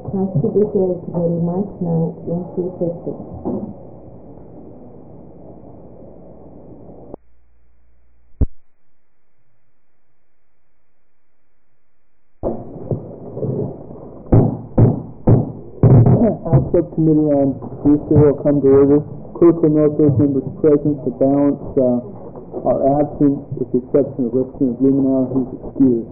House Judiciary Committee, March 9th, 2015. House Subcommittee on Judiciary will come to order. Clerk will note those members present. The balance are absent, with the exception of Representative Luminauer, who's excused.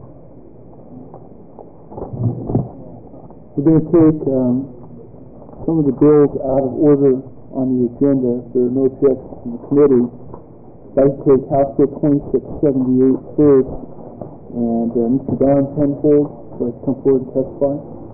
We're going to take some of the bills out of order on the agenda. If there are no objections from the committee, I'd like to take House Bill 2678 first. And Mr. Don Penfold would like to come forward and testify.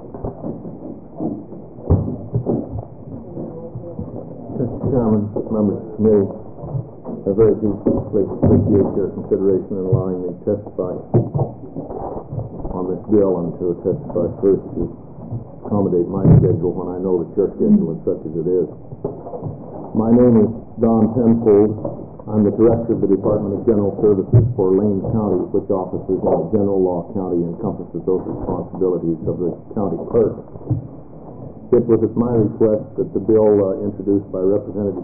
Mr. Chairman, members of the committee, I very deeply appreciate your consideration in allowing me to testify on this bill, and to testify first to accommodate my schedule when I know that your schedule is such as it is. My name is Don Penfold. I'm the Director of the Department of General Services for Lane County, which offices in the General Law County encompasses those responsibilities of the county clerk. It was at my request that the bill was introduced by Representative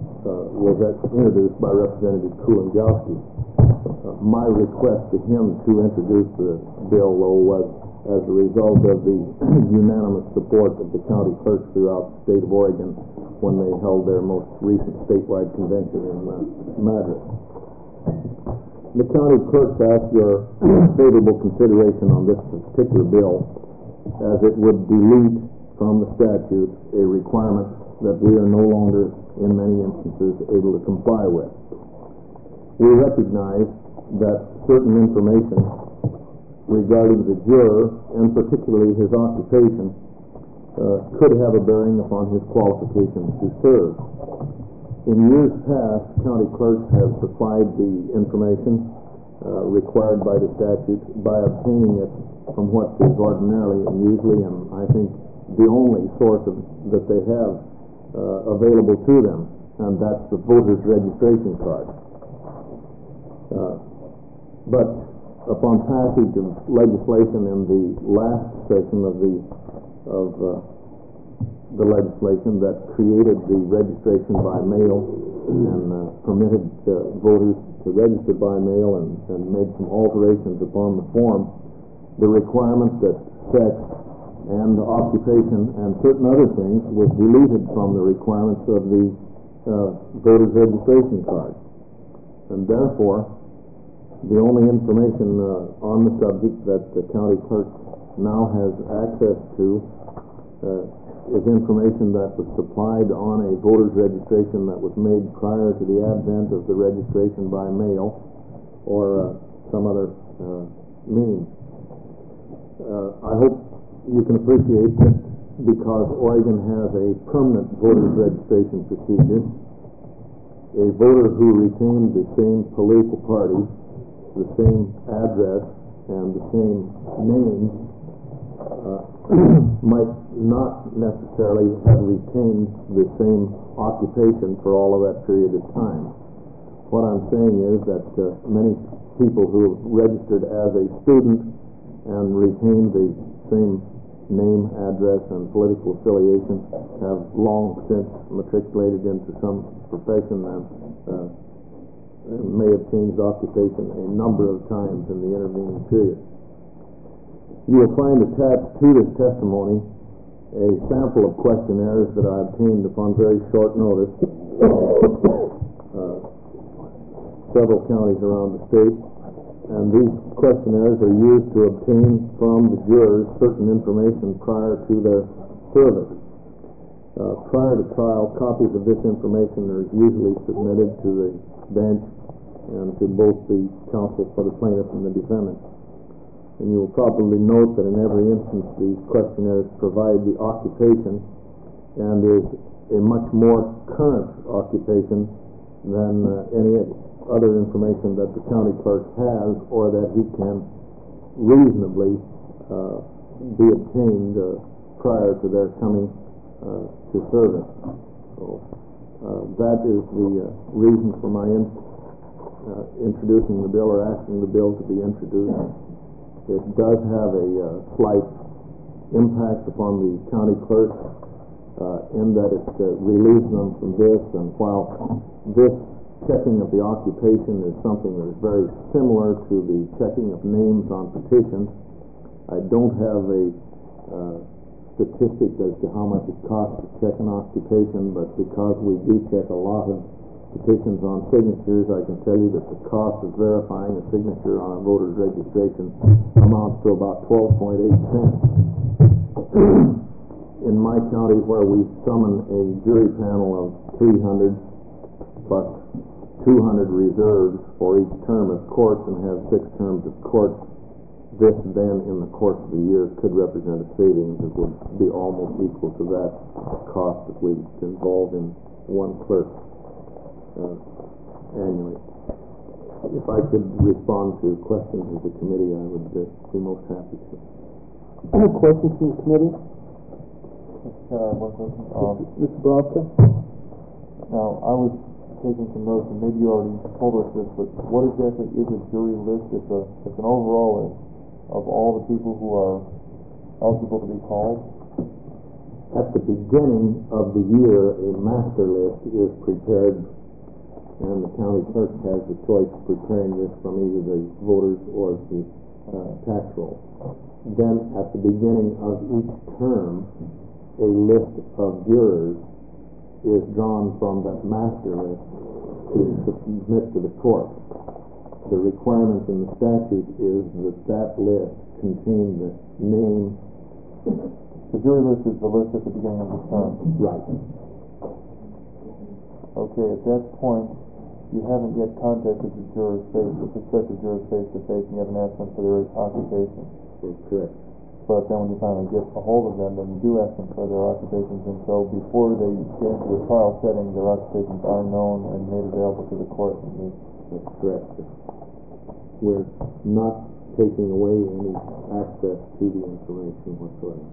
Kulongowski. My request to him to introduce the bill, though, was as a result of the unanimous support of the county clerks throughout the state of Oregon when they held their most recent statewide convention in Madras. The county clerks asked your favorable consideration on this particular bill, as it would delete from the statute a requirement that we are no longer, in many instances, able to comply with. We recognize that certain information regarding the juror, and particularly his occupation, could have a bearing upon his qualifications to serve. In years past, county clerks have supplied the information required by the statute by obtaining it from what is ordinarily and usually, and I think the only source that they have available to them, and that's the voter's registration card. But upon passage of legislation in the last session of the legislation that created the registration by mail and permitted voters to register by mail and made some alterations upon the form, the requirement that sex and occupation and certain other things was deleted from the requirements of the voter's registration card. And therefore, the only information on the subject that the county clerk now has access to is information that was supplied on a voter's registration that was made prior to the advent of the registration by mail or some other means. I hope you can appreciate that because Oregon has a permanent voter's registration procedure, a voter who retained the same political party, the same address, and the same name might not necessarily have retained the same occupation for all of that period of time. What I'm saying is that many people who have registered as a student and retained the same name, address, and political affiliation have long since matriculated into some profession and may have changed occupation a number of times in the intervening period. You will find attached to this testimony a sample of questionnaires that I obtained upon very short notice several counties around the state, and these questionnaires are used to obtain from the jurors certain information prior to their service. Prior to trial, copies of this information are usually submitted to the bench and to both the counsel for the plaintiff and the defendant. And you will probably note that in every instance these questionnaires provide the occupation and is a much more current occupation than any other information that the county clerk has or that he can reasonably be obtained prior to their coming to service. So that is the reason for my introducing the bill or asking the bill to be introduced. It does have a slight impact upon the county clerk in that it relieves them from this. And while this checking of the occupation is something that is very similar to the checking of names on petitions, I don't have a statistic as to how much it costs to check an occupation, but because we do check a lot of petitions on signatures, I can tell you that the cost of verifying a signature on a voter's registration amounts to about 12.8 cents. In my county, where we summon a jury panel of 300 plus 200 reserves for each term of court and have 6 terms of court, this then in the course of the year could represent a savings that would be almost equal to that cost that we involve in one clerk annually. If I could respond to questions of the committee, I would be most happy to. Questions from the committee? One question. Mr. Bronson? Now, I was taking some notes, and maybe you already told us this, but what exactly is a jury list? It's an overall list of all the people who are eligible to be called. At the beginning of the year, a master list is prepared, and the county clerk has the choice of preparing this from either the voters or the tax roll. Then, at the beginning of each term, a list of jurors is drawn from that master list to submit to the court. The requirement in the statute is that that list contain the name. The jury list is the list at the beginning of the term. Right. Okay, at that point, you haven't yet contacted the jurors with respect to jurors face-to-face, and you haven't asked them for their occupation. That's correct. But then when you finally get a hold of them, then you do ask them for their occupations, and so before they get into the trial setting, their occupations are known and made available to the court. That's correct. We're not taking away any access to the information whatsoever.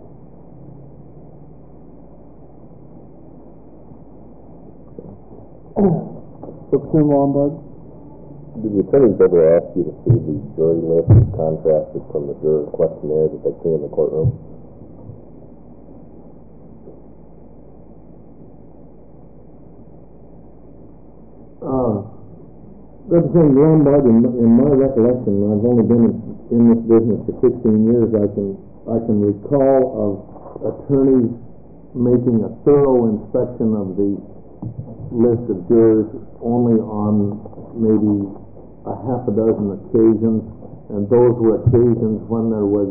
Representative Lombard? Did the attorneys ever ask you to see the jury list contrasted from the juror questionnaire that they see in the courtroom? Representative Lombard, in my recollection, I've only been in this business for 16 years, I can recall of attorneys making a thorough inspection of the list of jurors only on maybe a half a dozen occasions, and those were occasions when there was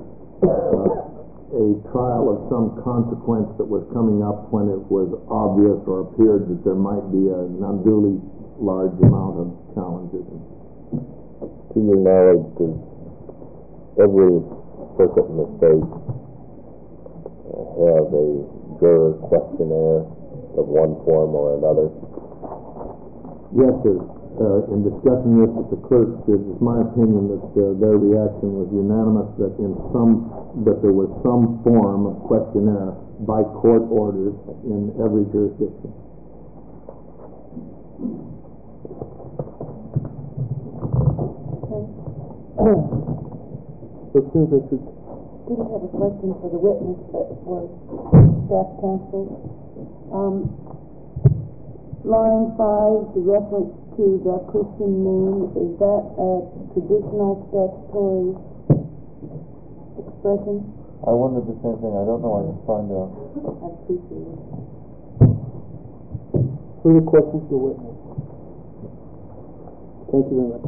a trial of some consequence that was coming up, when it was obvious or appeared that there might be an unduly large amount of challenges. To your knowledge, does every circuit in the state have a juror questionnaire of one form or another? Yes, sir. In discussing this with the clerks, it is my opinion that their reaction was unanimous that there was some form of questionnaire by court orders in every jurisdiction. Representative Richards? Did have a question for the witness that was staff counsel. Line 5, the reference to the Christian name, is that a traditional statutory expression? I wondered the same thing. I don't know. I can find out. I appreciate it. Further questions for the witness? Thank you very much.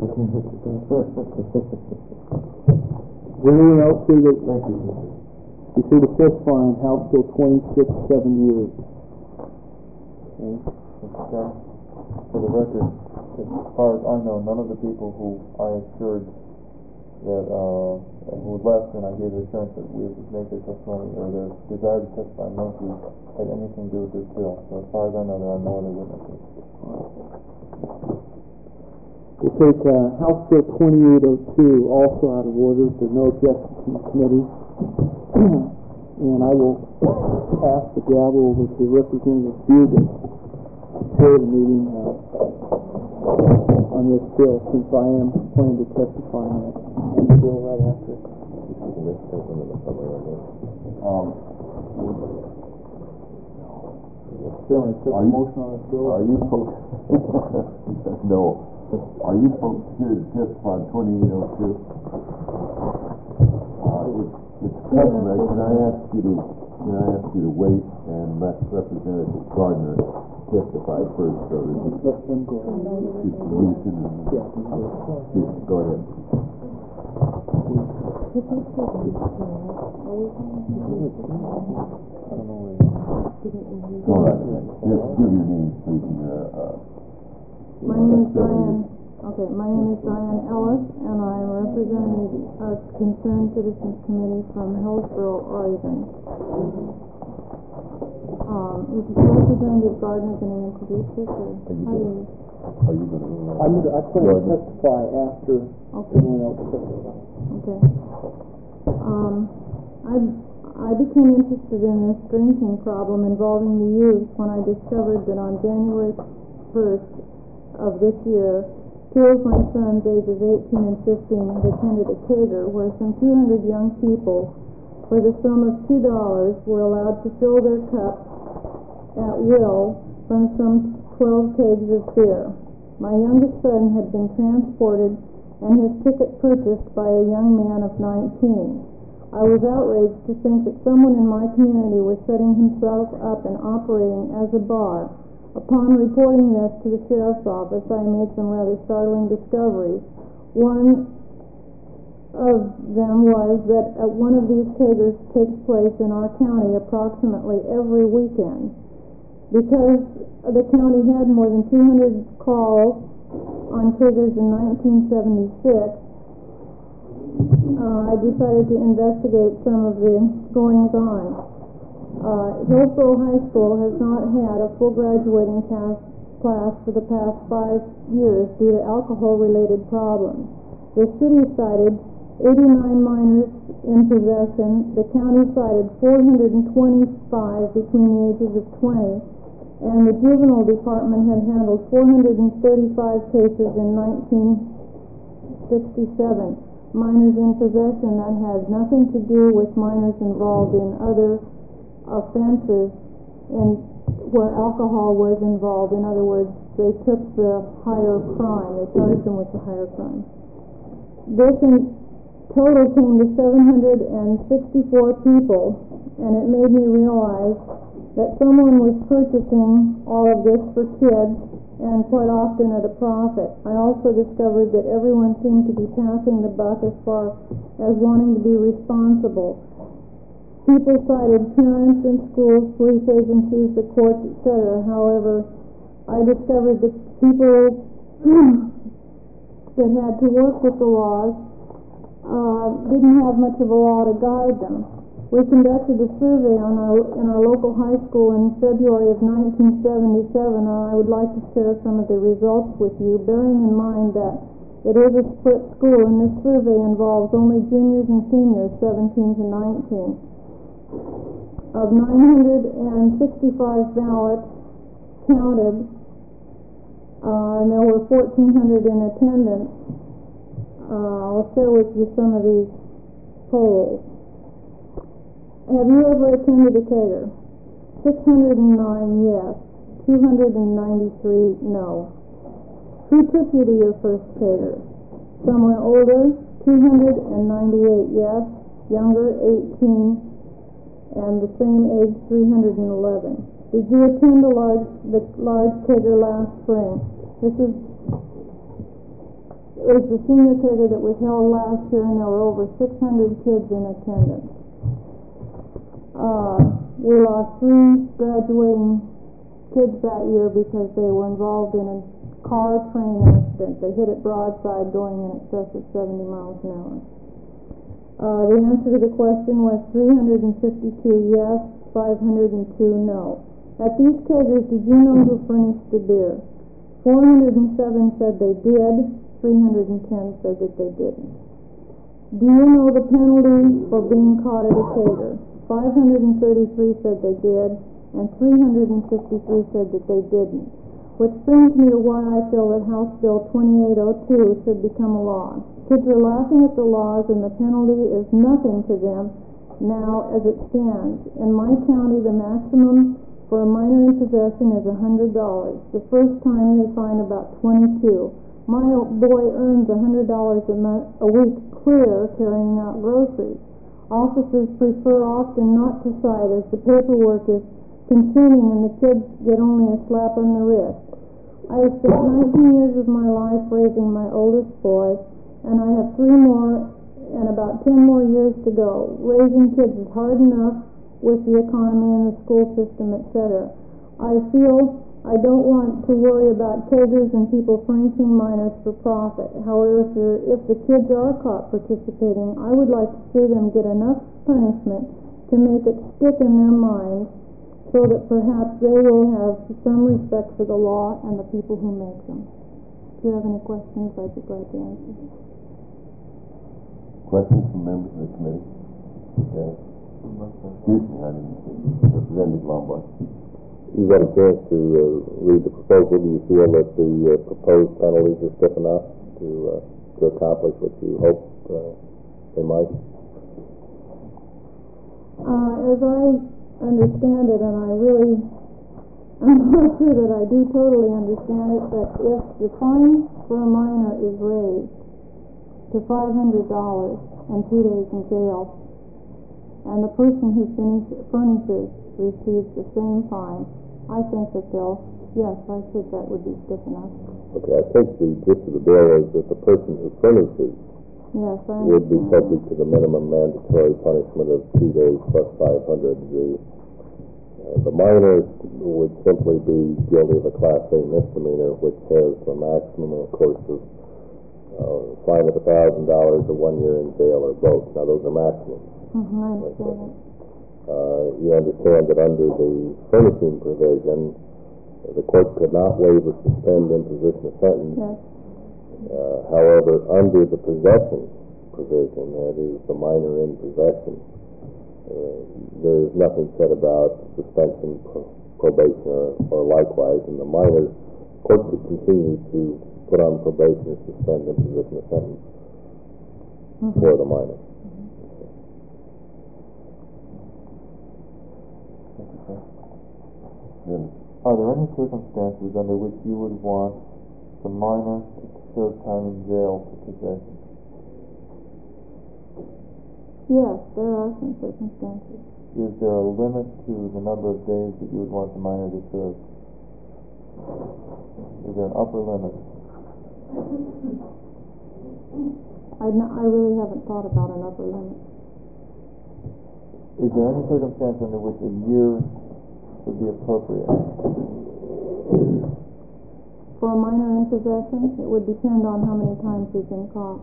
Anyone else here that... Thank you. You see the testify in House Bill 2670. Okay. For the record, as far as I know, none of the people who I assured that who left and I gave the assurance that we would make their testimony or their desire to testify monthly had anything to do with this bill. So as far as I know, there are no other witnesses. We'll take House Bill 2802 also out of order. If there are no objections from the committee. And I will pass the gavel over to Representative Bugut to chair the meeting on this bill, since I am planning to testify on it. And the bill right after. Chairman, accept the motion on this bill? Are you folks, no, are you folks here to testify on 2802? It's customary, can I ask you to wait and let Representative Gardner testify first, so that he Let them go. can listen and, go ahead. All right, just give your name, please, and your, My name is Diane. Okay, my name is Diane Ellis, and I am representing a Concerned Citizens Committee from Hillsboro, Oregon. Is Representative Gardner going to introduce this, or how do you? are you gonna? I plan to testify after everyone else testifies. Okay. I became interested in this drinking problem involving the youth when I discovered that on January 1st of this year, two of my sons, ages 18 and 15, had attended a cater where some 200 young people, for the sum of $2, were allowed to fill their cups at will from some 12 kegs of beer. My youngest son had been transported and his ticket purchased by a young man of 19. I was outraged to think that someone in my community was setting himself up and operating as a bar. Upon reporting this to the sheriff's office, I made some rather startling discoveries. One of them was that one of these caters takes place in our county approximately every weekend. Because the county had more than 200 calls on caters in 1976, I decided to investigate some of the goings-on. Hillsboro High School has not had a full graduating class for the past 5 years due to alcohol-related problems. The city cited 89 minors in possession. The county cited 425 between the ages of 20, and the juvenile department had handled 435 cases in 1967. Minors in possession that had nothing to do with minors involved in other offenses where alcohol was involved. In other words, they took the higher crime. They charged them with the higher crime. This in total came to 764 people, and it made me realize that someone was purchasing all of this for kids, and quite often at a profit. I also discovered that everyone seemed to be passing the buck as far as wanting to be responsible. People cited parents and schools, police agencies, the courts, etc. However, I discovered that people that had to work with the laws didn't have much of a law to guide them. We conducted a survey in our local high school in February of 1977, and I would like to share some of the results with you, bearing in mind that it is a split school, and this survey involves only juniors and seniors, 17 to 19. Of 965 ballots counted, and there were 1,400 in attendance. I'll share with you some of these polls. Have you ever attended a cater? 609 yes, 293 no. Who took you to your first cater? Someone older, 298 yes, younger 18, and the same age 311. Did you attend the large cater last spring? It was the senior cater that was held last year, and there were over 600 kids in attendance. We lost 3 graduating kids that year because they were involved in a car train accident. They hit it broadside going in excess of 70 miles an hour. The answer to the question was 352 yes, 502 no. At these caters, did you know who furnished the beer? 407 said they did, 310 said that they didn't. Do you know the penalty for being caught at a cater? 533 said they did, and 353 said that they didn't. Which brings me to why I feel that House Bill 2802 should become a law. Kids are laughing at the laws, and the penalty is nothing to them, now as it stands. In my county, the maximum for a minor in possession is $100. The first time they fine about $22. My boy earns $100 a week clear carrying out groceries. Officers prefer often not to cite as the paperwork is consuming and the kids get only a slap on the wrist. I have spent 19 years of my life raising my oldest boy, and I have 3 more and about 10 more years to go. Raising kids is hard enough with the economy and the school system, etc. I feel I don't want to worry about takers and people furnishing minors for profit. However, if the kids are caught participating, I would like to see them get enough punishment to make it stick in their minds so that perhaps they will have some respect for the law and the people who make them. If you have any questions, I'd be glad to answer. Questions from members of the committee? Yes. Excuse me, Representative Lombard. You got a chance to read the proposal. Do you feel that the proposed penalties are stiff enough to accomplish what you hope they might? As I understand it, and I'm not sure that I do totally understand it, but if the fine for a minor is raised to $500 and 2 days in jail, and the person who furnishes receives the same fine, I think that I think that would be stiff enough. Okay, I think the gist of the bill is that the person who furnishes would be subject to the minimum mandatory punishment of 2 days plus 500. The minor would simply be guilty of a Class A misdemeanor, which has a maximum, of course, of fine of $1,000 or 1 year in jail or both. Now, those are maximums. I understand that. You understand that under the furnishing provision, the court could not waive or suspend imposition of sentence. Yes. However, under the possession provision, that is the minor in possession, there is nothing said about suspension, probation, or likewise, and the minor court could continue to put on probation or suspend imposition of sentence for the minor. Are there any circumstances under which you would want the minor to serve time in jail for possession? Yes, there are some circumstances. Is there a limit to the number of days that you would want the minor to serve? Is there an upper limit? I really haven't thought about an upper limit. Is there any circumstance under which a year would be appropriate? For a minor in possession, it would depend on how many times he's been caught.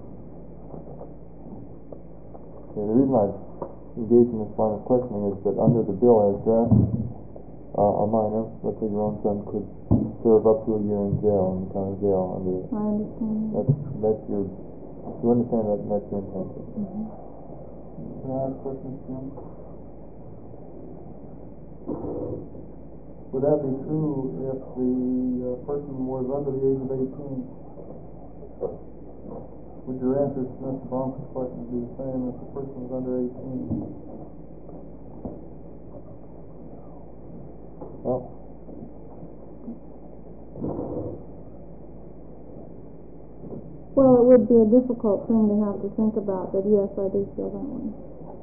Okay, the reason I've engaged in this line of questioning is that under the bill as drafted, a minor, let's say your own son, could serve up to a year in jail, in the county jail. I understand. That's your, you understand that, and that's your intention. Can I ask questions, Jim? Would that be true if the person was under the age of 18? Would your answer to Mr. Bronco's question be the same if the person was under 18? Well, it would be a difficult thing to have to think about, but yes, I do feel that way.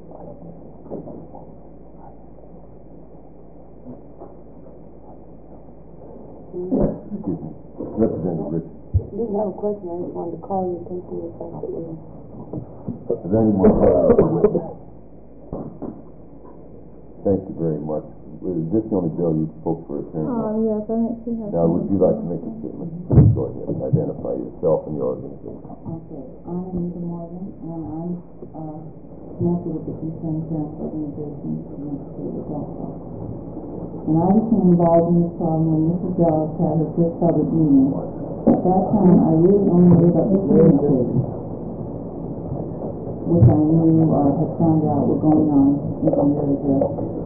Excuse me. Representative Richard. I didn't have a question, I just wanted to call your attention to the fact that we... Is there any more questions? Thank you very much. Is this the only bill you spoke for a hearing? Yes, I think she has. Now, would you like to make a statement? Please go ahead and identify yourself and your organization. Okay, I'm Anita Morgan, and I'm connected with the Concerned Parents Organization in the state of Delaware. And I became involved in this problem when Mrs. Dallas had her first public meeting. At that time, I really only knew about the case, which I knew or had found out were going on in the area.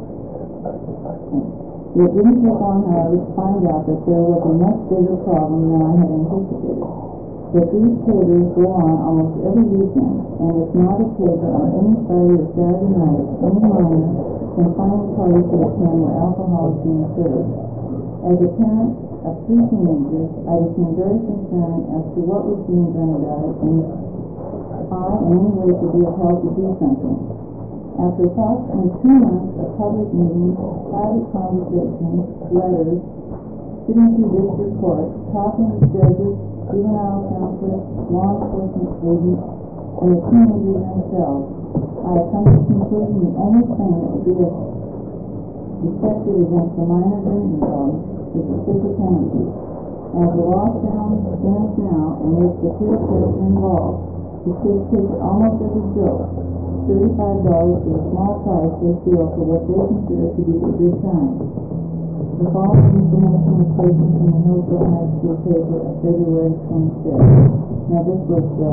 It didn't take long, however, to find out that there was a much bigger problem than I had anticipated. that these caters go on almost every weekend, and if not a cater on any Friday or Saturday night, any minor can find a party to attend where alcohol is being served. As a parent of 3 teenagers, I became very concerned as to what was being done about it, and if I, in any way, could be of help to do something. After approximately 2 months of public meetings, private conversations, letters, sitting through district court, talking to judges, juvenile counselors, law enforcement agents, and the teenagers themselves, I have come to the conclusion the only thing that would be effective against the minor drinking problem is the stiffer penalty. As the law stands now, and with the peer pressure involved, the kids take it almost as a joke. $35 is a small price they feel for what they consider to be a good time. The following information was taken from the Hillsborough High School paper of February 25th. Now this was the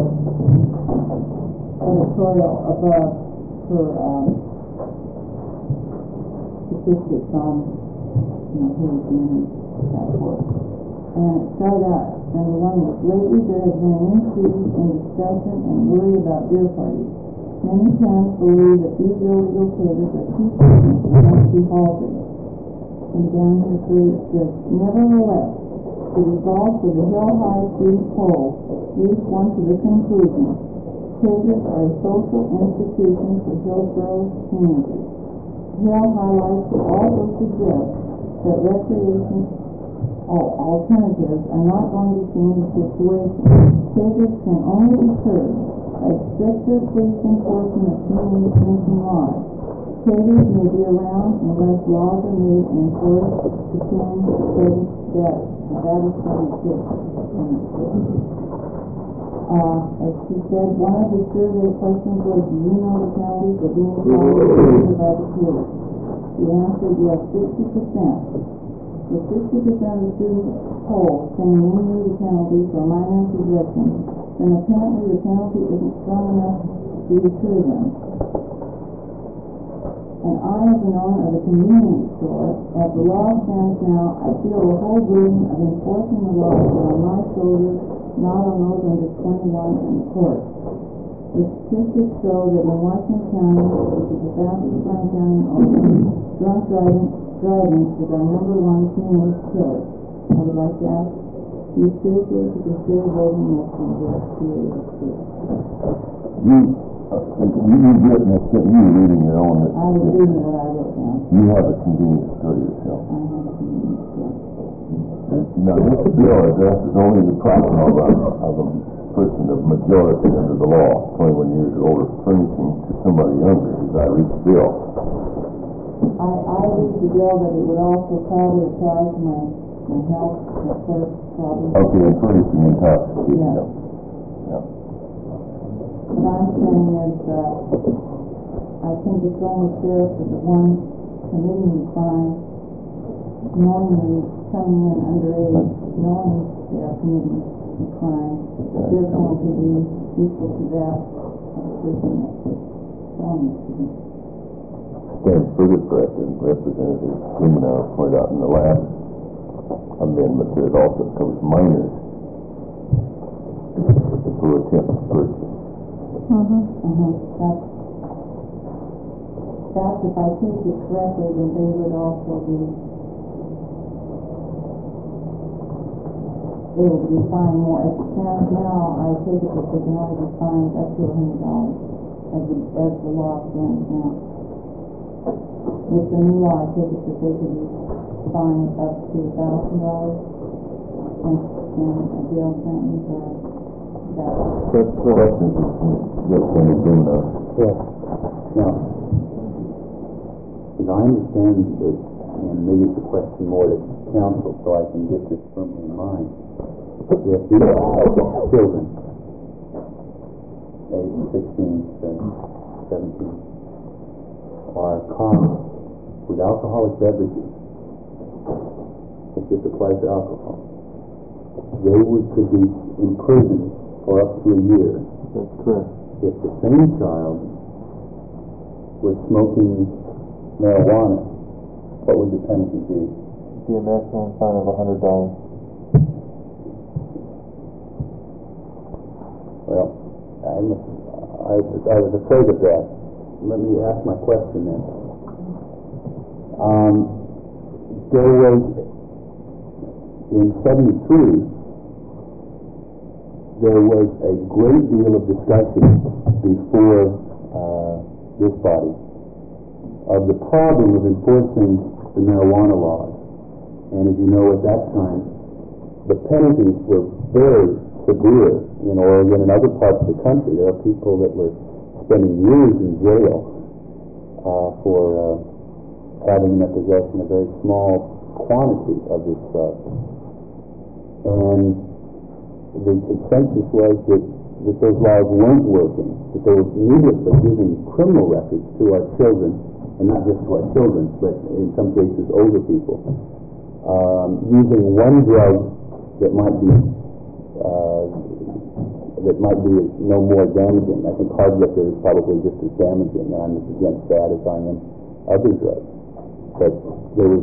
editorial above her statistics on who's in and that forth. And it started out, number 1 was, lately there has been an increase in discussion and worry about beer parties. Many parents believe that these illegal caters are too frequent and must be halted. And down here further it says, nevertheless, the results of the Hill High student poll leads one to the conclusion caters are a social institution for Hillsborough's teenagers. Hill highlights will also suggest that recreation alternatives are not going to change the situation. Caters can only be curbed by stricter police enforcement of teenage drinking laws. Caters may be around unless laws are made and enforced to change the present status. That is 76. As she said, one of the survey questions was, do you know the penalties for being followed by the caters? The answer is yes, 60%. With 60% of the students polled saying they knew the penalty for minor possession, then apparently the penalty isn't strong enough to deter them. And I, as an owner of a convenience store, as the law stands now, I feel the whole burden of enforcing the law is on my shoulders, not on those under 21 in the court. The statistics show that in Washington County, which is the fastest growing county in Oregon, drunk driving is our number 1 teenage killer. I would like to ask you seriously to consider voting yes on this seriously. You've written this, you're reading your own. I was reading what I wrote down. You have a convenience store yourself. I have a convenience store. Now, this bill addresses only the problem of a person of majority under the law, 21 years or older, furnishing to somebody younger, as I read the bill. I read the bill that it would also probably apply to my health, the first problem. Okay, and furnishing intoxicating. Yeah. Yeah. What I'm saying is, I think it's only fair for the one committing the crime, knowingly coming in underage, knowing they are committing the crime, that their penalty be equal to that of a person that's felony. Stand further corrected, Representative Blumenauer pointed out in the last amendment that it also covers minors who attempt to purchase. That's if I take it correctly, then they would also be fined more. As it stands now, I take it that they can only be fined up to $100 as the law stands now. With the new law, I take it that they could be fined up to $1,000 and a jail sentence or that. That's correct. Representative Blumenauer. Yes. Now, as I understand it, and maybe it's a question more to counsel so I can get this firmly in mind, if these are children, aged 16 to 17, are caught with alcoholic beverages, if this applies to alcohol, they could be imprisoned for up to a year. That's correct. If the same child was smoking marijuana, what would the penalty be? Be a maximum fine of $100. Well, I was afraid of that. Let me ask my question then. There was, in 73, there was a great deal of discussion before this body of the problem of enforcing the marijuana laws. And as you know, at that time, the penalties were very severe in Oregon and other parts of the country. There are people that were spending years in jail for having in their possession a very small quantity of this drug. And the consensus was that those laws weren't working, that they were needlessly giving criminal records to our children, and not just to our children, but in some cases older people, using one drug that might be no more damaging. I think hard liquor is probably just as damaging, and I'm as against that as I am other drugs. But there was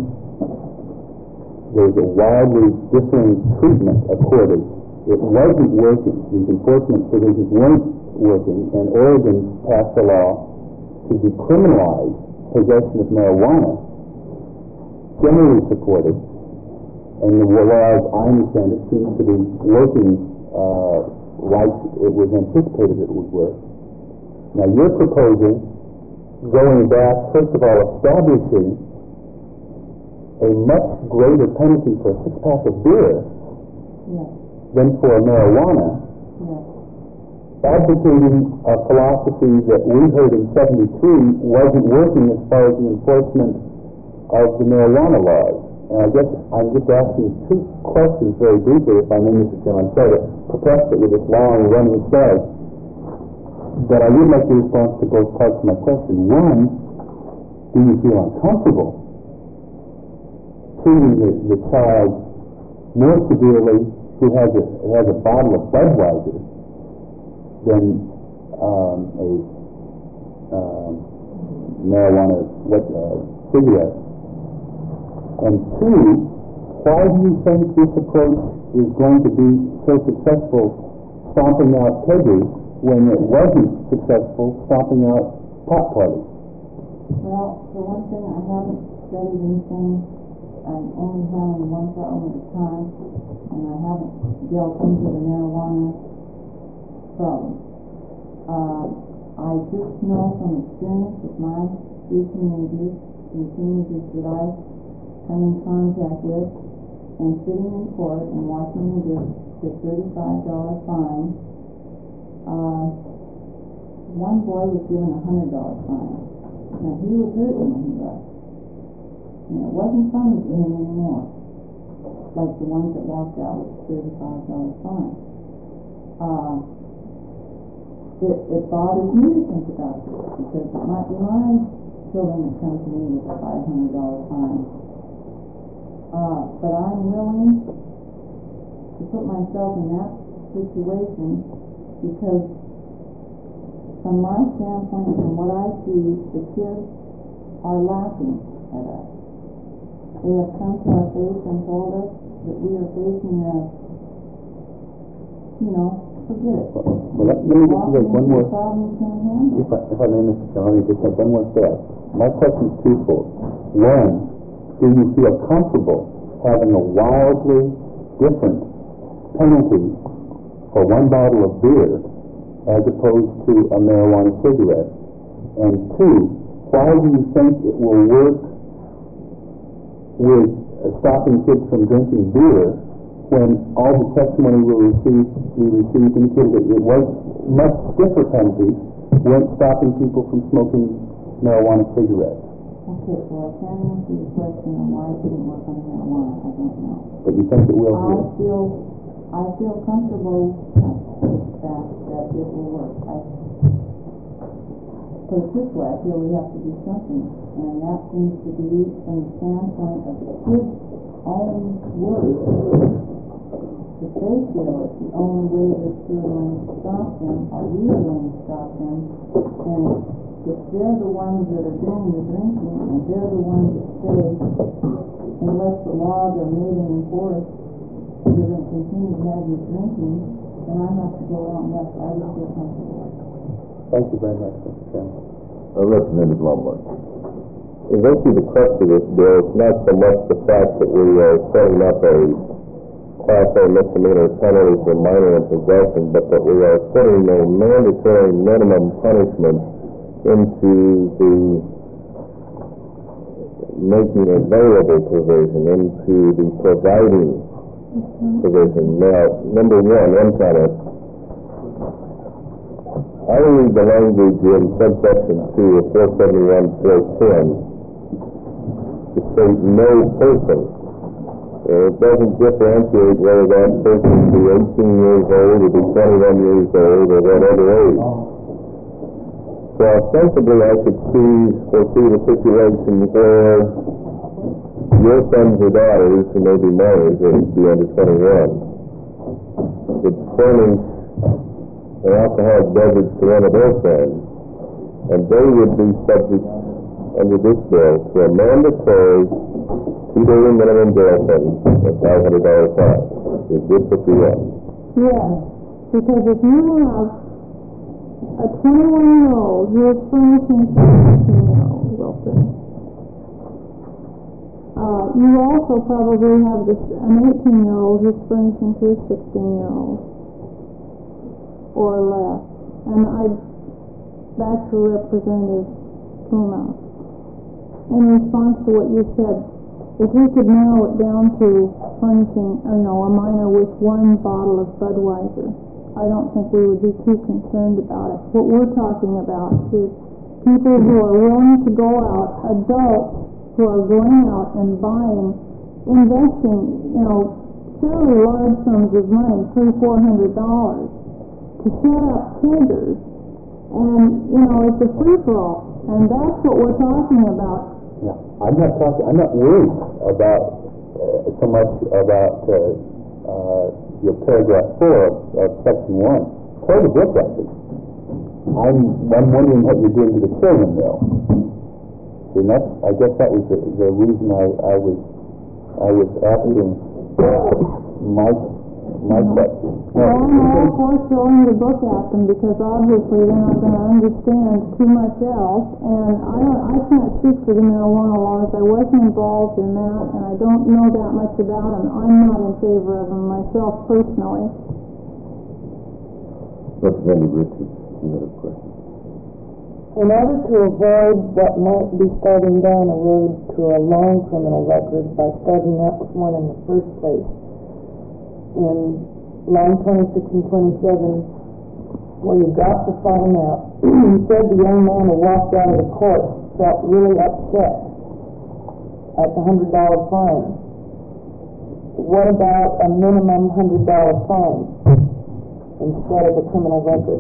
a wildly differing treatment accorded. It wasn't working. These enforcement provisions weren't working, and Oregon passed a law to decriminalize possession of marijuana, generally supported, and the law, as I understand it, seems to be working like it was anticipated it would work. Now, you're proposing going back, first of all, establishing a much greater penalty for a six-pack of beer than for marijuana, advocating a philosophy that we heard in 73 wasn't working as far as the enforcement of the marijuana laws. And I guess I'm just asking two questions very briefly, if I may, Mr. Chairman. I'm sorry to perplex it with this long running slide, but I would like to respond to both parts of my question. One, do you feel uncomfortable treating the child more severely who has a bottle of Budweiser than a marijuana cigarette? And two, why do you think this approach is going to be so successful stomping out peggers when it wasn't successful stomping out pot parties? Well, for one thing, I haven't studied anything. I'm only handling one problem at a time, and I haven't delved into the marijuana problem. I just know from experience with my three teenagers, the teenagers that I come in contact with, and sitting in court and watching them get the $35 fine. One boy was given a $100 fine. Now, he was hurting when he left. And it wasn't funny to him anymore, like the ones that walked out with $35 fine. It bothers me to think about this, because it might be my children that come to me with a $500 fine. But I'm willing to put myself in that situation, because from my standpoint and what I see, the kids are laughing at us. They have come to our face and told us that we are facing a, forget it. Well, let me just make one more. If I may, Mr. Chairman, let me just make one more step. My question is twofold. One, do you feel comfortable having a wildly different penalty for one bottle of beer as opposed to a marijuana cigarette? And two, why do you think it will work with stopping kids from drinking beer when all the testimony we received indicated that it was much stiffer penalties weren't stopping people from smoking marijuana cigarettes? Okay, well, I can't answer your question on why it didn't work on marijuana. I don't know. But you think it will here? I feel comfortable with that it will work. Put it this way, I feel we have to do something, and that seems to be from the standpoint of the kids' own words, that they feel it's the only way that they're going to stop them, or we are going to stop them, and if they're the ones that are doing the drinking, and they're the ones that say, unless the laws are made and enforced, you're going to continue to have your drinking, then I have to go along, yes, I would feel comfortable with it. Thank you very much, Mr. Chairman. Representative Lombard. As I see the crux of this bill, it's not so much the fact that we are setting up a Class A misdemeanor penalty for minor in possession, but that we are putting a mandatory minimum punishment into the making available provision, into the providing provision. Now, number one, I read the language in subsection 2 of 471.410 to state no person. It doesn't differentiate whether that person be 18 years old or be 21 years old or whatever age. So ostensibly I could foresee the situation where your sons or daughters, who may be minors or be under 21, would furnish an alcoholic beverage to one of their friends, and they would be subject under this bill to a mandatory 2-day minimum jail sentence and $500 fine. Is this what you want? Yes, because if you have a 21-year-old who is furnishing to an 18-year-old, Wilson, you also probably have an 18-year-old who's furnishing to a 16-year-old or less. And back to Representative Puma. In response to what you said, if we could narrow it down to furnishing, a minor with one bottle of Budweiser, I don't think we would be too concerned about it. What we're talking about is people who are willing to go out, adults who are going out and buying, investing, fairly large sums of money, $300-400, to set up triggers, and, it's a free-for-all, and that's what we're talking about. Yeah, I'm not worried about so much about your paragraph 4 of section 1. Quite a bit, actually. I'm wondering what you're doing to the children, though. And I guess that was the reason I was asking my question. Well, I'm all for throwing the book at them because obviously they're not going to understand too much else, and I can't speak for the marijuana laws. I wasn't involved in that, and I don't know that much about them. I'm not in favor of them myself personally. Representative Richards, you had a question. In order to avoid what might be starting down a road to a long criminal record by starting out with one in the first place, in line 26 and 27, where you got to find out, you said the young man who walked out of the court felt really upset at the $100 fine. What about a minimum $100 fine instead of a criminal record?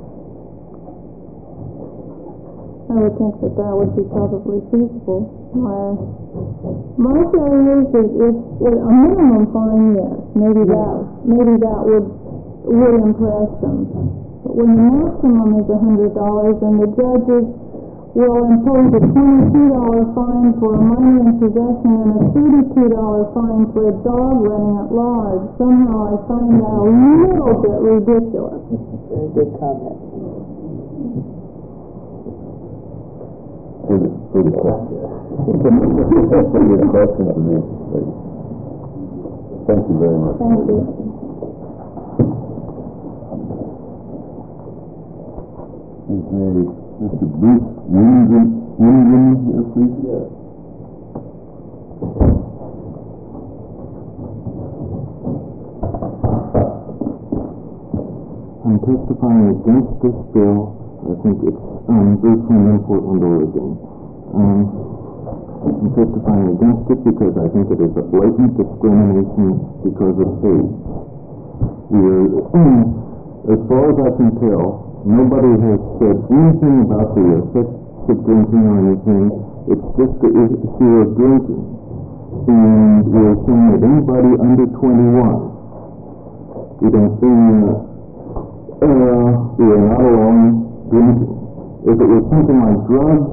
I would think that would be probably feasible. My theory is a minimum fine, yes. Maybe that would impress them. But when the maximum is $100, and the judges will impose a $22 fine for a minor in possession and a $32 fine for a dog running at large, somehow I find that a little bit ridiculous. Very good comment. Further questions? Further questions to me, please. Thank you very much. Thank you. Is Mr. Bruce Winningham here, please? Yes. I'm testifying against this bill. I think it's Bruce in Portland, Oregon. I'm testifying against it because I think it is a blatant discrimination because of age. As far as I can tell, nobody has said anything about the effects of drinking or anything. It's just the issue of drinking. And we're saying that anybody under 21, we don't see, we are not alone drinking. If it was something like drugs,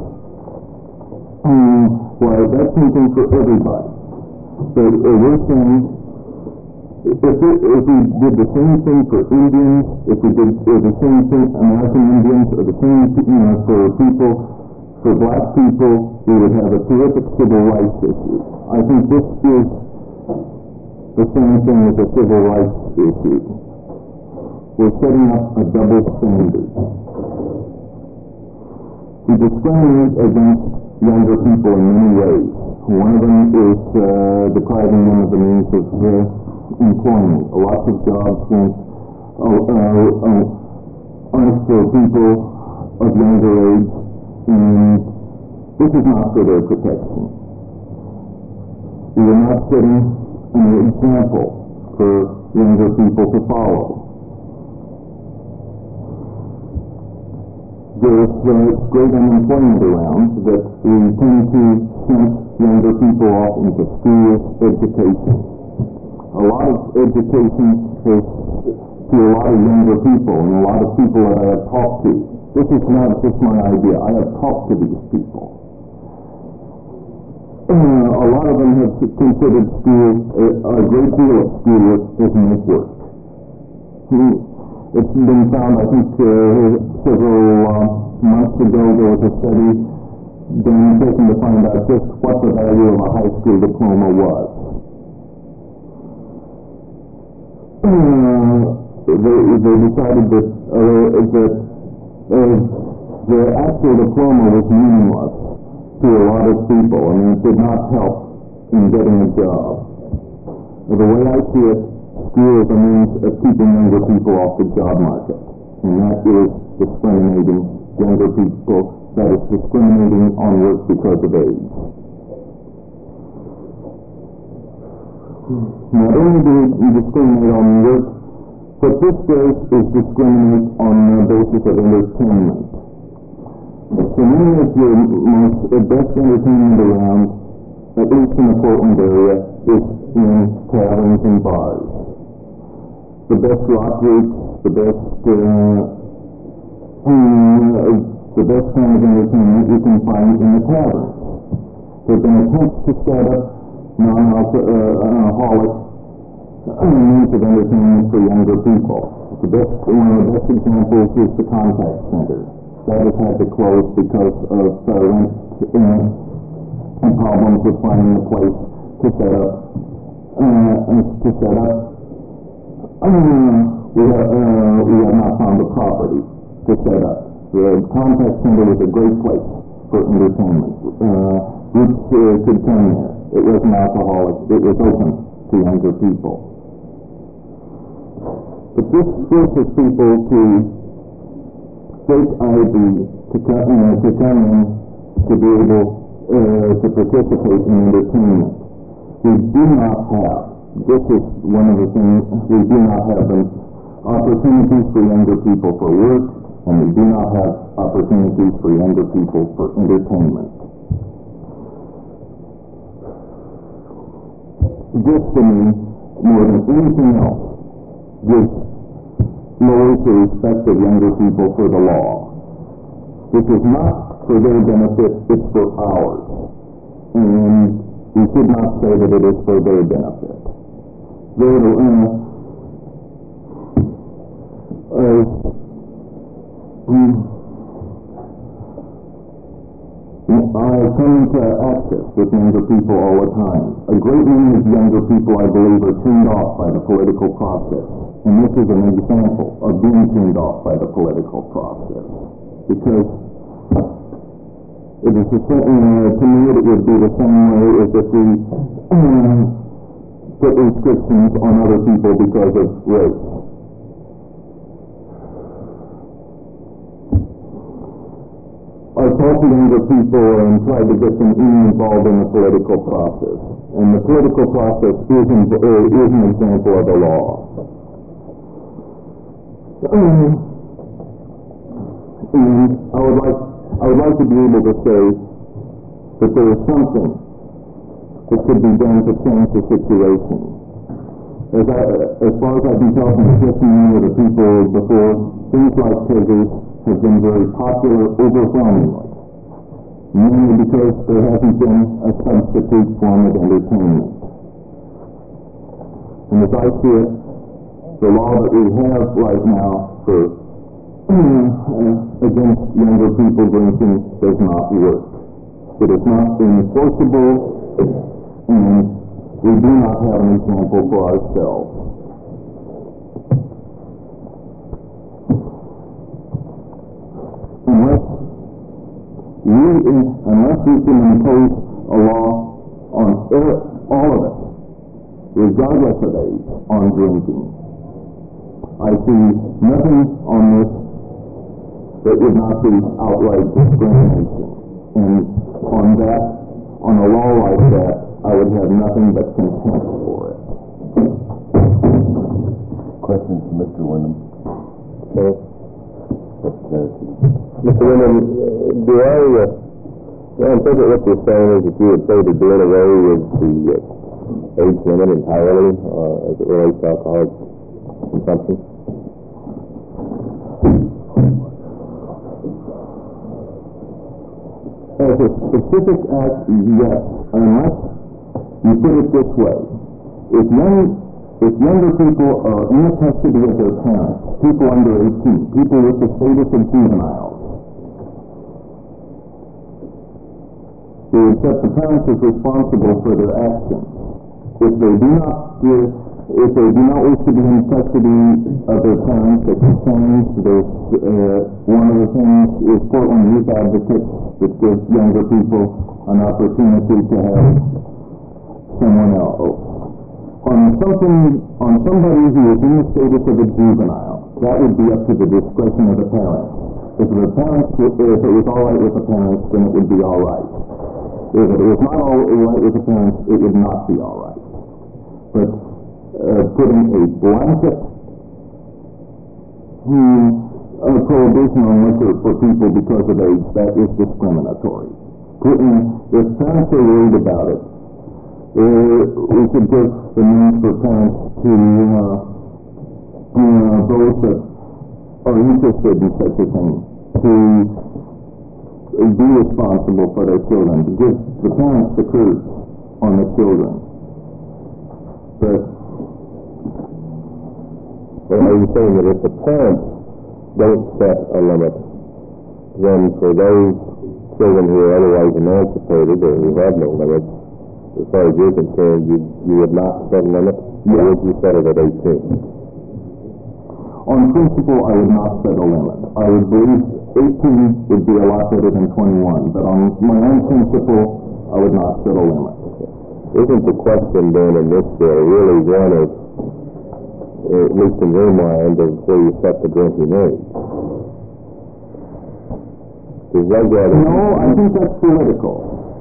well, that's something for everybody. So we're saying if we did the same thing for Indians, if we did the same thing American Indians, or the same for people, for black people, we would have a terrific civil rights issue. I think this is the same thing as a civil rights issue. We're setting up a double standard. We discriminate against younger people in many ways. One of them is depriving them of the means of employment. Lots of jobs aren't for people of younger age, and this is not for their protection. We are not setting an example for younger people to follow. There's great unemployment around that we tend to send younger people off into school education. A lot of education is to a lot of younger people and a lot of people that I have talked to. This is not just my idea. I have talked to these people. A lot of them have considered school, a great deal of school as make work. It's been found, I think, several months ago, there was a study being taken to find out just what the value of a high school diploma was. They decided that the actual diploma was meaningless to a lot of people, and it did not help in getting a job. The way I see it, school is a means of keeping younger people off the job market, and that is discriminating younger people, that is discriminating on work because of age. Not only do we discriminate on work, but this does is discriminate on the basis of entertainment. So many of the best entertainment around, at least in the Portland area, is in taverns and bars. The best rock groups, the best kind of entertainment you can find in the tavern. There have been attempts to set up non-alcoholic means of entertainment for younger people. One of the best examples is the Contact Center. That has had to close because of rent and problems with finding a place to set up. We have not found the property to set up. The Contact Center was a great place for entertainment. Groups could come there. It wasn't alcoholic. It was open to younger people. But this forces people to fake ID to come in to be able to participate in entertainment. We do not have, this is one of the things, we do not have opportunities for younger people for work, and we do not have opportunities for younger people for entertainment. This, to me, more than anything else, lowers the respect of younger people for the law. This is not for their benefit, it's for ours. And we should not say that it is for their benefit. I come into access with younger people all the time. A great many of younger people, I believe, are turned off by the political process. And this is an example of being turned off by the political process. Because it is to me it would be the same way as if we put restrictions on other people because of race. I talked to younger people and tried to get them involved in the political process. And the political process is an example of the law. And I would like to be able to say that there is something that could be done to change the situation. As far as I've been talking to 15 of the people before, things like Tiggers have been very popular overwhelmingly, mainly because there hasn't been a substitute form of entertainment. And as I see it, the law that we have right now for against younger people drinking does not work. It is not enforceable, and we do not have an example for ourselves. Unless we can impose a law on all of us, regardless of age, on drinking, I see nothing on this that would not be outright discrimination. And on a law like that, I would have nothing but contempt for it. Questions for Mr. Wyndham? Mr. Wyndham, I interpret what you're saying is that you would say to doing away with the age limit entirely as it relates to alcoholic consumption? As a specific act, yes, unless you put it this way. If younger people are in the custody of their parents, people under 18, people with the status of juveniles, they would set the parents as responsible for their actions. If they do not wish to be in custody of their parents, they can change. One of the things is Portland Youth Advocates that gives younger people an opportunity to have someone else. On somebody who is in the status of a juvenile, that would be up to the discretion of the parents. If it was all right with the parents, then it would be all right. If it was not all right with the parents, it would not be all right. But putting a blanket prohibition on liquor for people because of age, that is discriminatory. If parents are worried about it, we should give the means for parents to those that are interested in such a thing to be responsible for their children, to give the parents the curse on the children. But are you saying that if the parents don't set a limit, then for those children who are otherwise emancipated or who have no limits, as far as you're concerned, you would not set a limit? Or would you set it at 18? On principle, I would not set a limit. I would believe 18 would be a lot better than 21, but on my own principle, I would not set a limit. Isn't the question then in this bill really one of, at least in your mind, of where you set the drinking age? No, I think that's political.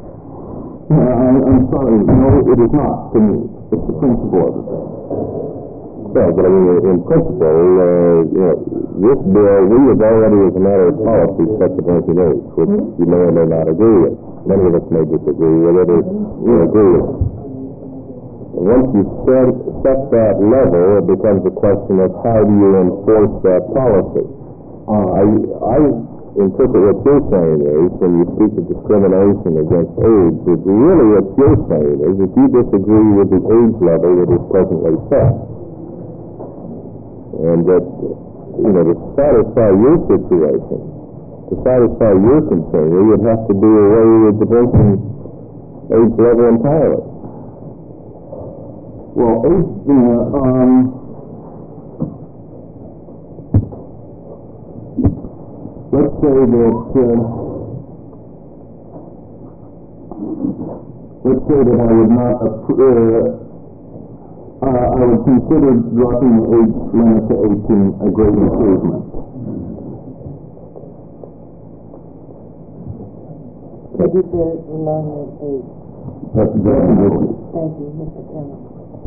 I'm sorry, no, it is not to me. It's the principle of the thing. Yeah, but I mean, in principle, this bill, we have already, as a matter of policy, set the drinking age, which you may or may not agree with. Many of us may disagree with it, or agree with it. And once you set that level, it becomes a question of how do you enforce that policy. I interpret what you're saying is, when you speak of discrimination against age, that really what you're saying is that you disagree with the age level that is presently set. And that, to satisfy your situation, to satisfy your concern, you would have to do away with the drinking age level entirely. Well, let's say that I would not I would consider dropping the age limit to 18 a great improvement. Could you say remind me of age? That's exactly what Thank you, Mr. Chairman.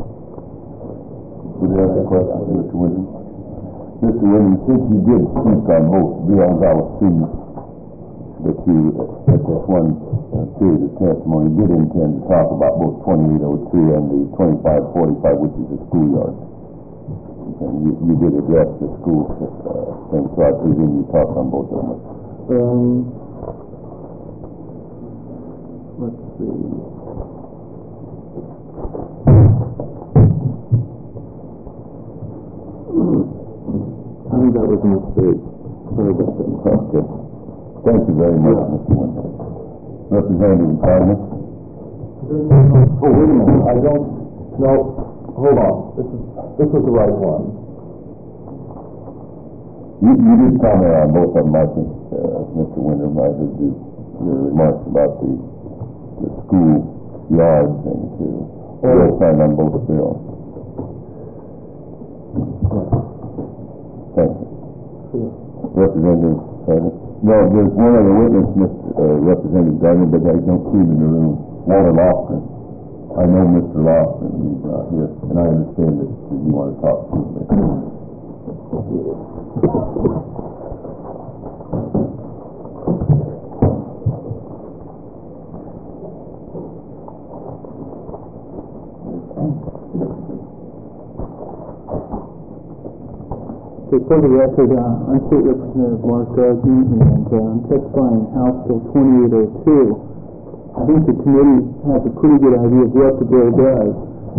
Would you have a question, Mr. Williams? Mr. Williams, since you did speak on both bills, I would see that you, at this one period of testimony, did intend to talk about both 2802 and the 2545, which is the schoolyard. And you did address the school thing, so I presume you talked on both of them. Let's see. that was a mistake. Sorry about that. Okay. Thank you very much, Mr. Winter. Representative Cardinal? Oh, wait a minute, I don't, no, hold on, this is the right one. You did comment on both of them, I think, Mr. Winter. I heard your remarks about the school yard thing, too. We'll sign on both bills. Thank you. Representative Cardinal? Well, there's one other witness, Representative Gardner, but I don't see him in the room. Walter Lofgren. I know Mr. Lofgren. He's not here, and I understand that you want to talk to him. Okay, for the record, I'm State Representative Mark Gardner, and I'm testifying in House Bill 2802. I think the committee has a pretty good idea of what the bill does.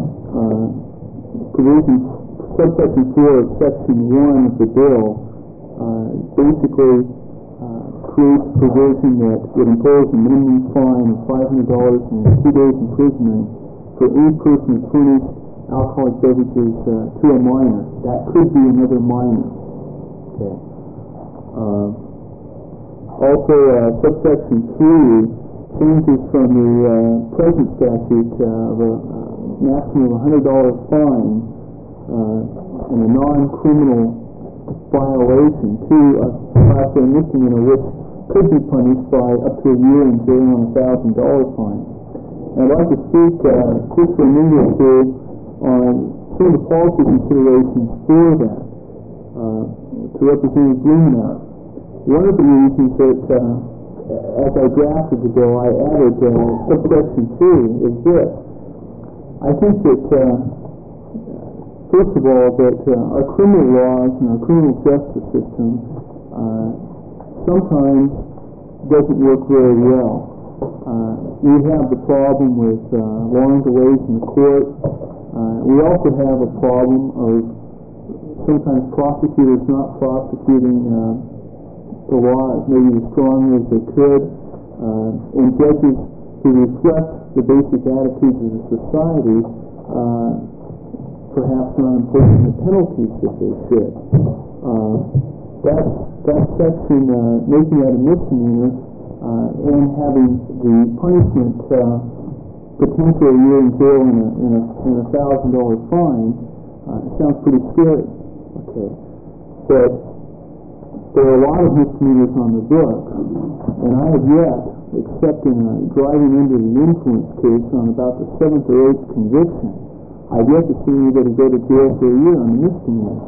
Subsection 4 of Section 1 of the bill basically creates a provision that would impose a minimum fine of $500 and 2 days imprisonment for any person who furnished alcoholic beverages to a minor. That could be another minor. Okay. Also, subsection 3 changes from the present statute of a maximum of $100 fine and a non-criminal violation to a class A misdemeanor, which could be punished by up to a year in jail and $1,000 fine. And I'd like to speak just for a minute or two on some of the policy considerations for that to Representative Blumenauer. One of the reasons that, as I drafted the bill, I added subsection 2 is this. I think that, first of all, that our criminal laws and our criminal justice system sometimes doesn't work very well. We have the problem with long delays in the court. We also have a problem of sometimes prosecutors not prosecuting the law maybe as strongly as they could, and judges who reflect the basic attitudes of the society perhaps not imposing the penalties that they should. That section, making that a misdemeanor and having the punishment potentially a year in jail and a $1,000 fine, sounds pretty scary. Okay, but there are a lot of misdemeanors on the book, and I have yet, except in a driving under the influence case on about the 7th or 8th conviction, I've yet to see anybody go to jail for a year on a misdemeanor.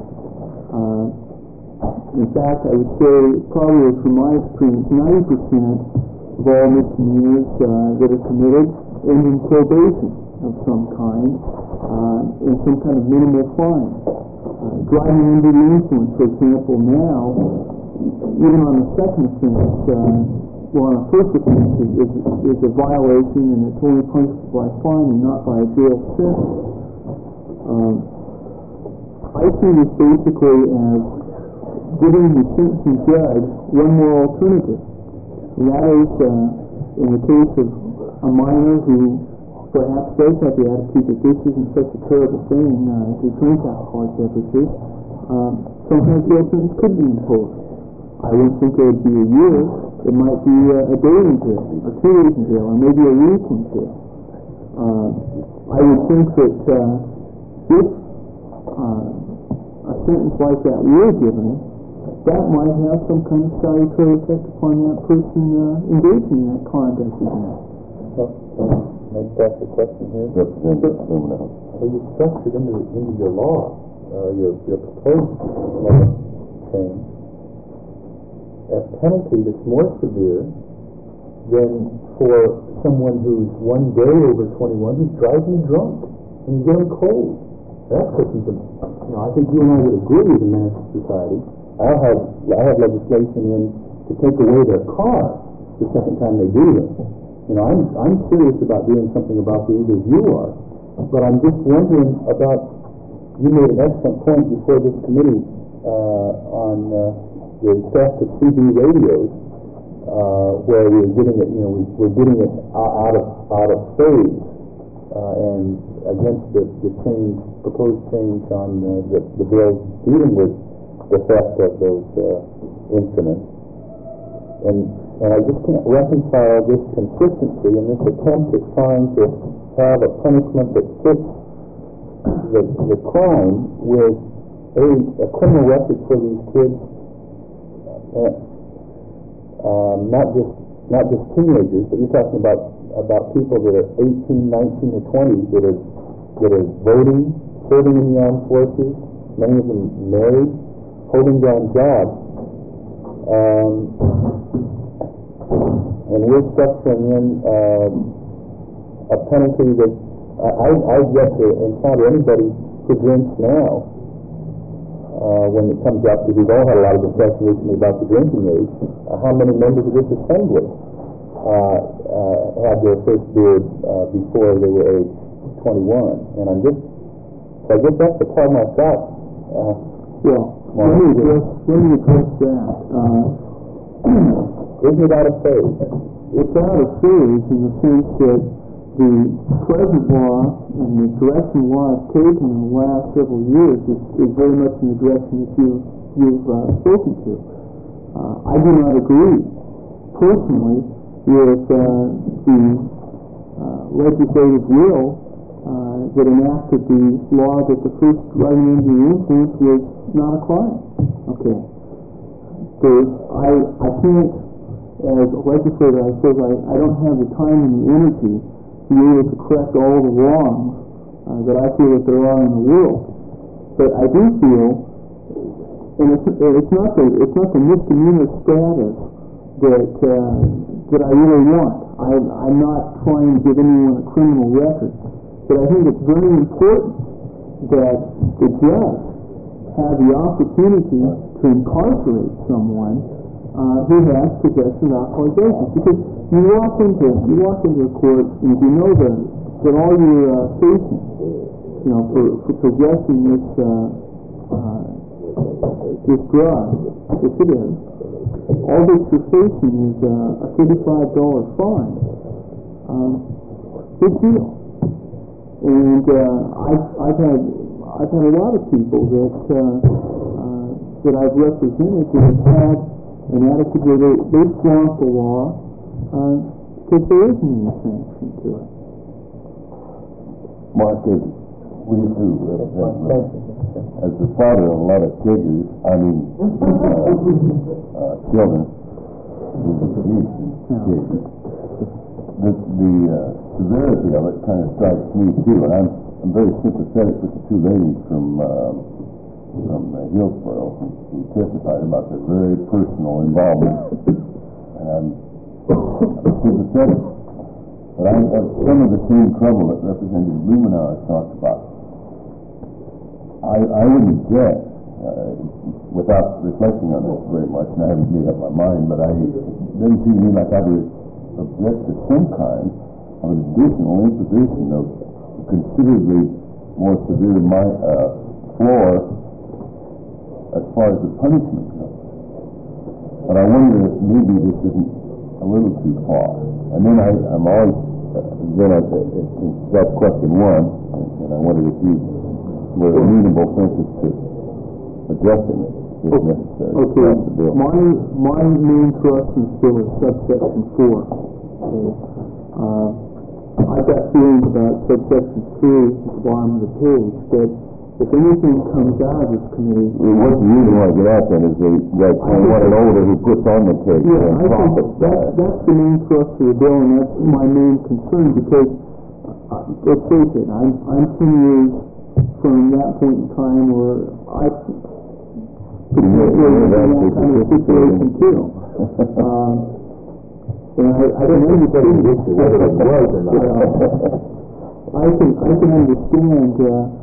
In fact, I would say probably from my experience, 90% of all misdemeanors that are committed end in probation of some kind and some kind of minimal fine. Driving under the influence, for example, now, even on the second offense, on a first offense is a violation and it's only punishable by fine and not by a jail sentence. I see this basically as giving the sentencing judge one more alternative, and that is in the case of a minor who perhaps does have the attitude that this isn't such a terrible thing to drink alcoholic beverages, sometimes jail sentence could be imposed. I wouldn't think it would be a year. It might be a day in jail, or 2 days in jail, or maybe a week in jail. I would think that if a sentence like that were given, that might have some kind of salutary effect upon that person engaging in that conduct again. Let's ask a question here. Well, you structured into your law, your proposed law change, a penalty that's more severe than for someone who's one day over 21 who's driving drunk and you get him cold. That person's I think you and I would agree with the Menace Society. I have legislation in to take away their car the second time they do this. I'm serious about doing something about these as you are, but I'm just wondering about, you made an excellent point before this committee on the theft of CB radios, where we're getting it, we're getting it out of phase, and against the proposed change on the bill dealing with the theft of those instruments. And I just can't reconcile this consistency and this attempt at trying to have a punishment that fits the crime with a criminal record for these kids, not just teenagers, but you're talking about people that are 18, 19, or 20 that are voting, serving in the armed forces, many of them married, holding down jobs, and we're structuring in a penalty that I've yet to encounter anybody who drinks now. When it comes up, because we've all had a lot of discussion recently about the drinking age, how many members of this assembly had their first beer before they were age 21? And I guess that's the problem I've got. Let me address that. Isn't it out of phase? It's out of phase in the sense that the present law and the direction law has taken in the last several years is very much in the direction that you've spoken to. I do not agree personally with the legislative will that enacted the law that the first writing under the influence was not a crime. Okay. So I can't, as a legislator, I suppose I don't have the time and the energy to be able to correct all the wrongs that I feel that there are in the world. But I do feel, and it's not the misdemeanor status that I really want. I'm not trying to give anyone a criminal record, but I think it's very important that the judge have the opportunity to incarcerate someone who has possession of alcoholic beverages. Because you walk into a court, and if you know that all you're facing, for possessing this drug, which it is, all that you're facing is a $35 fine. Big deal. And I've had a lot of people that I've represented that have had an attitude where they flaunt the law because there isn't any sanction to it. Mark, we do as the father of a lot of kids, children, the severity of it kind of strikes me too, and I'm very sympathetic with the two ladies from Hillsborough who testified about their very personal involvement. And I'm sympathetic, but I have some of the same trouble that Representative Blumenauer talked about. I wouldn't guess, without reflecting on this very much, and I haven't made up my mind, but it doesn't seem to me like I would object to some kind of an additional imposition of considerably more severe floor as far as the punishment goes. But I wonder if maybe this isn't a little too far. And then I'm always, that's question one, and I wondered if you were amenable, for instance, to addressing it if necessary. Okay, my main thrust in still is subsection 4. Okay. I've got feelings about subsection 3 at the bottom of the page, that if anything comes out of this committee... What you really want to get at then is that someone older who puts on the cake. Yeah, I think that's the main thrust of the bill, and that's my main concern, because, let's face it, I'm 10 years from that point in time where I particularly in that kind of situation too. And I don't know anybody who was or not. I can understand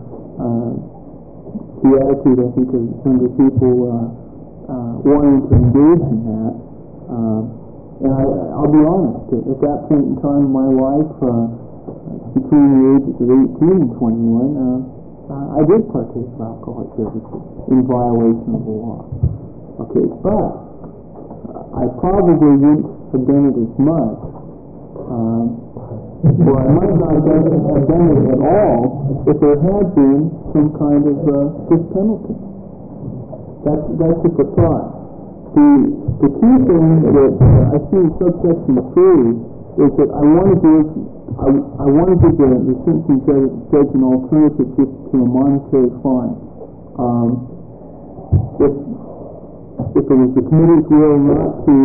the attitude, I think, of younger people wanting to engage in that. And I'll be honest, at that point in time in my life, between the ages of 18 and 21, I did partake of alcoholic beverages in violation of the law. Okay, but I probably wouldn't have done it as much, or I might not have done it at all if there had been some kind of this penalty. That's just a thought. The key thing that I see in subsection 3 is that I want to give the sentencing judge an alternative to a monetary fine. If it was the committee's will not to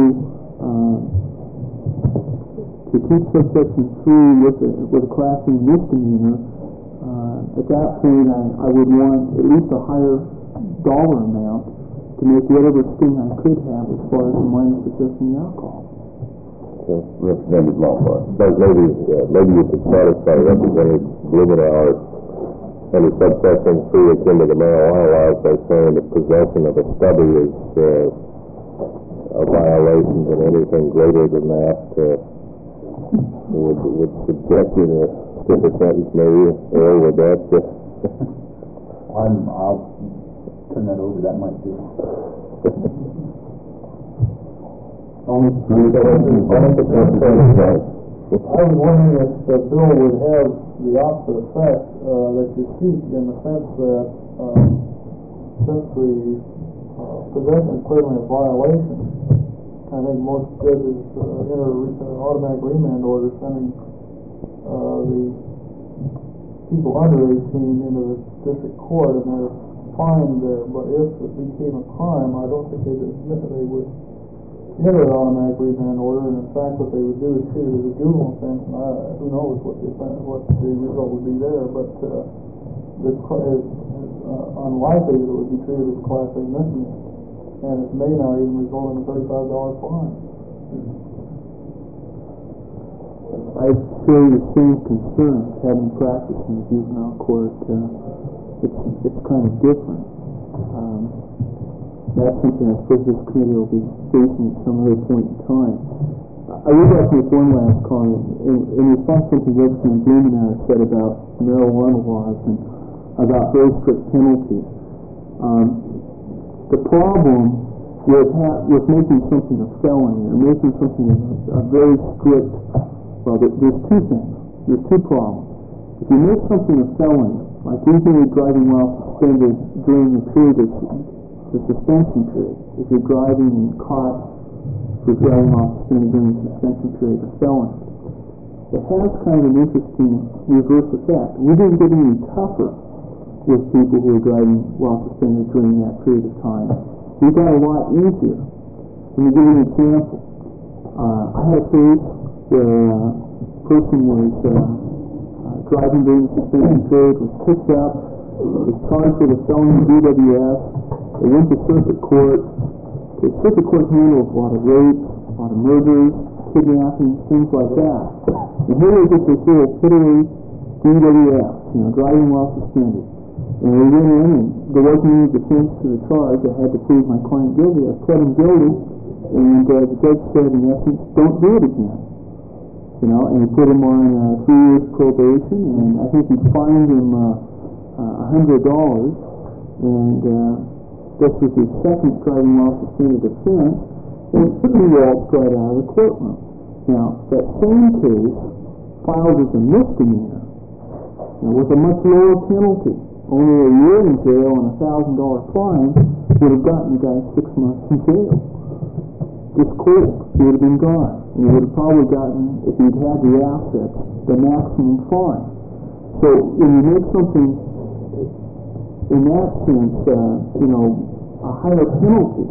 keep subsection 3 with a class A misdemeanor, at that point I would want at least a higher dollar amount to make whatever sting I could have as far as the minor possessing the alcohol. Representative Lombard. But maybe you could satisfy Representative Blumenauer under subsection 3 akin to the marijuana laws by saying that possession of a stubby is a violation, and anything greater than that would subject you to a stiffer sentence, maybe, or would that? I'll turn that over. That might be. I was wondering if the bill would have the opposite effect that you seek, in the sense that since the possession is clearly a violation, I think most judges enter an automatic remand order sending the people under 18 into the district court, and they're fined there. But if it became a crime, I don't think they would enter an automatic remand order, and in fact what they would do is treat it as a juvenile offense, and who knows what the result would be there, but it's unlikely that it would be treated as class A misdemeanor, and it may not even result in a $35 fine. I share the same concerns. Having practiced in the juvenile court, it's kind of different. That's something I suppose this committee will be facing at some other point in time. I would like to make one last comment in response to something Representative Blumenauer said about marijuana laws and about very strict penalties. The problem with making something a felony or making something a very strict, well, there's two things. There's two problems. If you make something a felony, like legally driving while suspended during the period of the suspension period, if you're driving and caught for driving while suspended during the suspension period, a felony, it has kind of an interesting reverse effect. We didn't get any tougher with people who are driving while suspended during that period of time. We got a lot easier. Let me give you an example. I had a case where a person was driving during the suspension period, was picked up, was charged with a felony DWS. They went to circuit court. The circuit court handled a lot of rapes, a lot of murders, kidnapping, things like that. And here we get this little piddly DWS, driving while suspended. And we went in, and there wasn't any defense to the charge. I had to prove my client guilty. I pled him guilty, and the judge said, in essence, don't do it again. And he put him on 3 years probation, and I think he fined him $100, and this was his second driving while suspended offense, and he walked right out of the courtroom. Now, that same case, filed as a misdemeanor, with a much lower penalty, only a year in jail and a $1,000 fine, would have gotten the guy 6 months in jail. Just cold. He would have been gone. And he would have probably gotten, if he'd had the assets, the maximum fine. So when you make something, in that sense, a higher penalty,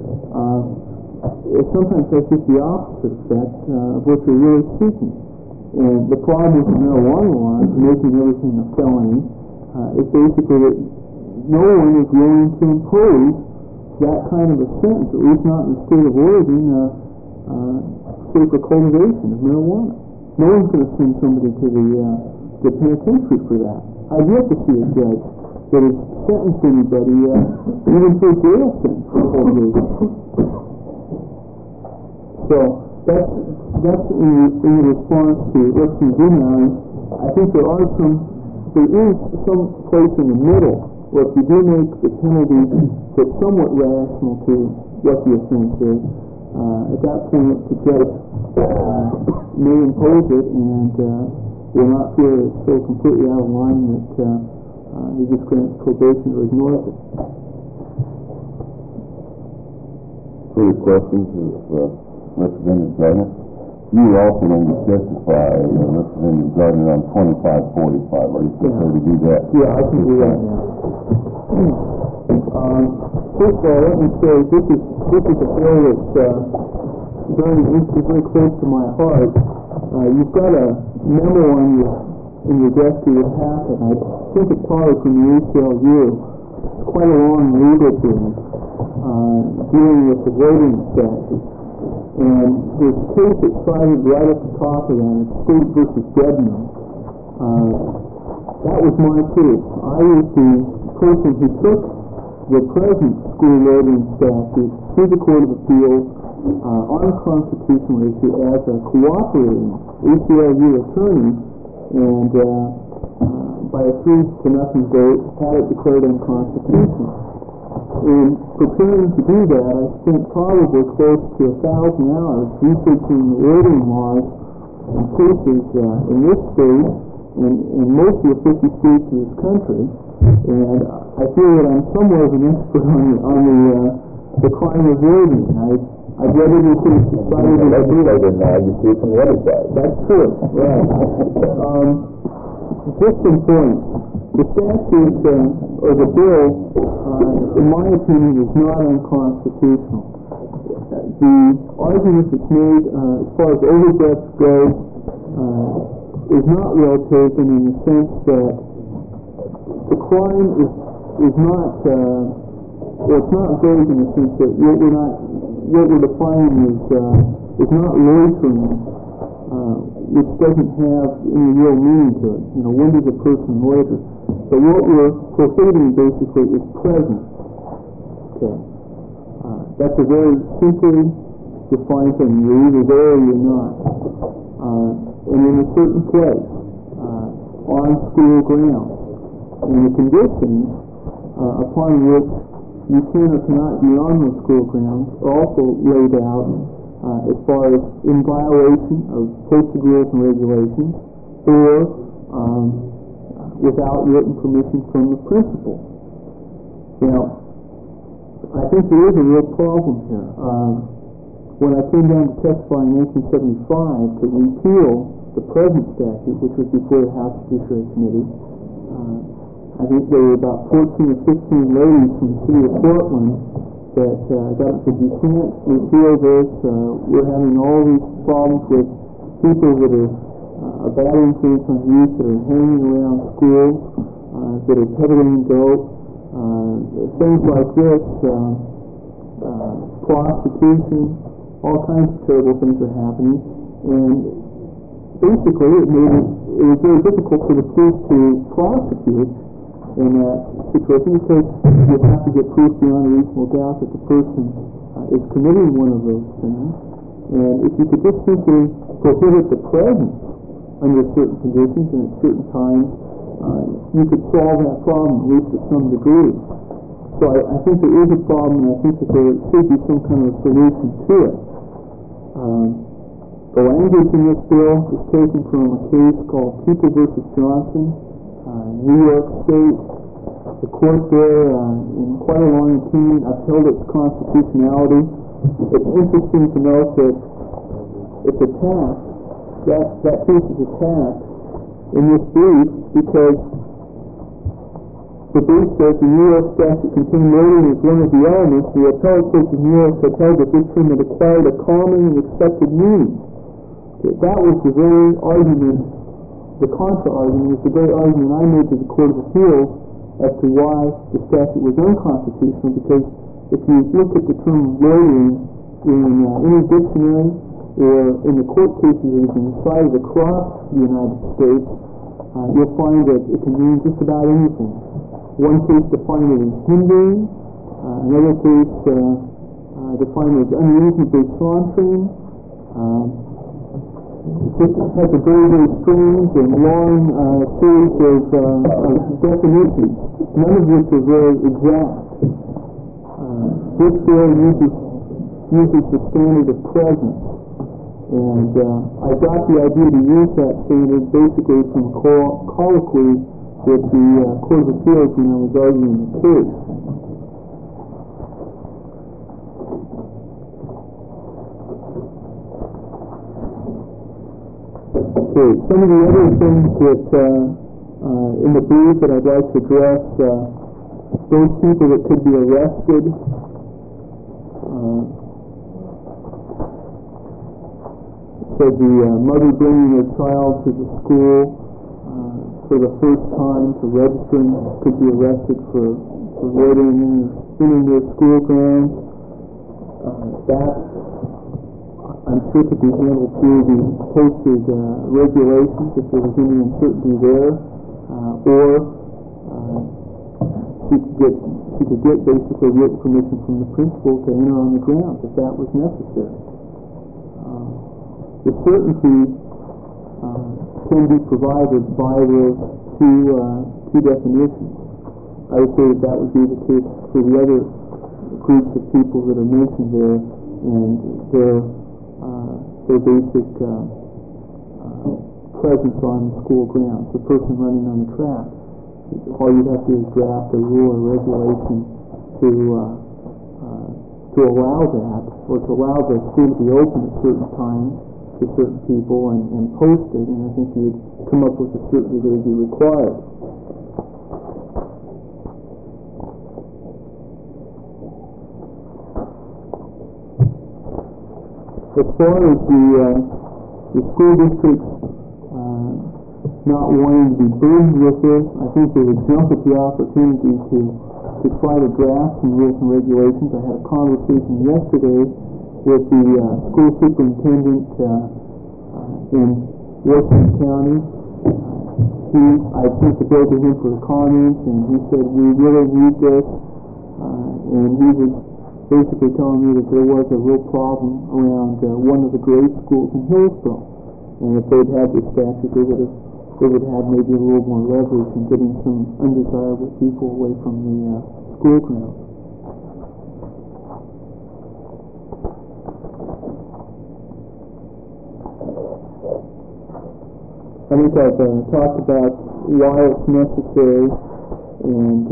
it sometimes has just the opposite effect of what you're really seeking. And the problem with the marijuana laws, making everything a felony, is basically that no one is willing to impose that kind of a sentence, at least not in the state of Oregon, safer cultivation of marijuana. No one's going to send somebody to the penitentiary for that. I've yet to see a judge that has sentenced anybody, even for a jail sentence for cultivation. So that's in response to Representative Blumenauer. I think there are some there is some place in the middle where if you do make the penalty that's somewhat rational to what the offense is, at that point the judge may impose it and will not feel it's so completely out of line that he just grants probation or ignores it. Further questions of Representative Gardner? You were also going to testify, Representative Gardner, on 2545. Are you prepared to do that? Yeah, I can do that now. First of all, let me say this is a bill that's very close to my heart. You've got a memo in your desk of your packet. I think it's probably from the ACLU. It's quite a long legal brief dealing with the voting statute. And there's a case that's cited right at the top of that, it's State versus Dedman. That was my case. I was the person who took the present school voting statute to the Court of Appeals on a constitutional issue as a cooperating ACLU attorney, and by a 3-0 vote, had it declared unconstitutional. In preparing to do that, I spent probably close to 1,000 hours researching the voting laws and cases in this state and in most of the 50 states of this country, and I feel that I'm somewhat of an expert on the crime of voting. I've read everything society that I do. Now you see it from the other side. That's true, right. Just some points. The statute, or the bill, in my opinion, is not unconstitutional. The argument that's made as far as overbreadth goes is not well taken in the sense that the crime is not, it's not vague in the sense that what we're defining is not loitering, which doesn't have any real meaning to it. When does a person loiter? So what we're prohibiting basically is presence. Okay. That's a very simply defined thing. You're either there or you're not. And in a certain place, on school grounds. And the conditions upon which you can or cannot be on those school grounds are also laid out as far as in violation of posted rules and regulations or without written permission from the principal. Now, I think there is a real problem here. When I came down to testify in 1975 to repeal the present statute, which was before the House Judiciary Committee, I think there were about 14 or 15 ladies from the city of Portland that got up and said, you can't repeal this. We're having all these problems with people that are a bad influence on youth that are hanging around schools, that are peddling dope, things like this, prostitution, all kinds of terrible things are happening, and basically it was very difficult for the police to prosecute in that situation because you have to get proof beyond a reasonable doubt that the person is committing one of those things, and if you could just simply prohibit the presence under certain conditions and at certain times, you could solve that problem, at least to some degree. So I think there is a problem, and I think that there should be some kind of a solution to it. The language in this bill is taken from a case called People v. Johnson, New York State. The court there, in quite a long opinion, upheld its constitutionality. It's interesting to note that it's attacked. That case is attacked in this brief because the brief says the New York statute contained murder as one of the elements. The appellate court of New York has held that this term had acquired a common and accepted meaning. That was the very argument, the contra-argument, was the very argument I made to the Court of Appeals as to why the statute was unconstitutional, because if you look at the term loitering in any dictionary or in the court cases that have been decided across the United States, you'll find that it can mean just about anything. One case defined it as hindering, another case defined it as unreasonably sauntering. it has a very, very strange and long series of definitions, none of which are very exact. This bill uses the standard of presence, and I got the idea to use that standard basically from colloquy with the Court of Appeals when I was arguing the case. Okay, some of the other things that in the brief that I'd like to address, those people that could be arrested, so the mother bringing her child to the school for the first time to register could be arrested for loitering in their school grounds. That I'm sure could be handled through the posted regulations if there was any uncertainty there, or she could get basically written permission from the principal to enter on the grounds if that was necessary. The certainty can be provided by those two definitions. I would say that would be the case for the other groups of people that are mentioned there, and their basic presence on the school grounds. The person running on the track, all you'd have to do is draft a rule or regulation to allow that, or to allow the school to be open at certain times to certain people and post it, and I think you'd come up with a certainty that would be required. As far as the school districts not wanting to be burdened with this, I think they would jump at the opportunity to try to draft some rules and regulations. I had a conversation yesterday with the school superintendent in Washington County. I sent the bill to him for comments, and he said, we really need this, and he was basically telling me that there was a real problem around one of the grade schools in Hillsborough, and if they'd had this statute, they would have maybe a little more leverage in getting some undesirable people away from the school grounds. I think I've talked about why it's necessary, and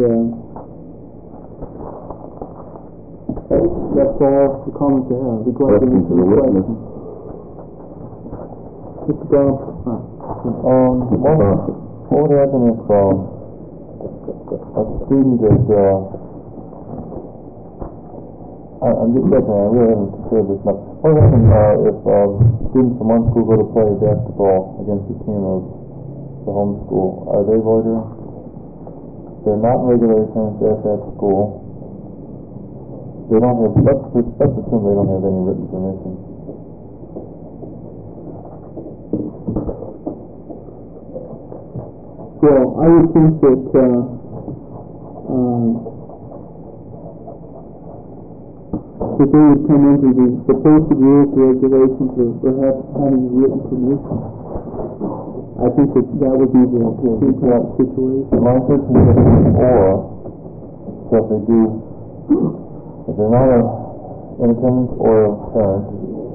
that's all the comments I have. Be glad to answer the questions. Mr. Brown? What would happen if a student is, I'm just checking, I really haven't considered this much. What would happen if students from one school go to play basketball against the team of the home school? Are they loitering? They're not in regulations at that school. They don't have, let's assume they don't have any written permission. Well, I would think that that they would come under the posted rules and regulations of having written permission. I think that would be the situation. My question is, so if they do, if they're not in attendance or a parent,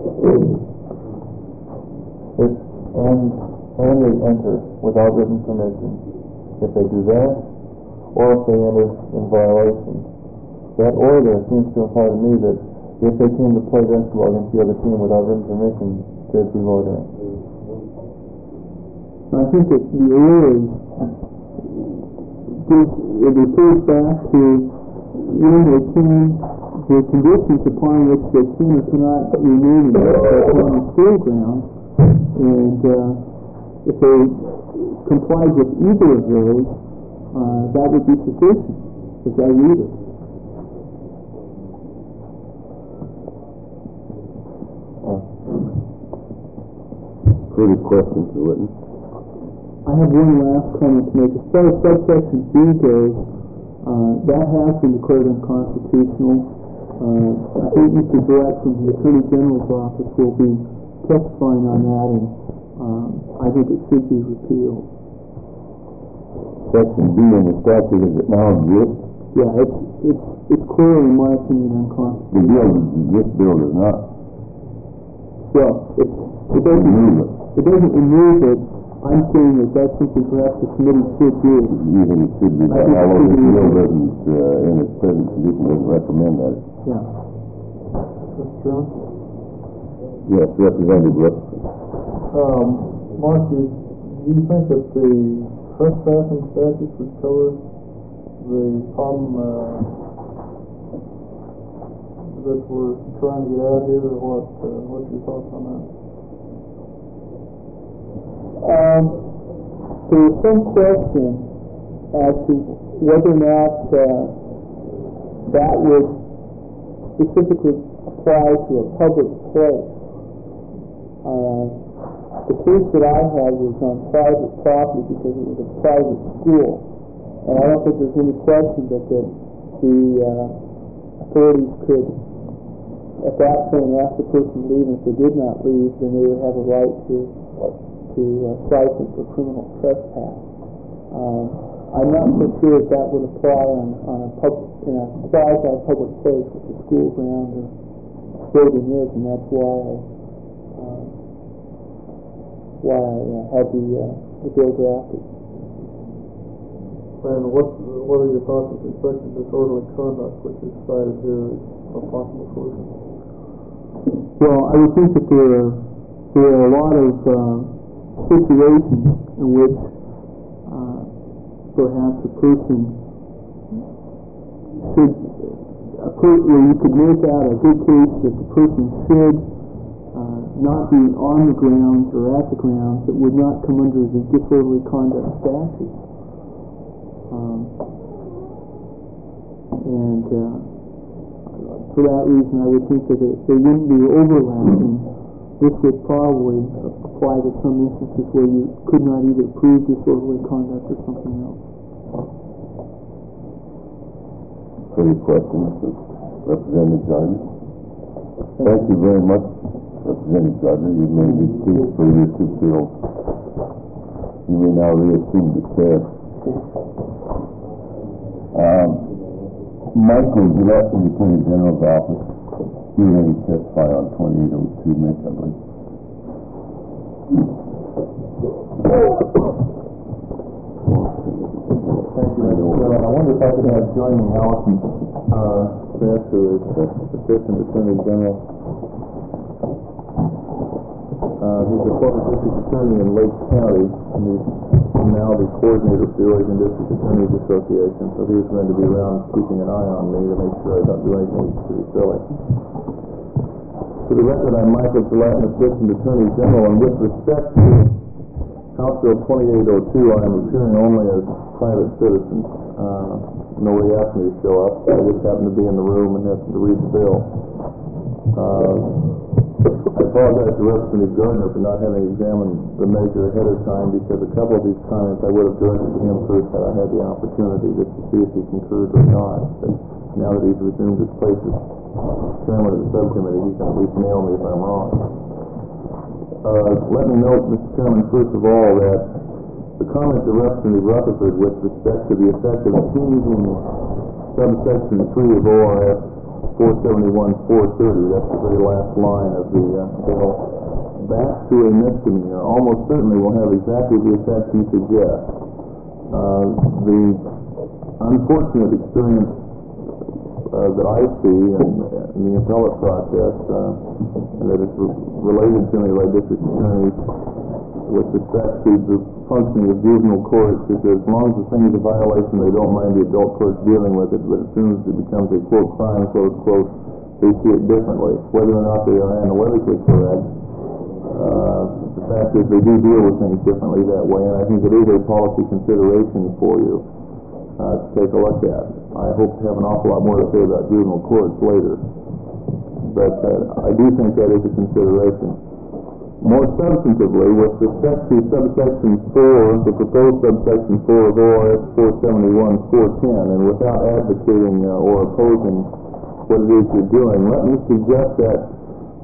and they enter without written permission, if they do that, or if they enter in violation, that order seems to imply to me that if they came to play basketball against the other team without written permission, they'd be loitering. I think that the order refers back to when they can, the conditions upon which they can or cannot remain in the school grounds, and if they complied with either of those, that would be sufficient, as I read it. Further questions, witness? I have one last comment to make. As far as subsection B goes, that has been declared unconstitutional. I think Mr. Brett from the Attorney General's office will be testifying on that, and I think it should be repealed. Section B in the statute, does it now exist? Yeah, it's clear, in my opinion, unconstitutional. This bill does not. Well, it doesn't remove it. I'm saying that that's something perhaps the committee should do. You think it should be done? However, this bill doesn't, in its present condition, doesn't recommend that. Yeah. Mr. Chairman? Yes, Representative Brooks. Mark, do you think that the trespassing statute would cover the problem that we're trying to get out here, or what? What's your thoughts on that? There was some question as to whether or not that would specifically apply to a public place. The case that I had was on private property because it was a private school, and I don't think there's any question that the authorities could, at that point, ask the person to leave, and if they did not leave, then they would have a right to cite them for criminal trespass. I'm not so sure if that would apply in a quasi-public place, which the school ground or building is, and that's why I had the bill drafted. And what are your thoughts with respect to disorderly conduct, which is cited here as a possible solution? Well, I would think that there are a lot of situations in which perhaps a person should, where you could make out a good case that the person should not be on the grounds or at the grounds that would not come under the disorderly conduct statute. And for that reason, I would think that there wouldn't be overlapping. This would probably apply to some instances where you could not either prove disorderly conduct or something else. Any questions of Representative Gardner? Thank you very much, Representative Gardner. You made this case for your two bills. You may now reassume the chair. Michael Gillette from the Attorney General's office. You may testify on 2802 Mick, I believe. Thank you, Mr. Chairman. I wonder if I could have join me Allison Smith, who is the Assistant Attorney General. He's a former district attorney in Lake County, and he's now the coordinator for the Oregon District Attorneys Association, so he's going to be around keeping an eye on me to make sure I don't do anything pretty silly. For the record, I'm Michael Gillette, Assistant Attorney General, and with respect to House Bill 2802, I am appearing only as private citizen. Nobody asked me to show up. I just happened to be in the room and happened to read the bill. I apologize to Representative Gardner for not having examined the measure ahead of time, because a couple of these comments I would have directed to him first had I had the opportunity just to see if he concurred or not. But now that he's resumed his place as chairman of the subcommittee, he can at least nail me if I'm wrong. Let me note, Mr. Chairman, first of all, that the comments of Representative Rutherford with respect to the effect of changing subsection 3 of ORS 471-430, that's the very last line of the bill, back to a misdemeanor, almost certainly will have exactly the effect you suggest. The unfortunate experience that I see in the appellate process, and that is related to me by district attorneys with respect to the functioning of juvenile courts, is that as long as the thing is a violation, they don't mind the adult courts dealing with it, but as soon as it becomes a quote crime, close quote, they see it differently. Whether or not they are analytically correct, the fact is they do deal with things differently that way, and I think it is a policy consideration for you to take a look at. I hope to have an awful lot more to say about juvenile courts later, but I do think that is a consideration. More substantively, with respect to subsection 4, the proposed subsection 4 of ORS 471-410, and without advocating or opposing what it is you're doing, let me suggest that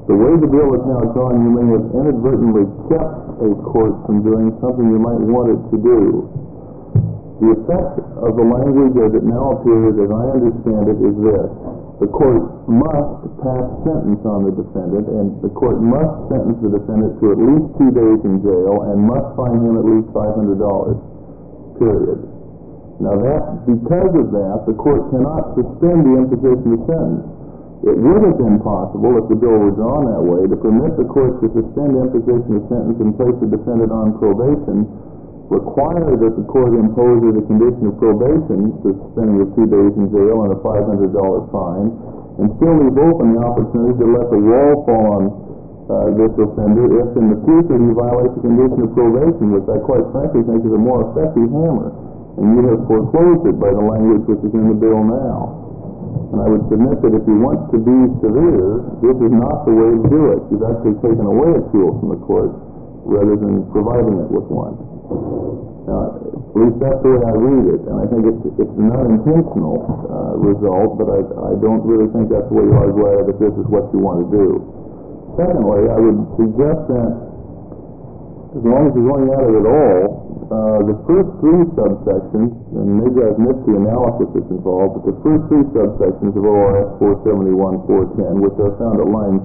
The way the bill is now drawn, you may have inadvertently kept a court from doing something you might want it to do. The effect of the language as it now appears, as I understand it, is this. The court must pass sentence on the defendant, and the court must sentence the defendant to at least 2 days in jail and must fine him at least $500, period. Now because of that, the court cannot suspend the imposition of sentence. It would have been possible, if the bill were drawn that way, to permit the court to suspend imposition of sentence and place the defendant on probation, require that the court impose as a condition of probation the suspending of 2 days in jail and a $500 fine, and still leave open the opportunity to let the wall fall on this offender if in the future he violates the condition of probation, which I quite frankly think is a more effective hammer. And you have foreclosed it by the language which is in the bill now. And I would submit that if you want to be severe, this is not the way to do it. You've actually taken away a tool from the court rather than providing it with one. Now, at least that's the way I read it, and I think it's an unintentional result, but I don't really think that's the way you argue that this is what you want to do. Secondly, I would suggest that as long as you're going at it at all, the first 3 subsections, and maybe I've missed the analysis that's involved, but the first 3 subsections of ORS 471, 410, which are found at lines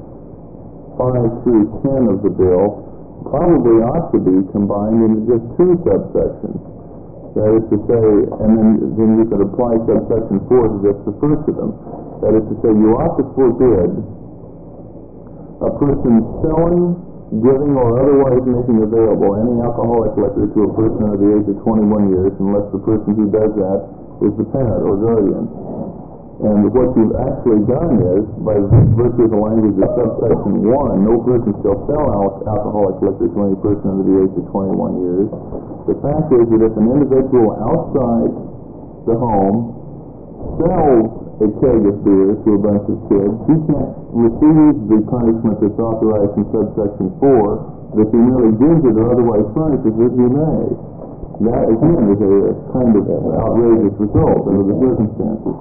5 through 10 of the bill, probably ought to be combined into just 2 subsections. That is to say, and then you could apply subsection 4 to just the first of them. That is to say, you ought to forbid a person selling, giving, or otherwise making available any alcoholic liquor to a person under the age of 21 years unless the person who does that is the parent or guardian. And what you've actually done is, by virtue of the language of subsection 1, no person shall sell alcoholic liquor to any person under the age of 21 years. The fact is that if an individual outside the home sells a keg of beer to a bunch of kids, he can't receive the punishment that's authorized in subsection 4, but if he merely gives it or otherwise furnishes it, he may. That, again, is a kind of outrageous result under the circumstances.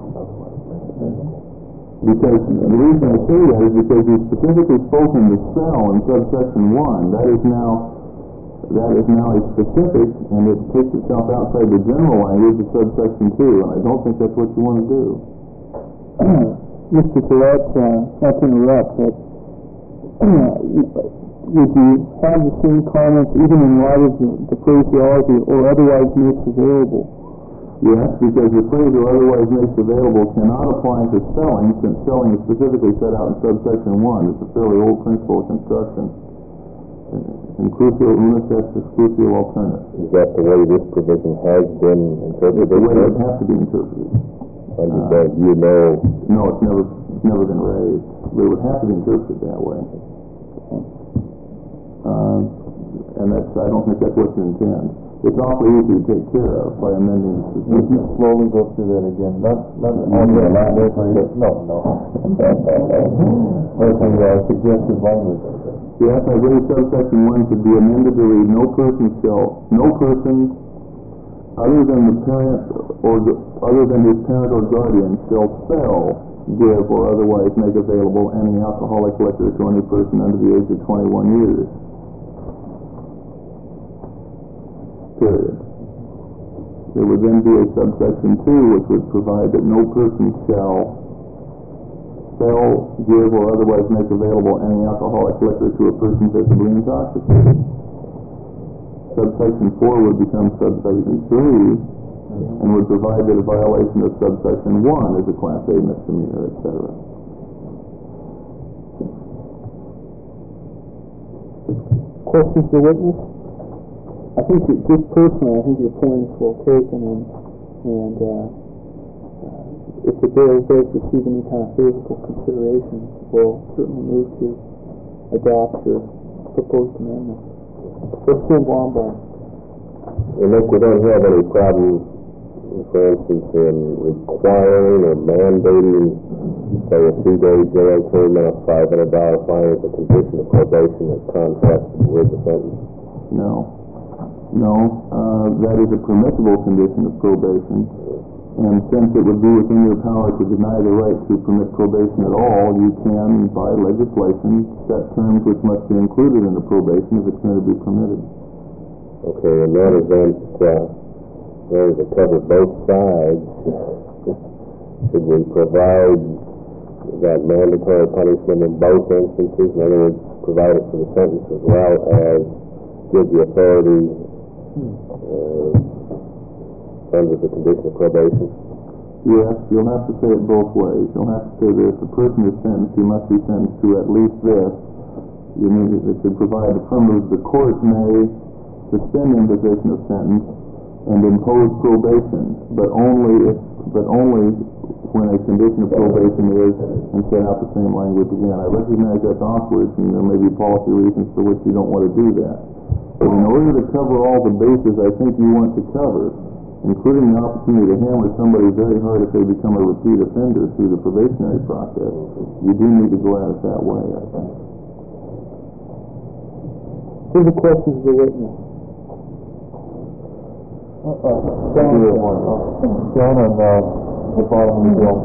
Because the reason I say that is because he's specifically spoken to sell in subsection 1. That is now a specific, and it takes itself outside the general language of subsection 2, and I don't think that's what you want to do. Mr. Surratt, not to interrupt, but would you have the same comments even in light of the phraseology or otherwise makes available? Yes, because the phrase or otherwise makes available cannot apply to selling, since selling is specifically set out in subsection 1. It's a fairly old principle of construction. Inclusio unus est exclusio alternatus. Is that the way this provision has been interpreted? It's the way it has to be interpreted. You know? No, it's never been raised. But it would have to be interpreted that way. And I don't think that's what you intend. It's awfully easy to take care of by amending the You can slowly go through that again. Not on the line. No. Suggested language. Yes, I believe subsection 1 could be amended to read, no person other than his parent or guardian shall sell, give, or otherwise make available any alcoholic liquor to any person under the age of 21 years. Period. There would then be a subsection 2 which would provide that no person shall sell, give, or otherwise make available any alcoholic liquor to a person visibly intoxicated. Subsection 4 would become subsection 3 and would provide that a violation of subsection 1 is a Class A misdemeanor, etc. Questions to witness? I think just personally, I think your point is well taken, and if the bill does receive any kind of favorable consideration, we'll certainly move to adopt your proposed amendment. Mr. Lombard. Unless you don't have any problem, for instance, in requiring or mandating, say, a 2-day jail term and a $500 fine as a condition of probation that contrasts with the sentence? No, that is a permissible condition of probation. And since it would be within your power to deny the right to permit probation at all, you can, by legislation, set terms which must be included in the probation if it's going to be permitted. Okay, in that event, to cover both sides, should we provide that mandatory punishment in both instances? In other words, provide it for the sentence as well as give the authority under the condition of probation? Yes, you'll have to say it both ways. You'll have to say that if the person is sentenced, he must be sentenced to at least this. You need it to provide affirmative. The court may suspend imposition of sentence and impose probation, but only when a condition of probation is, and set out the same language again. I recognize that's awkward, and there may be policy reasons for which you don't want to do that. But in order to cover all the bases I think you want to cover, including the opportunity to hammer somebody very hard if they become a repeat offender through the probationary process, you do need to go at it that way, I think. Here's a question to the witness. John, on the bottom of the bill,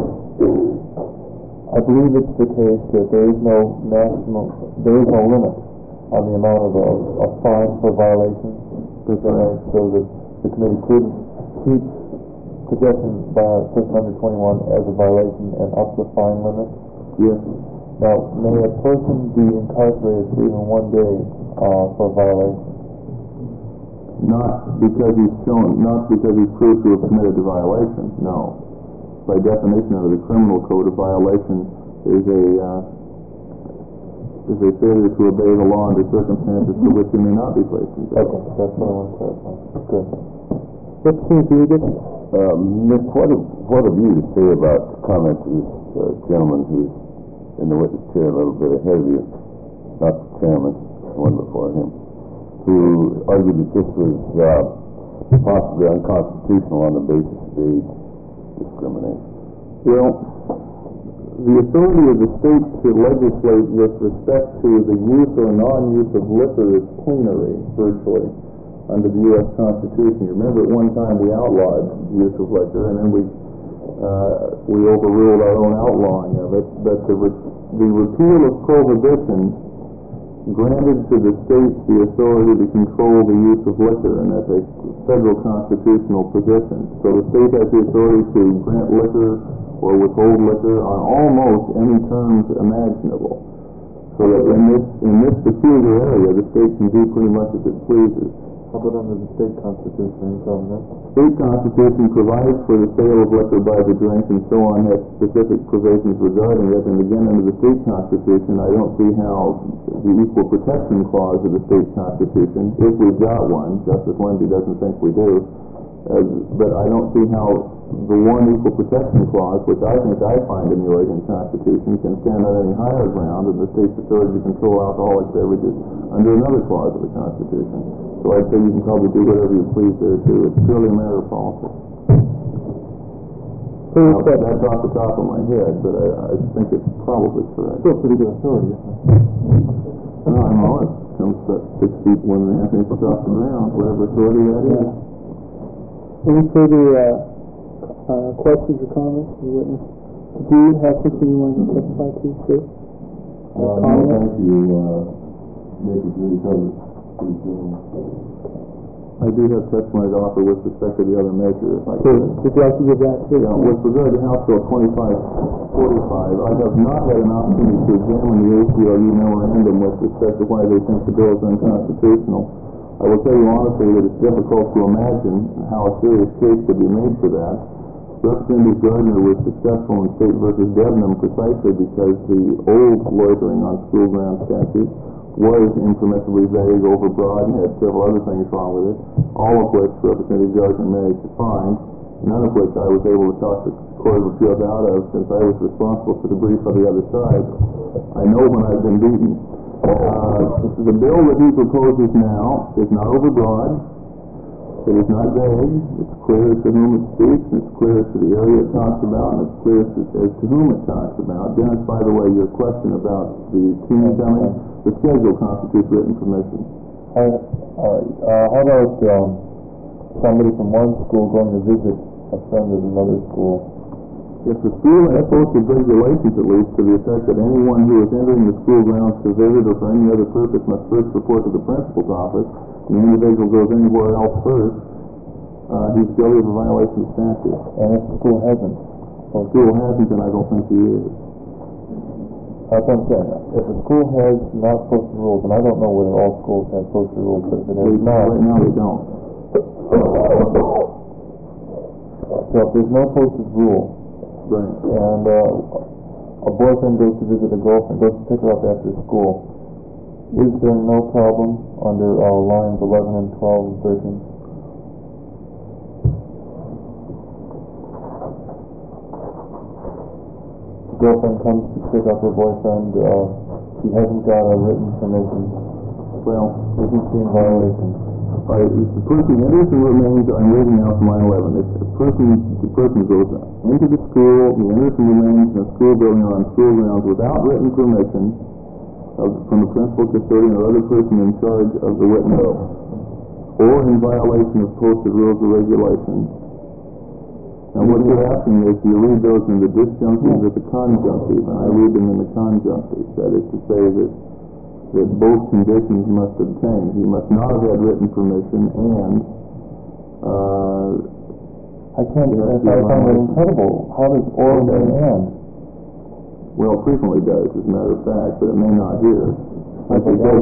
I believe it's the case that there is no limit on the amount of a fine for violation. So that the committee could keep possession by a person under 21 as a violation and up the fine limit. Yes. Now, may a person be incarcerated for even 1 day for a violation? Not because he's proved to have committed the violation, no. By definition under the criminal code, a violation is a failure to obey the law under circumstances for which he may not be placed in jail. Okay, that's what I want to clarify. Good. Let's see if you get Nick, what have you to say about the comments of this gentleman who's in the witness chair a little bit ahead of you, not the chairman, the one before him, who argued that this was possibly unconstitutional on the basis of age discrimination? Well, the authority of the state to legislate with respect to the use or non-use of liquor is plenary, virtually, under the U.S. Constitution. You remember at one time we outlawed use of liquor, and then we overruled our own outlawing of it. But the repeal of prohibition granted to the states the authority to control the use of liquor, and that's a federal constitutional position. So the state has the authority to grant liquor or withhold liquor on almost any terms imaginable. So that in this peculiar area, the state can do pretty much as it pleases. How about under the state constitution, Governor? State constitution provides for the sale of liquor by the drink and so on, has specific provisions regarding it. And again, under the state constitution, I don't see how the equal protection clause of the state constitution, if we've got one, Justice Lindsay doesn't think we do, but I don't see how the one equal protection clause, which I think I find in the Oregon Constitution, can stand on any higher ground than the state's authority to control alcoholic beverages under another clause of the Constitution. So I'd say you can probably do whatever you please there too. It's purely a matter of politics. Now, that's off the top of my head, but I think it's probably correct. Still pretty good authority, isn't it? No, I know it comes up 6 feet, 1.5 inches off the ground, whatever authority that is. any further questions or comments from the witness? Do you have something you want to testify to, sir? Thank you, Nick, it's really covered. I do have testimony to offer with respect to the other measure, if I could. Would you like to give that, sir? Yeah, with regard to House Bill 2545, I have not had an opportunity to examine the ACLU memorandum with respect to why they think the bill is unconstitutional. I will tell you honestly that it's difficult to imagine how a serious case could be made for that. Representative Gardner was successful in State v. Debnam precisely because the old loitering on school ground statute was impermissibly vague, overbroad, and had several other things wrong with it, all of which Representative Gardner managed to find, none of which I was able to talk the Court of Appeals out of since I was responsible for the brief on the other side. I know when I've been beaten. The bill that he proposes now is not overbroad. It is not vague. It's clear as to whom it speaks, and it's clear as to the area it talks about, and it's clear as to whom it talks about. Dennis, by the way, your question about the team coming, the schedule constitutes written permission. How about somebody from one school going to visit a friend at another school. If the school has posted regulations at least to the effect that anyone who is entering the school grounds to visit or for any other purpose must first report to the principal's office, and the individual goes anywhere else first, he's guilty of a violation of statute. And if the school hasn't, If the school hasn't, then I don't think he is. that's what I'm saying. If the school has not posted rules, and I don't know whether all schools have posted rules, but if it has not, Right now they don't. so if there's no posted rule, Right. and a boyfriend goes to visit a girlfriend, goes to pick her up after school, is there no problem under lines 11 and 12 and 13? The girlfriend comes to pick up her boyfriend, she hasn't got a written permission. Well, Isn't she in violation? if the person enters and remains, I'm reading now from line 11. If the person goes into the school, he enters and remains in a school building or on school grounds without written permission from the principal, custodian, or other person in charge of the witness, or in violation of posted rules or regulations. Now what you're asking is, do you read those in the disjunctive or the conjunctive? And I read them in the conjunctive. That is to say that both conditions must obtain. He must not have had written permission, and I find that incredible. How does or and? well, frequently does, as a matter of fact, but it may not here. It does,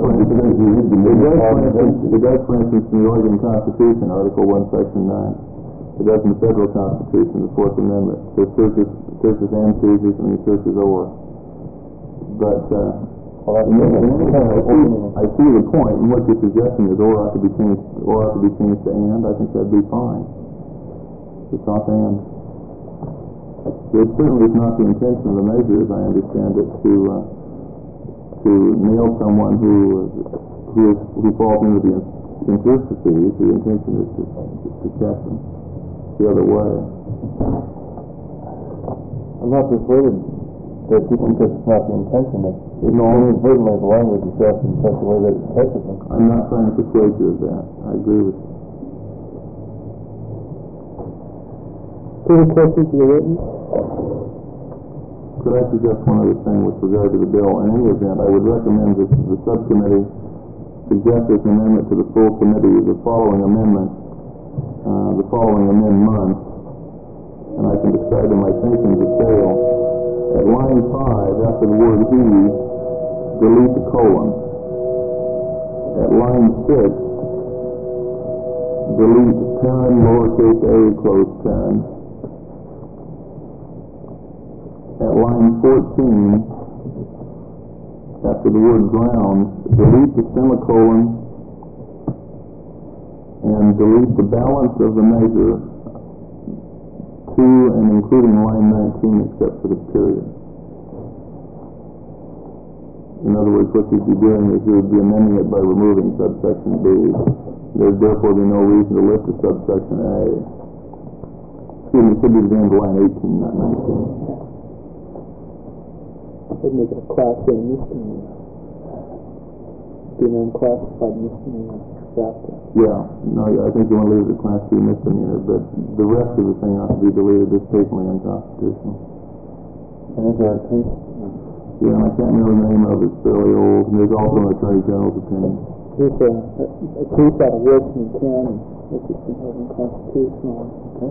for instance, in the Oregon Constitution, Article 1, Section 9. It does in the Federal Constitution, the Fourth Amendment. There's searches and seizures, and searches or. But, I see the point, and what you're suggesting is or ought to be changed to and. I think that'd be fine. It's not and. It certainly is not the intention of the measure, as I understand it, to nail someone who falls into the interstices. The intention is to catch them the other way. I'm not persuaded that just because it's not the intention, inadvertently the language is drafted in such a way that it catches them. I'm not trying to persuade you of that. I agree with you. Further questions of the witness? Could I suggest one other thing with regard to the bill? In any event, I would recommend that the subcommittee suggest as an amendment to the full committee the following amendment, the following amendment, and I can describe in my thinking detail. At line 5, after the word he, delete the colon. At line 6, delete parent, lowercase a, close parent. At line 14, after the word grounds, delete the semicolon and delete the balance of the measure to and including line 19 except for the period. In other words, what you'd be doing is you would be amending it by removing subsection B. There'd therefore be no reason to lift the subsection A. Excuse me, it should be the end of line 18, not 19. They'd make it a Class A misdemeanor. Be an unclassified misdemeanor chapter. Yeah, no, I think you want to leave it Class C misdemeanor, but the rest of the thing ought to be deleted. It's patently unconstitutional. And is there a case? Yeah, and I can't remember the name of it. It's fairly old. And there's also an Attorney General's opinion. There's a case out of Wilson County which has been held unconstitutional. Okay.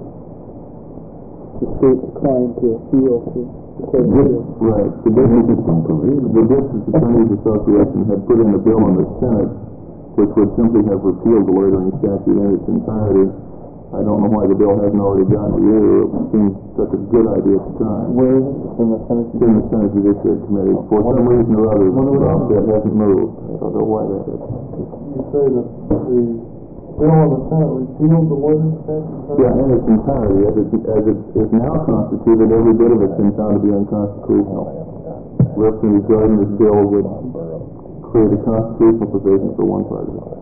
The state declined to appeal to the court. Right. The District Attorneys Association had put in a bill in the Senate which would simply have repealed the loitering statute in its entirety. I don't know why the bill hasn't already gotten to you. It seemed such a good idea at the time. Where is it? It's in the Senate? It's in the Senate Judiciary Committee. For some reason or other, it hasn't moved. I don't know why that is. You say that the bill in the Senate repealed the loitering statute? Yeah, in its entirety. As it is now constituted, every bit of it's been found to be unconstitutional. Representative Gardner's bill would create a constitutional provision for one part of it.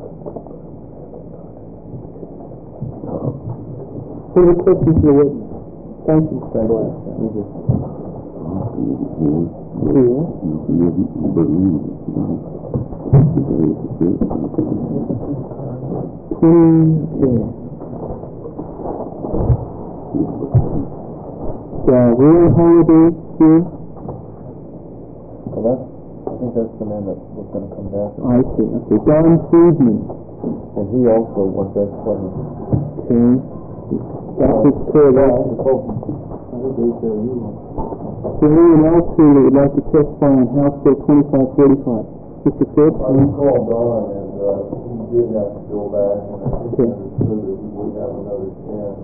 Further questions of the witness? Thank you, Mr. Glass. Roy Holiday here? Well, I think that's the man that was going to come back. I see. Okay. Don Friedman. And he also was at Clinton. Okay. That was clear. Is there anyone else here that would like to testify on House Bill 2545? Mr. Phipps? I called Don, and he did have to go back, and I think he understood that he would have another chance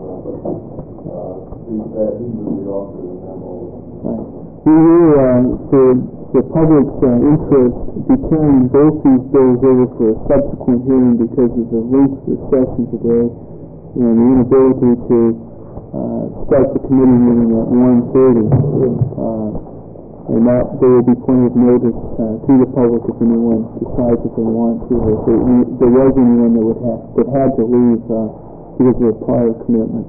to see that he was the author of the memo. Right. We will, for public's interest, be carrying both these bills over for a subsequent hearing because of the length of the session today and the inability to start the committee meeting at 1:30. And that there will be plenty of notice to the public if anyone decides that they want to, or if there was anyone that had to leave because of a prior commitment.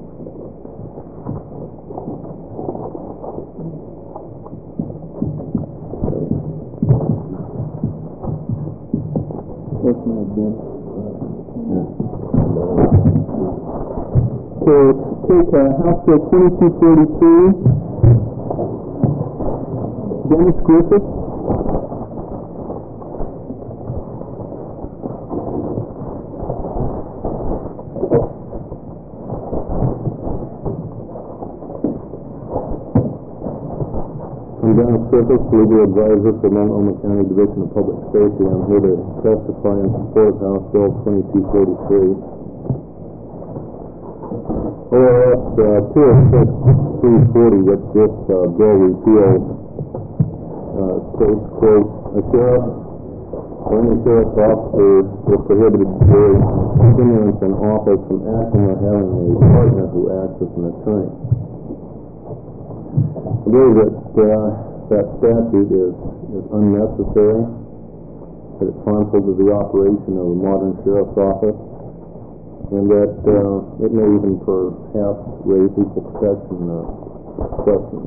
That's my agenda. So take House Bill 2243. Dennis Griffith. I'm Dennis Griffith, legal advisor for Multnomah County Division of Public Safety. I'm here to testify in support of House Bill 2243. ORS 206-340, which this bill repeals, states, quote, a sheriff or any sheriff's officer is prohibited during continuance in office from acting or having a partner who acts as an attorney. I believe that statute is unnecessary, that it's harmful to the operation of a modern sheriff's office, and that it may even perhaps raise equal protection questions.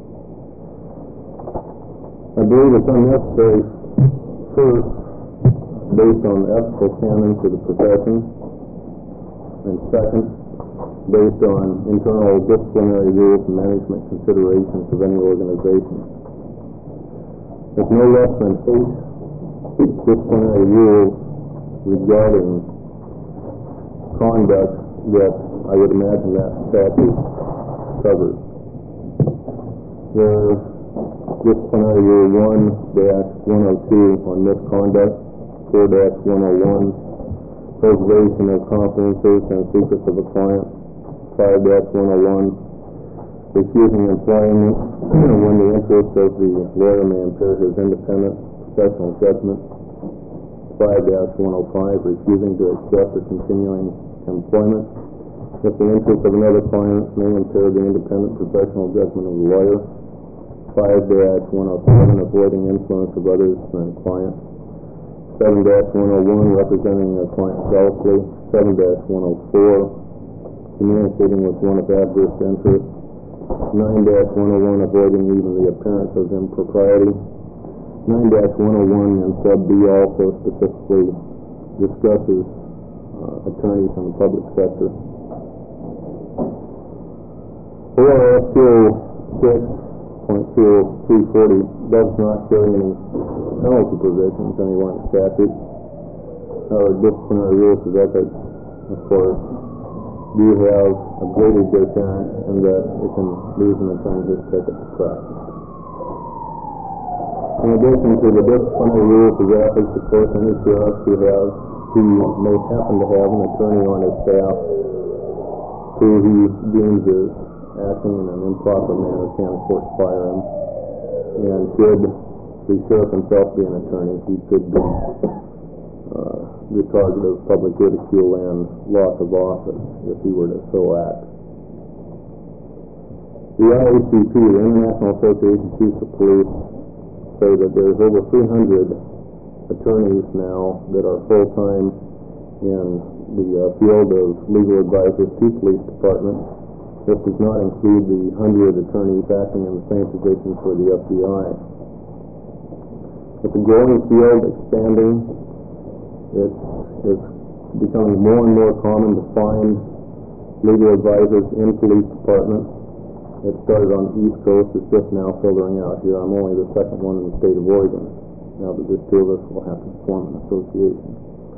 I believe it's unnecessary, first, based on ethical canons of the profession, and second, based on internal disciplinary rules and management considerations of any organization. There's no less than 8 disciplinary rules regarding conduct that I would imagine that statute covers. There's disciplinary rule 1-102 on misconduct, 4-101, preservation of confidences and secrets of a client, 5-101, refusing employment when the interest of the lawyer may impair his independent professional judgment, 5-105, refusing to accept or continuing employment if the interest of another client may impair the independent professional judgment of the lawyer, 5-107, avoiding influence of others than clients, 7-101, representing a client zealously, 7-104, communicating with one of adverse interest, 9-101, avoiding even the appearance of impropriety, 9-101 and sub B also specifically discusses attorneys in the public sector. ORS 206.340 does not carry any penalty provisions anywhere in the statute. Our disciplinary rules of ethics, of course, do have a graded deterrent in that it can lose an attorney his ticket to practice. In addition to the disciplinary rules of ethics, of course, any sheriff who may happen to have an attorney on his staff who he deems is acting in an improper manner can, of course, fire him. And should the sheriff himself be an attorney, he could be the target of public ridicule and loss of office if he were to so act. The IACP, the International Association of Chiefs of Police, say that there's over 300 attorneys now that are full-time in the field of legal advisors to police departments. This does not include the 100 attorneys acting in the same position for the FBI. With the growing field expanding, it's becoming more and more common to find legal advisors in police departments. It started on the East Coast. It's just now filtering out here. I'm only the second one in the state of Oregon. Now that there's two of us, we'll have to form an association.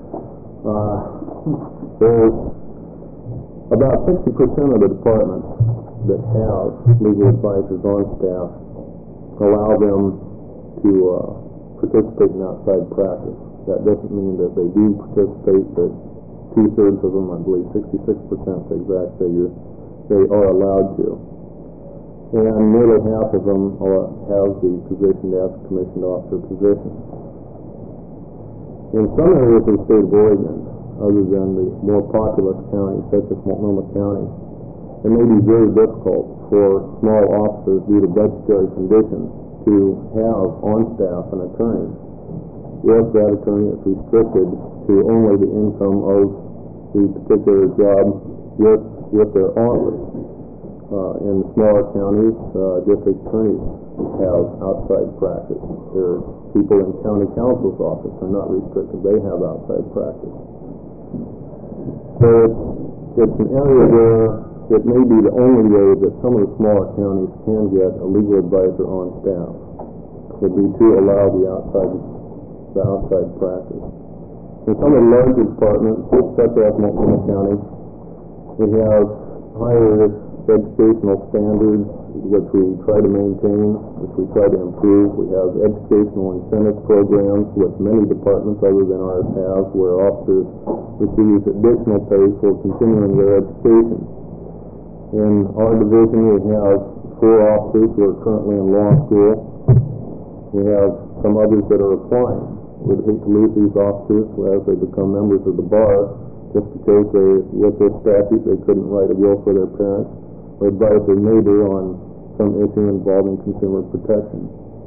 There's about 60% of the departments that have legal advisors on staff allow them to participate in outside practice. That doesn't mean that they do participate, but 2/3 of them, I believe 66% the exact figure, they are allowed to. And nearly half of them have the position as a commissioned officer position. In some areas of the state of Oregon, other than the more populous counties, such as Multnomah County, it may be very difficult for small officers due to budgetary conditions to have on staff an attorney if that attorney is restricted to only the income of the particular job with their office. In the smaller counties, district attorneys have outside practice. There are people in county counsel's office are not restricted. They have outside practice. So it's an area where it may be the only way that some of the smaller counties can get a legal advisor on staff, would be to allow the outside practice. In some of the larger departments, such as Multnomah County, we have higher educational standards, which we try to maintain, which we try to improve. We have educational incentive programs, which many departments other than ours have, where officers receive additional pay for continuing their education. In our division, we have 4 officers who are currently in law school. We have some others that are applying. We'd hate to lose these officers as they become members of the bar, just because with their statute, they couldn't write a will for their parents or advise their neighbor on some issue involving consumer protection.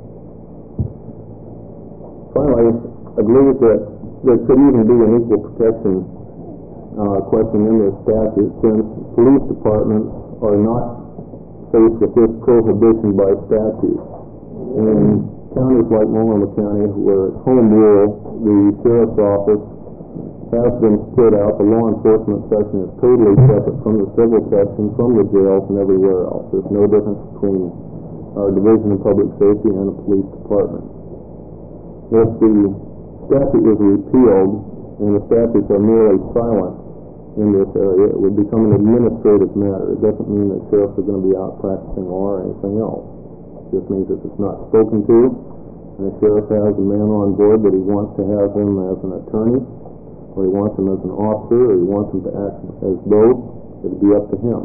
Finally, I believe that there could even be an equal protection question in this statute, since police departments are not faced with this prohibition by statute. In counties like Multnomah County, where it's home rule, the sheriff's office has been split out. The law enforcement section is totally separate from the civil section, from the jails, and everywhere else. There's no difference between our Division of Public Safety and the police department. If the statute was repealed and the statutes are merely silent in this area, it would become an administrative matter. It doesn't mean that sheriffs are going to be out practicing law or anything else. It just means if it's not spoken to, and the sheriff has a man on board that he wants to have him as an attorney, or he wants him as an officer, or he wants him to act as both, it'll be up to him.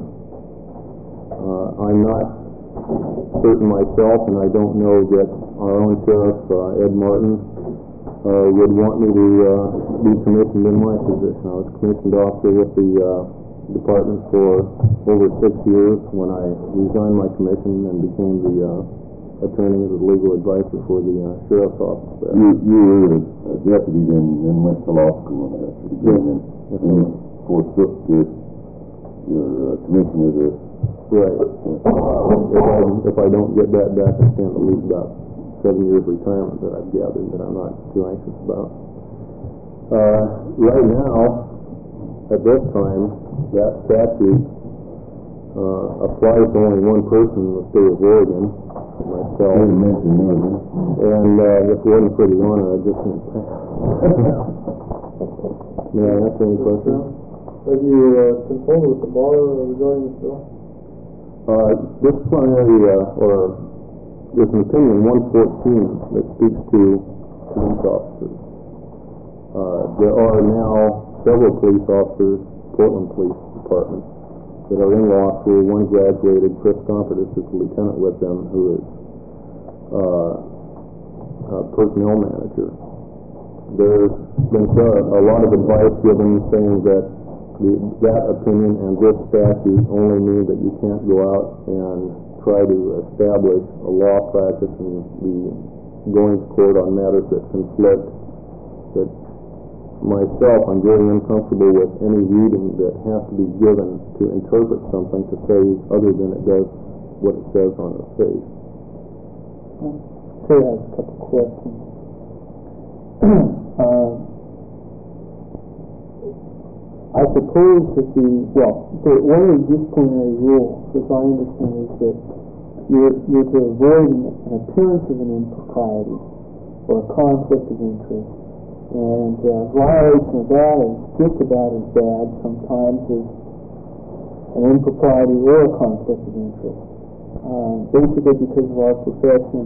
I'm not certain myself, and I don't know that our own sheriff, Ed Martin, would want me to be commissioned in my position. I was a commissioned officer with the department for over 6 years when I resigned my commission and became the attorney as a legal advisor for the sheriff's office there. You were a deputy then went to law school and forsook your commission as a... Right. If I don't get that back, I stand to lose about 7 years retirement that I've gathered that I'm not too anxious about. Right now, at this time, that statute applies to only one person in the state of Oregon, myself. And if it wasn't for the honor, I just wouldn't pass. May I ask any questions? Have you consulted with the bar regarding this bill? Disciplinary, or there's an opinion 114 that speaks to police officers. There are now several police officers, Portland Police Department, that are in law school. One graduated, Chris Comfort is a lieutenant with them, who is personnel manager. There's been a lot of advice given saying that that opinion and this statute only mean that you can't go out and try to establish a law practice and be going to court on matters that conflict. But myself, I'm very uncomfortable with any reading that has to be given to interpret something to say other than it does what it says on its face. Say I have a couple questions. I suppose that one of the disciplinary rules, as I understand, is that you're to avoid an appearance of an impropriety or a conflict of interest, and violation of that is just about as bad sometimes as an impropriety or a conflict of interest. Basically, because of our profession,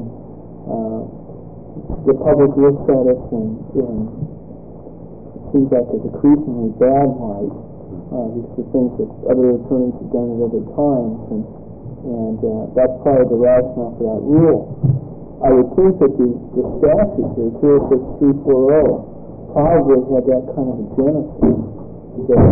the public looks at us and seems like a decreasingly bad light because of things that other attorneys have done at other times, and that's part of the rationale for that rule. I would think that the statute here, 206-340, probably had that kind of a genesis, that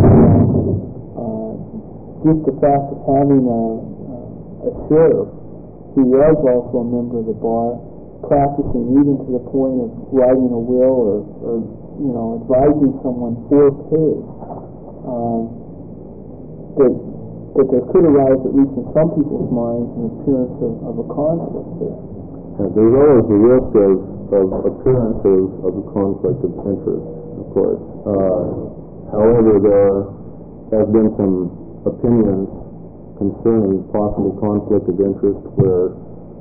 just the fact of having a sheriff who was also a member of the bar, practicing even to the point of writing a will or advising someone for pay, that there could arise, at least in some people's minds, an appearance of a conflict there. There's always the risk of appearances of a conflict of interest, of course. However, there have been some opinions concerning possible conflict of interest where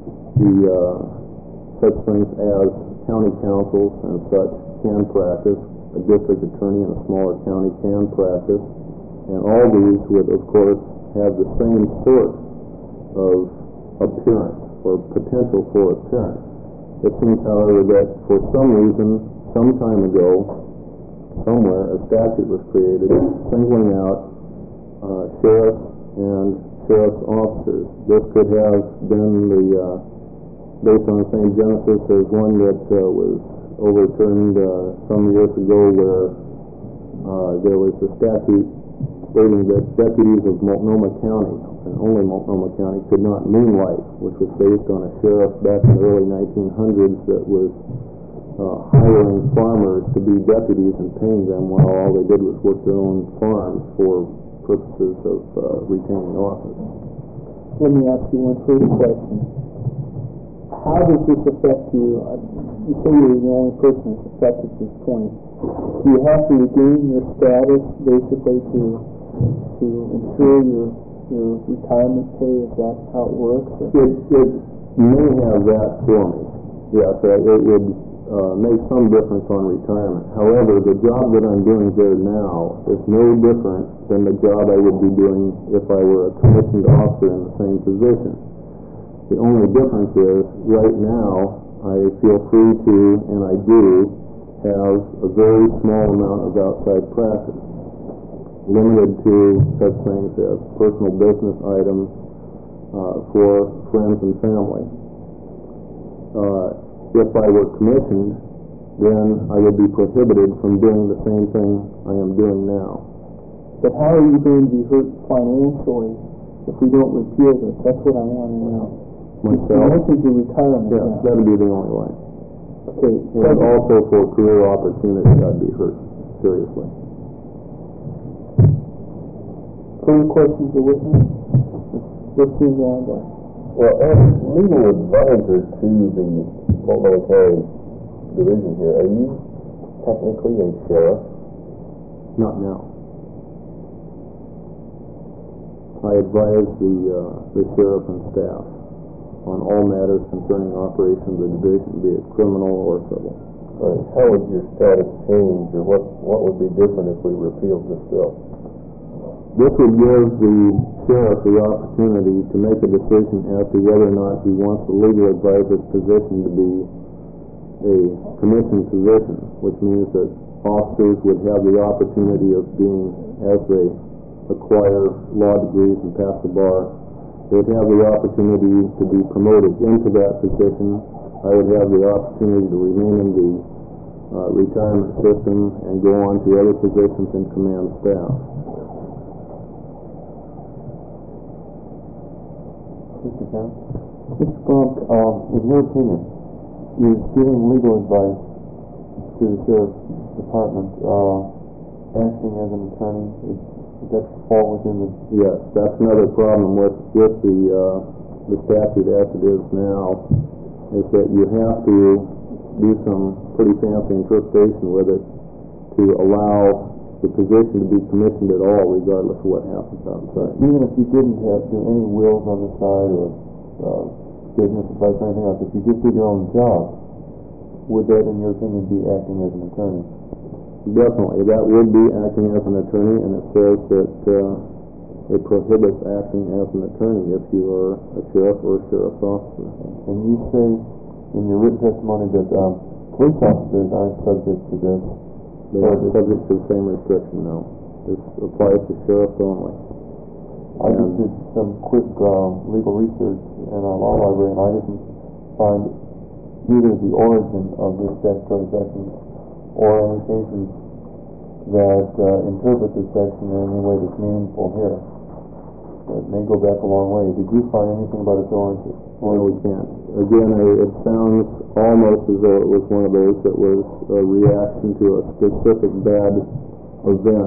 such things as county councils and such can practice, a district attorney in a smaller county can practice, and all these would, of course, have the same sort of appearance or potential for appearance. It seems, however, that for some reason, some time ago, somewhere, a statute was created singling out sheriffs and sheriff's officers. This could have been based on the same genesis as one that was overturned some years ago, where there was a statute stating that deputies of Multnomah County, and only Multnomah County, could not moonlight, which was based on a sheriff back in the early 1900s that was hiring farmers to be deputies and paying them while all they did was work their own farms for purposes of retaining office. Let me ask you one further question. How does this affect you? You say you're the only person that's affected at this point. Do you have to regain your status basically to ensure your retirement pay? Is that how it works? It may have that for me. Yes, it would make some difference on retirement. However, the job that I'm doing there now is no different than the job I would be doing if I were a commissioned officer in the same position. The only difference is, right now, I feel free to, and I do, have a very small amount of outside practice, limited to such things as personal business items for friends and family. If I were commissioned, then I would be prohibited from doing the same thing I am doing now. But how are you going to be hurt financially if we don't repeal this? That's what I want to know. Myself? You mentioned your retirement. Yeah, that would be the only way. Okay. And also for career opportunity, I'd be hurt seriously. Further questions of witness? Let's move on. Well, as legal advisor to the Multnomah County Division here, are you technically a sheriff? Not now. I advise the sheriff and staff on all matters concerning operations of the division, be it criminal or civil. Right. How would your status change, or what would be different if we repealed this bill? This would give the sheriff the opportunity to make a decision as to whether or not he wants the legal advisor's position to be a commissioned position, which means that officers would have the opportunity of being, as they acquire law degrees and pass the bar, they would have the opportunity to be promoted into that position. I would have the opportunity to remain in the retirement system and go on to other positions in command staff. Mr. Kemp? Mr. Plump, in your opinion, is giving legal advice to the sheriff's department, acting as an attorney, does that fall within the... Yes, that's another problem with the statute as it is now, is that you have to do some pretty fancy interpretation with it to allow the position to be commissioned at all, regardless of what happens outside. Even if you didn't have do any wills on the side or business advice or anything else, if you just did your own job, would that, in your opinion, be acting as an attorney? Definitely, that would be acting as an attorney, and it says that it prohibits acting as an attorney if you are a sheriff or a sheriff's officer. And you say in your written testimony that police officers aren't subject to this. They are subject to the same restriction now. This applies to sheriffs only. I just did some quick legal research in our law library, and I didn't find either the origin of this statutory section or any cases that interpret this section in any way that's meaningful here. It may go back a long way. Did you find anything about its origin? No, we can't. Again, it sounds almost as though it was one of those that was a reaction to a specific bad event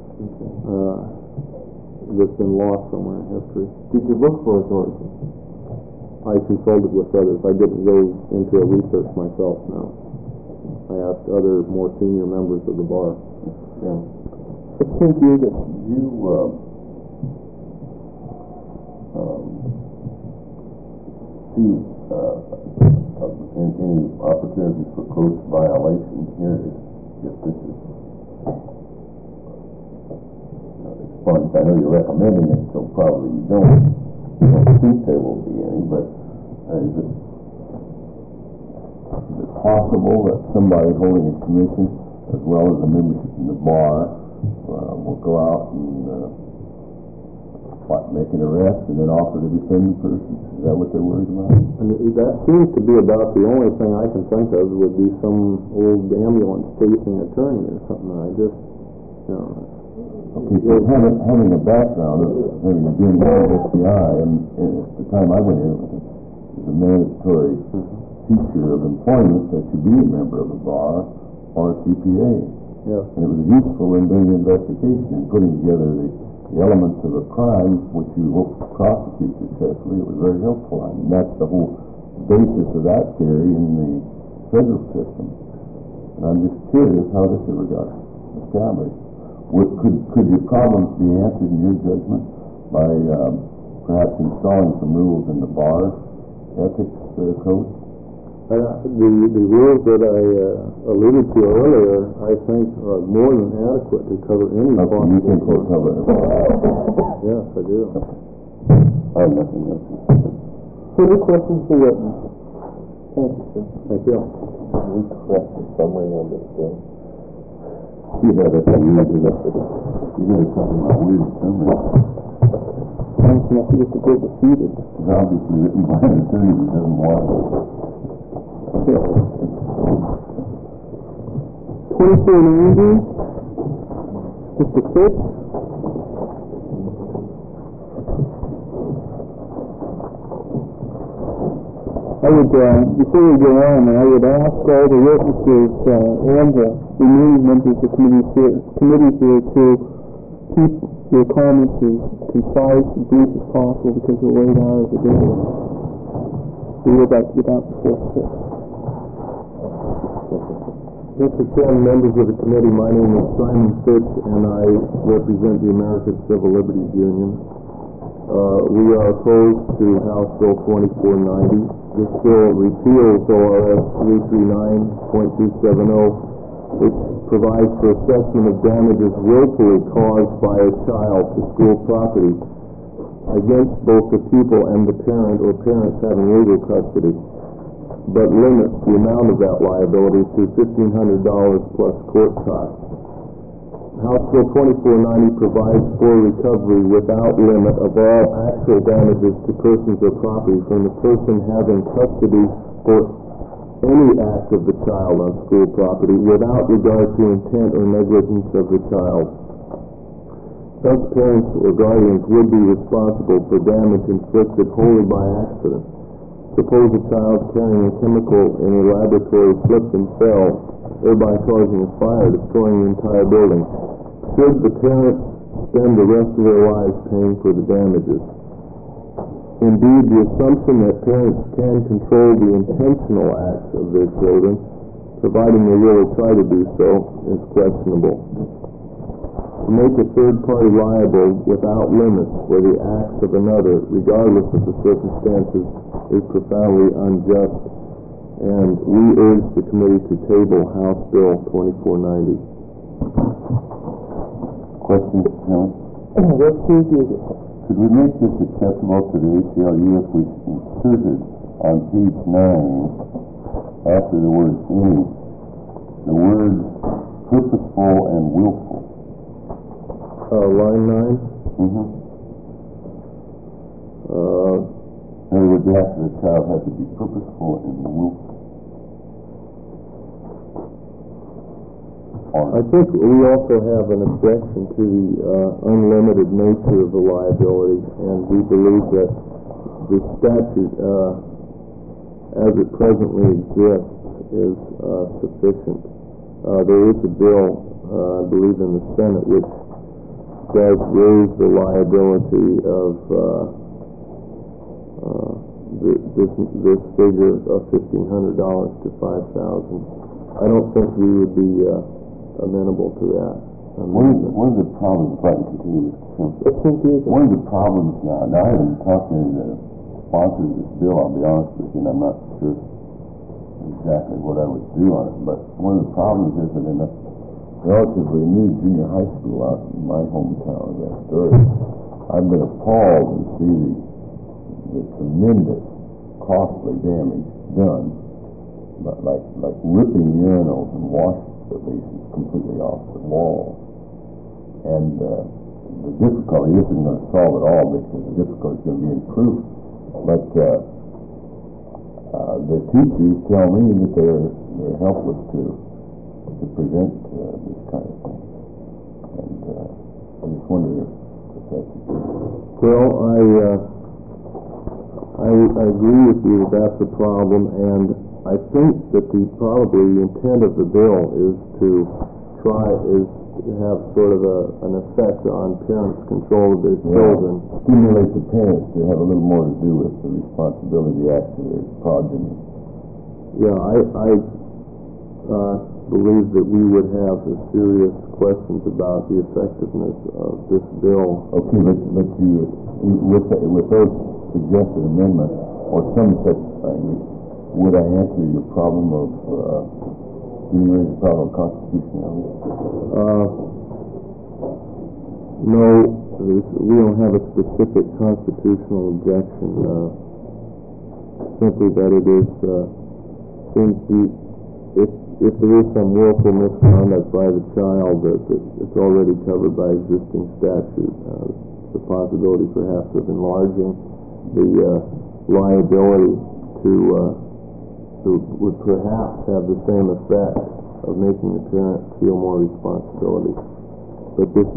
that's been lost somewhere in history. Did you look for its origin? I consulted with others. I didn't go into a research myself, no. I asked other more senior members of the bar. Yeah. Thank you. That you see any opportunities for code violation here if this is expunged. I know you're recommending it, so probably you don't think there will be any, but is it possible that somebody holding a commission as well as a membership in the bar will go out and make an arrest and then offer to defend the person? Is that what they're worried about? And that seems to be about the only thing I can think of would be some old ambulance chasing attorney or something. I just, Okay, so having a background of having been in the FBI, and at the time I went in, it was a mandatory feature of employment that you be a member of a bar or a CPA. Yeah. And it was useful in doing the investigation and putting together the elements of a crime which you hope to prosecute successfully. It was very helpful, and that's the whole basis of that theory in the federal system. And I'm just curious how this ever got established. Could your problems be answered in your judgment by perhaps installing some rules in the bar ethics code? The rules that I alluded to earlier, I think, are more than adequate to cover any possible. You think they'll cover it? Yes, I do. I have nothing else. Further questions for witness? Thank you, sir. Thank you. We correct the summary on this bill. Yeah, that's a weird. You know something about weird summary. Thank you. I think it's a bit defeated. It's obviously written by an attorney who doesn't want it. 2490, Mr. Fitz. I would, before we go on, I would ask all the witnesses and the remaining members of the committee here to keep your comments as concise and brief as possible because of the late hour of the day. We would like to get out before 6. Mr. Chairman, members of the committee, my name is Simon Fitch, and I represent the American Civil Liberties Union. We are opposed to House Bill 2490. This bill repeals ORS 339.270, which provides for assessment of damages willfully caused by a child to school property against both the pupil and the parent or parents having legal custody, but limits the amount of that liability to $1,500 plus court costs. House Bill 2490 provides for recovery without limit of all actual damages to persons or property from the person having custody for any act of the child on school property without regard to intent or negligence of the child. Thus, parents or guardians would be responsible for damage inflicted wholly by accident. Suppose a child carrying a chemical in a laboratory slipped and fell, thereby causing a fire, destroying the entire building. Should the parents spend the rest of their lives paying for the damages? Indeed, the assumption that parents can control the intentional acts of their children, providing they really try to do so, is questionable. To make a third party liable without limits for the acts of another, regardless of the circumstances, is profoundly unjust, and we urge the committee to table House Bill 2490. Questions, John? Could we make this acceptable to the ACLU if we inserted on page 9, after the word any, the words purposeful and willful? Line 9? Mm-hmm. In other words, the act of the child has to be purposeful and willful. I think we also have an objection to the unlimited nature of the liability, and we believe that the statute, as it presently exists, is sufficient. There is a bill, I believe in the Senate, which does raise the liability of this figure of $1,500 to $5,000. I don't think we would be amenable to that. One of the problems, if I can continue, one of the problems now I haven't talked to any of the sponsors of this bill, I'll be honest with you, and I'm not sure exactly what I would do on it, but one of the problems is that in a relatively new junior high school out in my hometown of Astoria, I've been appalled to see the tremendous costly damage done, like ripping urinals and wash stations completely off the wall. And the difficulty isn't going to solve it all, because the difficulty is going to be improved. But the teachers tell me that they're helpless to prevent this kind of thing. And I just wonder if that's the case. Well, I agree with you that that's a problem, and I think that probably the intent of the bill is to have sort of an effect on parents' control of their children. Stimulate the parents to have a little more to do with the responsibility act of their progeny. Yeah, I believe that we would have serious questions about the effectiveness of this bill. Okay, but you, with those suggested amendments, or some such language, would I answer your problem of the problem of constitutionality? No, we don't have a specific constitutional objection. Simply that it is, if there is some willful misconduct by the child, that it's already covered by existing statute. The possibility perhaps of enlarging the liability would perhaps have the same effect of making the parent feel more responsibility. But this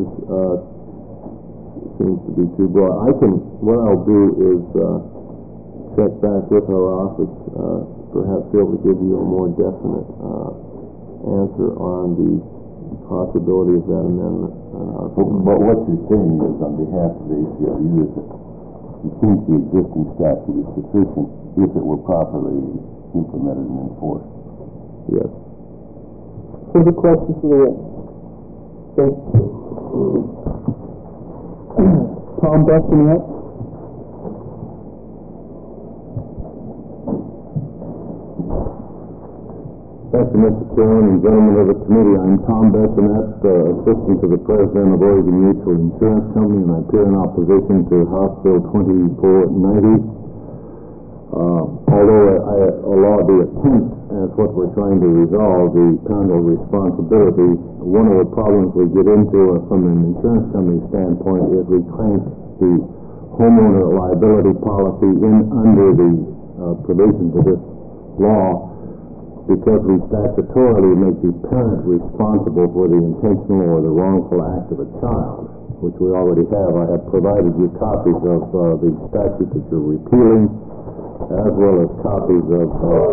seems to be too broad. What I'll do is check back with our office, perhaps be able to give you a more definite answer on the possibility of that amendment. But what you're saying is, on behalf of the ACLU, is that you think the existing statute is sufficient if it were properly implemented and enforced. Yes. Further questions for the witness? Tom Bessinet. Thank you, Mr. Chairman and gentlemen of the committee. I'm Tom Bessinet, Assistant to the President of Oregon Mutual Insurance Company, and I appear in opposition to House Bill 2490. Although a law be attempt as what we're trying to resolve, the parental responsibility, one of the problems we get into from an insurance company standpoint is we clamp the homeowner liability policy under the provisions of this law, because we statutorily make the parent responsible for the intentional or the wrongful act of a child, which we already have. I have provided you copies of the statute that you're repealing, as well as copies of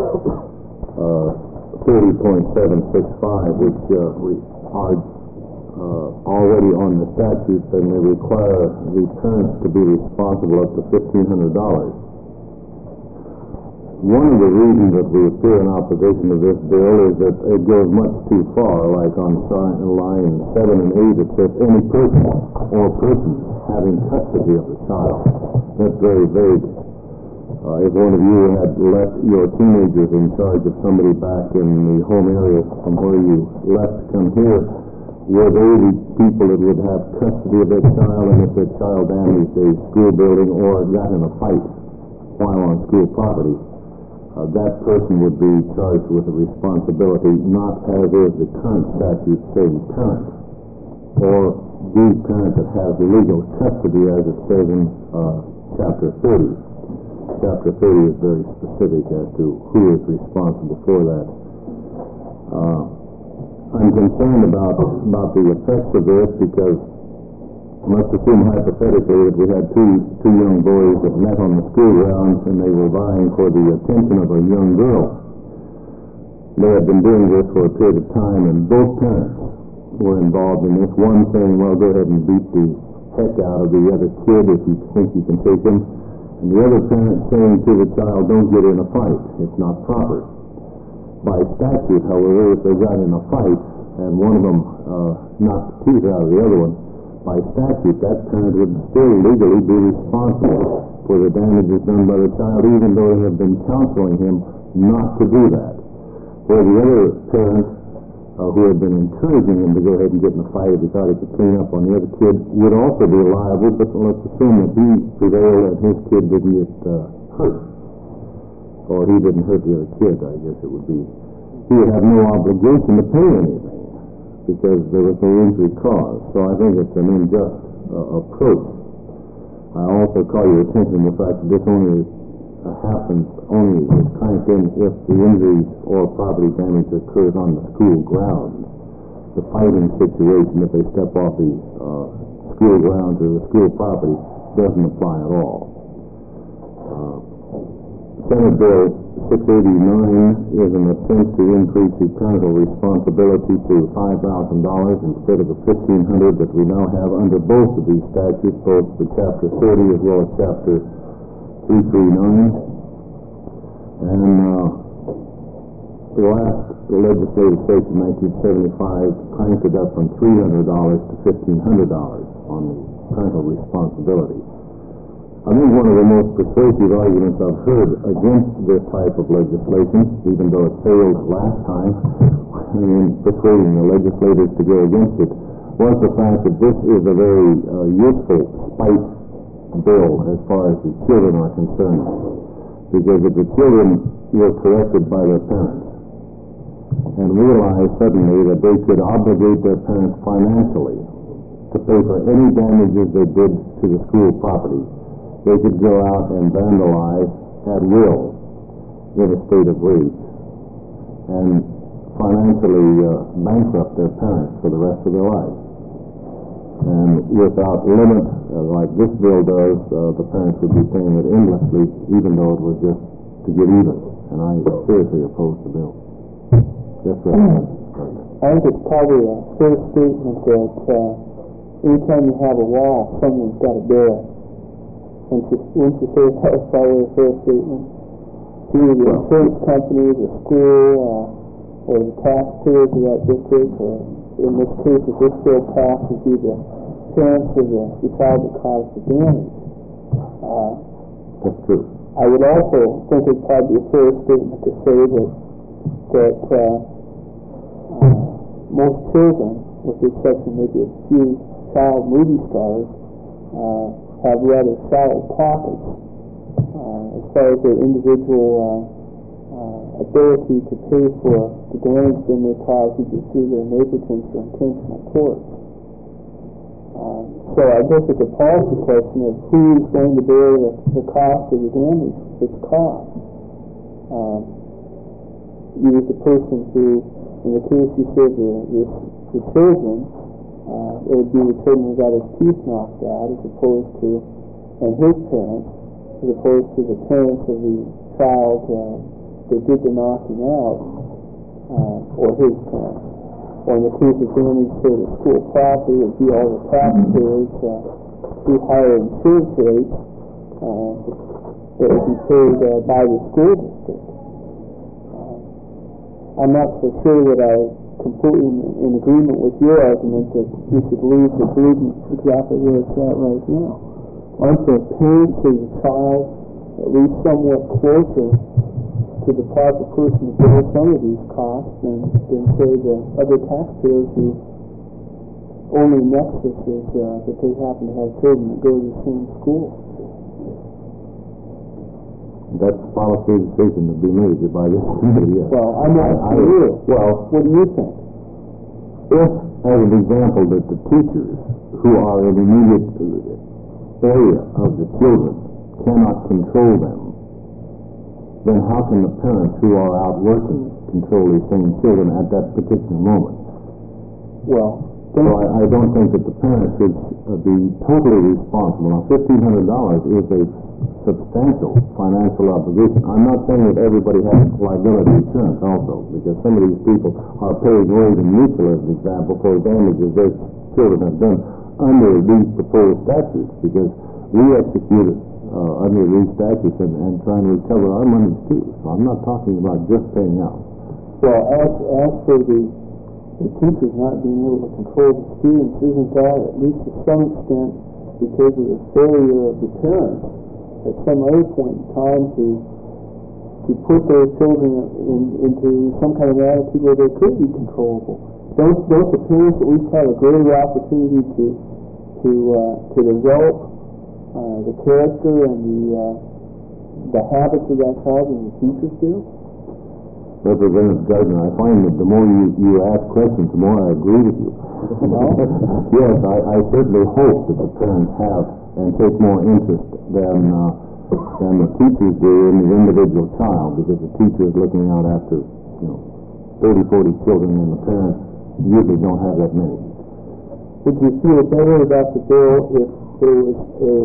30.765, which are already on the statute, and they require the parents to be responsible up to $1,500. One of the reasons that we appear in opposition to this bill is that it goes much too far, like on line 7 and 8, it says any person or persons having custody of the child. That's very vague. If one of you had left your teenagers in charge of somebody back in the home area from where you left to come here, were they the people that would have custody of that child, and if that child damaged a school building or got in a fight while on school property, that person would be charged with a responsibility, not as is the current statute saying parent, or the parent that has legal custody as it says in Chapter 30. Chapter 30 is very specific as to who is responsible for that. I'm concerned about the effects of this because let's assume hypothetically that we had two young boys that met on the school grounds and they were vying for the attention of a young girl. They had been doing this for a period of time and both parents were involved in this. One saying, well, go ahead and beat the heck out of the other kid if you think you can take him. And the other parent saying to the child, don't get in a fight. It's not proper. By statute, however, if they got in a fight and one of them knocked the teeth out of the other one, by statute, that parent would still legally be responsible for the damages done by the child, even though they have been counseling him not to do that. Where the other parent who had been encouraging him to go ahead and get in a fight if he thought he could clean up on the other kid would also be liable, but let's assume that he prevailed and his kid didn't get hurt. Or he didn't hurt the other kid, I guess it would be. He would have no obligation to pay anything because there was no injury caused. So I think it's an unjust approach. I also call your attention to the fact that this only is cranked in if the injuries or property damage occurs on the school grounds. The fighting situation, if they step off the school grounds or the school property, doesn't apply at all. Senate Bill 689 is an attempt to increase the parental responsibility to $5,000 instead of the $1,500 that we now have under both of these statutes, both the Chapter 30 as well as Chapter 339. And the last legislative session, 1975, cranked it up from $300 to $1,500 on the parental responsibility. I think one of the most persuasive arguments I've heard against this type of legislation, even though it failed last time in persuading the legislators to go against it, was the fact that this is a very useful spite bill as far as the children are concerned. Because if the children were corrected by their parents and realized suddenly that they could obligate their parents financially to pay for any damages they did to the school property, they could go out and vandalize at will in a state of rage and financially bankrupt their parents for the rest of their life. And without limit, like this bill does, the parents would be paying it endlessly, even though it was just to get even. And I seriously oppose the bill. Yes, sir. I think it's probably a fair statement that anytime you have a wall, someone's got to bear it. Wouldn't you say that's probably a fair statement? Either the insurance company, the school, or the taxpayers of that district, or in this case, if this bill passes, would be the parents of the child that caused the damage. That's true. I would also think it's probably a fair statement to say that most children, with the exception maybe of a few child movie stars, have rather shallow pockets as far as their individual ability to pay for the damage they may cause either through their negligence or intentional tort. So I guess it's a policy question of who is going to bear the cost of the damage that's caused. Either the person who, in the case you said the children, it would be the children who got his teeth knocked out as opposed to, and his parents, as opposed to the parents of the child that did the knocking out, or his parents. Or in the case of damage to the school property, it would be all the taxpayers who higher insurance rates that would be paid by the school district. I'm not so sure that I completely in agreement with your argument that we should leave the burden exactly where it's at right now. Aren't the parents of the child at least somewhat closer to the proper person to bear some of these costs than say the other taxpayers who only nexus is that they happen to have children that go to the same school? That's a policy decision to be made by this committee, yes. Well, I'm asking you. Well, what do you think? If, as an example, that the teachers who are in the immediate area of the children cannot control them, then how can the parents who are out working control these same children at that particular moment? Well, so I don't think that the parents should be totally responsible. Now, $1,500 is a substantial financial obligation. I'm not saying that everybody has liability insurance also, because some of these people are paying Oregon Mutual, as an example, for damages their children have done under these proposed statutes, because we execute under these statutes and trying to recover our money too. So I'm not talking about just paying out. Well, as for the teachers not being able to control the students, isn't that, at least to some extent, because of the failure of the parents at some other point in time to put their children into some kind of attitude where they could be controllable? Don't the parents at least have a greater opportunity to develop the character and the habits of that child than the teachers do? Representative Gardner, I find that the more you ask questions, the more I agree with you. Yes, I certainly hope that the parents have and take more interest than the teachers do in the individual child, because the teacher is looking out after 30, 40 children, and the parents usually don't have that many. Would you feel better about the bill if there was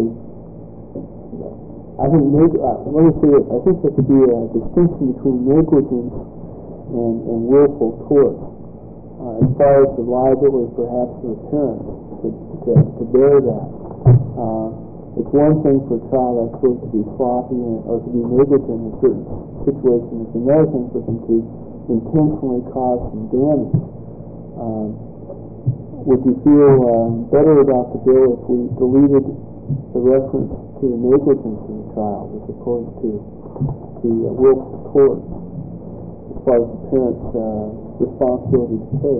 let me say this, I think there could be a distinction between negligence and willful tort as far as the liability perhaps of the parents to bear that. It's one thing for a child, I suppose, to be sloppy or to be negligent in certain situations. It's another thing for them to intentionally cause some damage. Would you feel better about the bill if we deleted the reference to the negligence of the child as opposed to willful tort as far as the parents' responsibility to pay?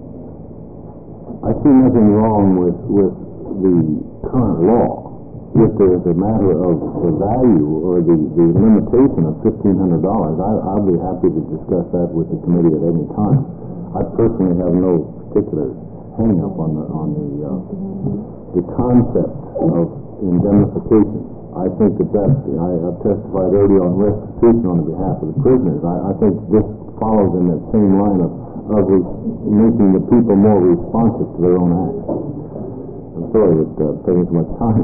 I see nothing wrong with the current law. If there's a matter of the value or the limitation of $1,500, I'll be happy to discuss that with the committee at any time. I personally have no particular hang-up on the concept of indemnification. I think I've testified earlier on restitution on behalf of the prisoners. I think this follows in that same line of making the people more responsive to their own acts. I'm sorry that taking so much time.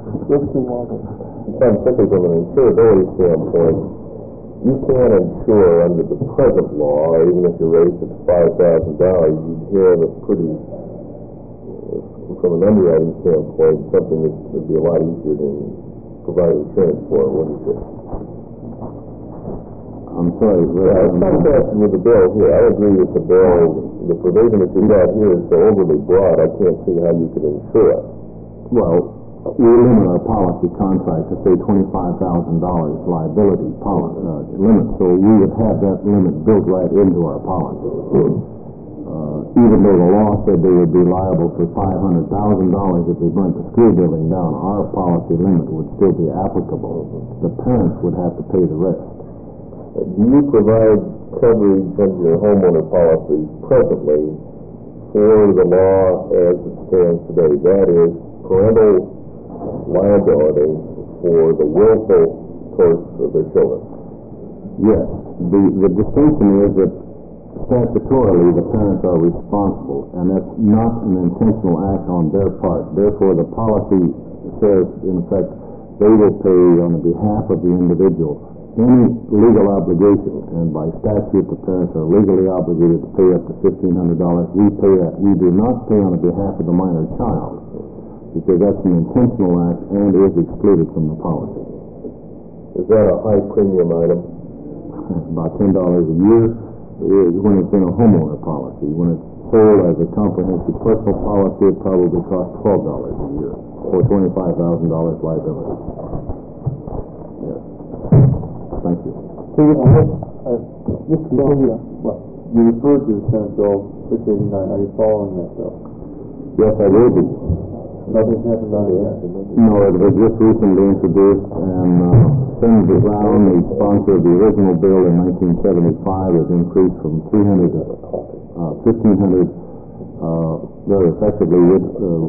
I'm thinking from an insurability standpoint, you can't insure under the present law, even if you raise it to $5,000, you'd have a pretty, from an underwriting standpoint, something that would be a lot easier to provide insurance for, wouldn't it? I'm sorry. I'm not asking with the bill here. I agree with the bill. The provision that you got here is so overly broad, I can't see how you could insure it. Well, we limit our policy contract to say $25,000 liability limit, so we would have that limit built right into our policy. Even though the law said they would be liable for $500,000 if they burnt the school building down, our policy limit would still be applicable. The parents would have to pay the rest. Do you provide coverage under your homeowner policy presently for the law as it stands today? That is, parental liability for the willful torts of their children? Yes. The distinction is that statutorily the parents are responsible, and that's not an intentional act on their part. Therefore, the policy says, in effect, they will pay on behalf of the individual any legal obligation, and by statute the parents are legally obligated to pay up to $1,500. We pay that. We do not pay on behalf of the minor child, because that's an intentional act and is excluded from the policy. Is that a high premium item? About $10 a year is when it's in a homeowner policy. When it's sold as a comprehensive personal policy, it probably costs $12 a year or $25,000 liability. Yes. Thank you. You referred to the Senate Bill 689. Are you following that bill? Yes, I will be. Nothing's happened on it yet? No, it was just recently introduced, and Senator Brown, the sponsor of the original bill in 1975, has increased from 300 to 1,500 very effectively with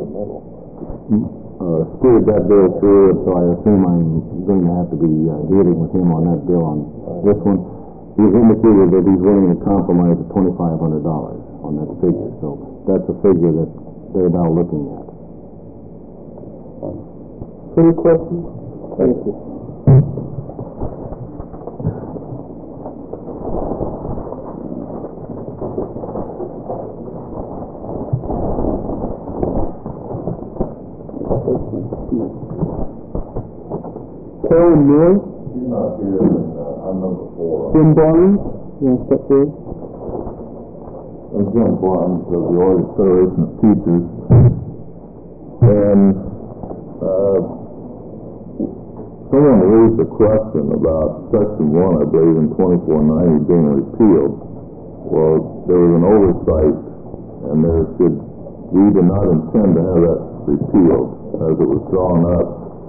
steered that bill through, and so I assume I'm going to have to be dealing with him on that bill on this one. He's indicated that he's willing to compromise at $2,500 on that figure, so that's a figure that they're now looking at. Any questions? Thank you. Karen Moore? She's not here, and I'm number 4. Jim Barnes? You want to step forward? I'm Jim Barnes of the Oregon Federation of Teachers, and someone raised a question about Section 1, I believe, in 2490 being repealed. Well, there was an oversight, and we did not intend to have that repealed as it was drawn up.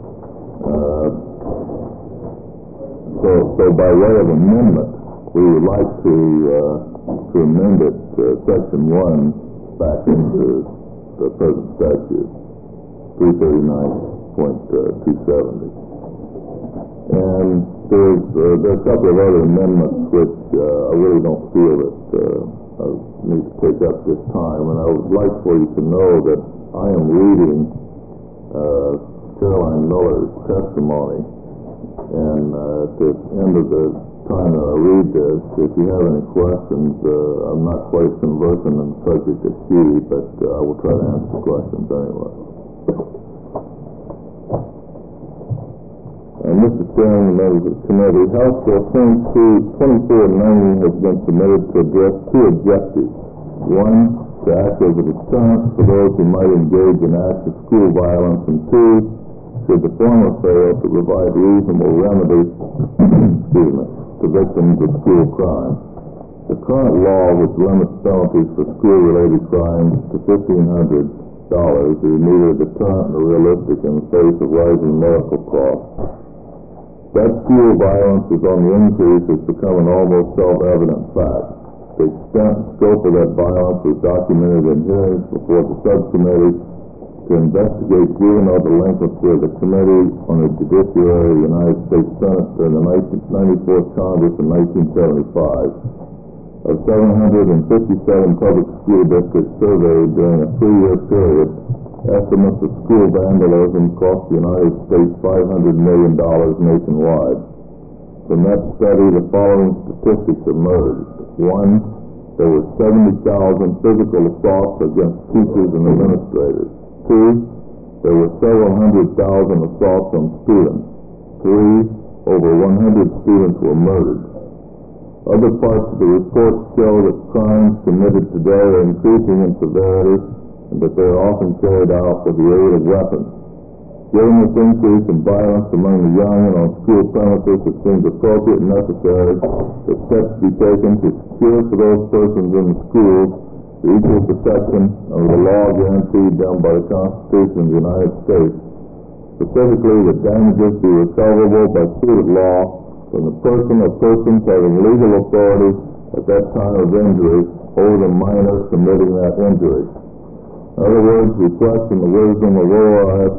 So by way of amendment, we would like to amend it, Section 1, back into the present statute, 339.270. And there's a couple of other amendments which I really don't feel that I need to take up this time. And I would like for you to know that I am reading Caroline Miller's testimony. And at the end of the time that I read this, if you have any questions, I'm not quite as conversant in the subject as she, but I will try to answer questions anyway. Mr. Chairman and members of the committee, House Bill 2490 has been submitted to address two objectives. One, to act as a deterrent for those who might engage in acts of school violence, and two, should the former fail, to provide reasonable remedies to victims of school crime. The current law, which limits penalties for school-related crimes to $1,500, is neither deterrent nor realistic in the face of rising medical costs. That school violence is on the increase has become an almost self-evident fact. The extent and scope of that violence was documented in hearings before the subcommittee to investigate juvenile delinquency of the Committee on the Judiciary of the United States Senate during the 1994 Congress in 1975. Of 757 public school districts surveyed during a 3-year period, estimates of school vandalism cost the United States $500 million nationwide. From that study, the following statistics emerged. 1, there were 70,000 physical assaults against teachers and administrators. 2, there were several hundred thousand assaults on students. 3, over 100 students were murdered. Other parts of the report show that crimes committed today are increasing in severity and that they are often carried out with the aid of weapons. Given this increase in violence among the young and on school premises, it seems appropriate and necessary that steps be taken to secure for those persons in the schools the equal protection under the law guaranteed them by the Constitution of the United States. Specifically, that damages be recoverable by suit of law from the person or persons having legal authority at that time of injury over the minor committing that injury. In other words, we question the wisdom of ORS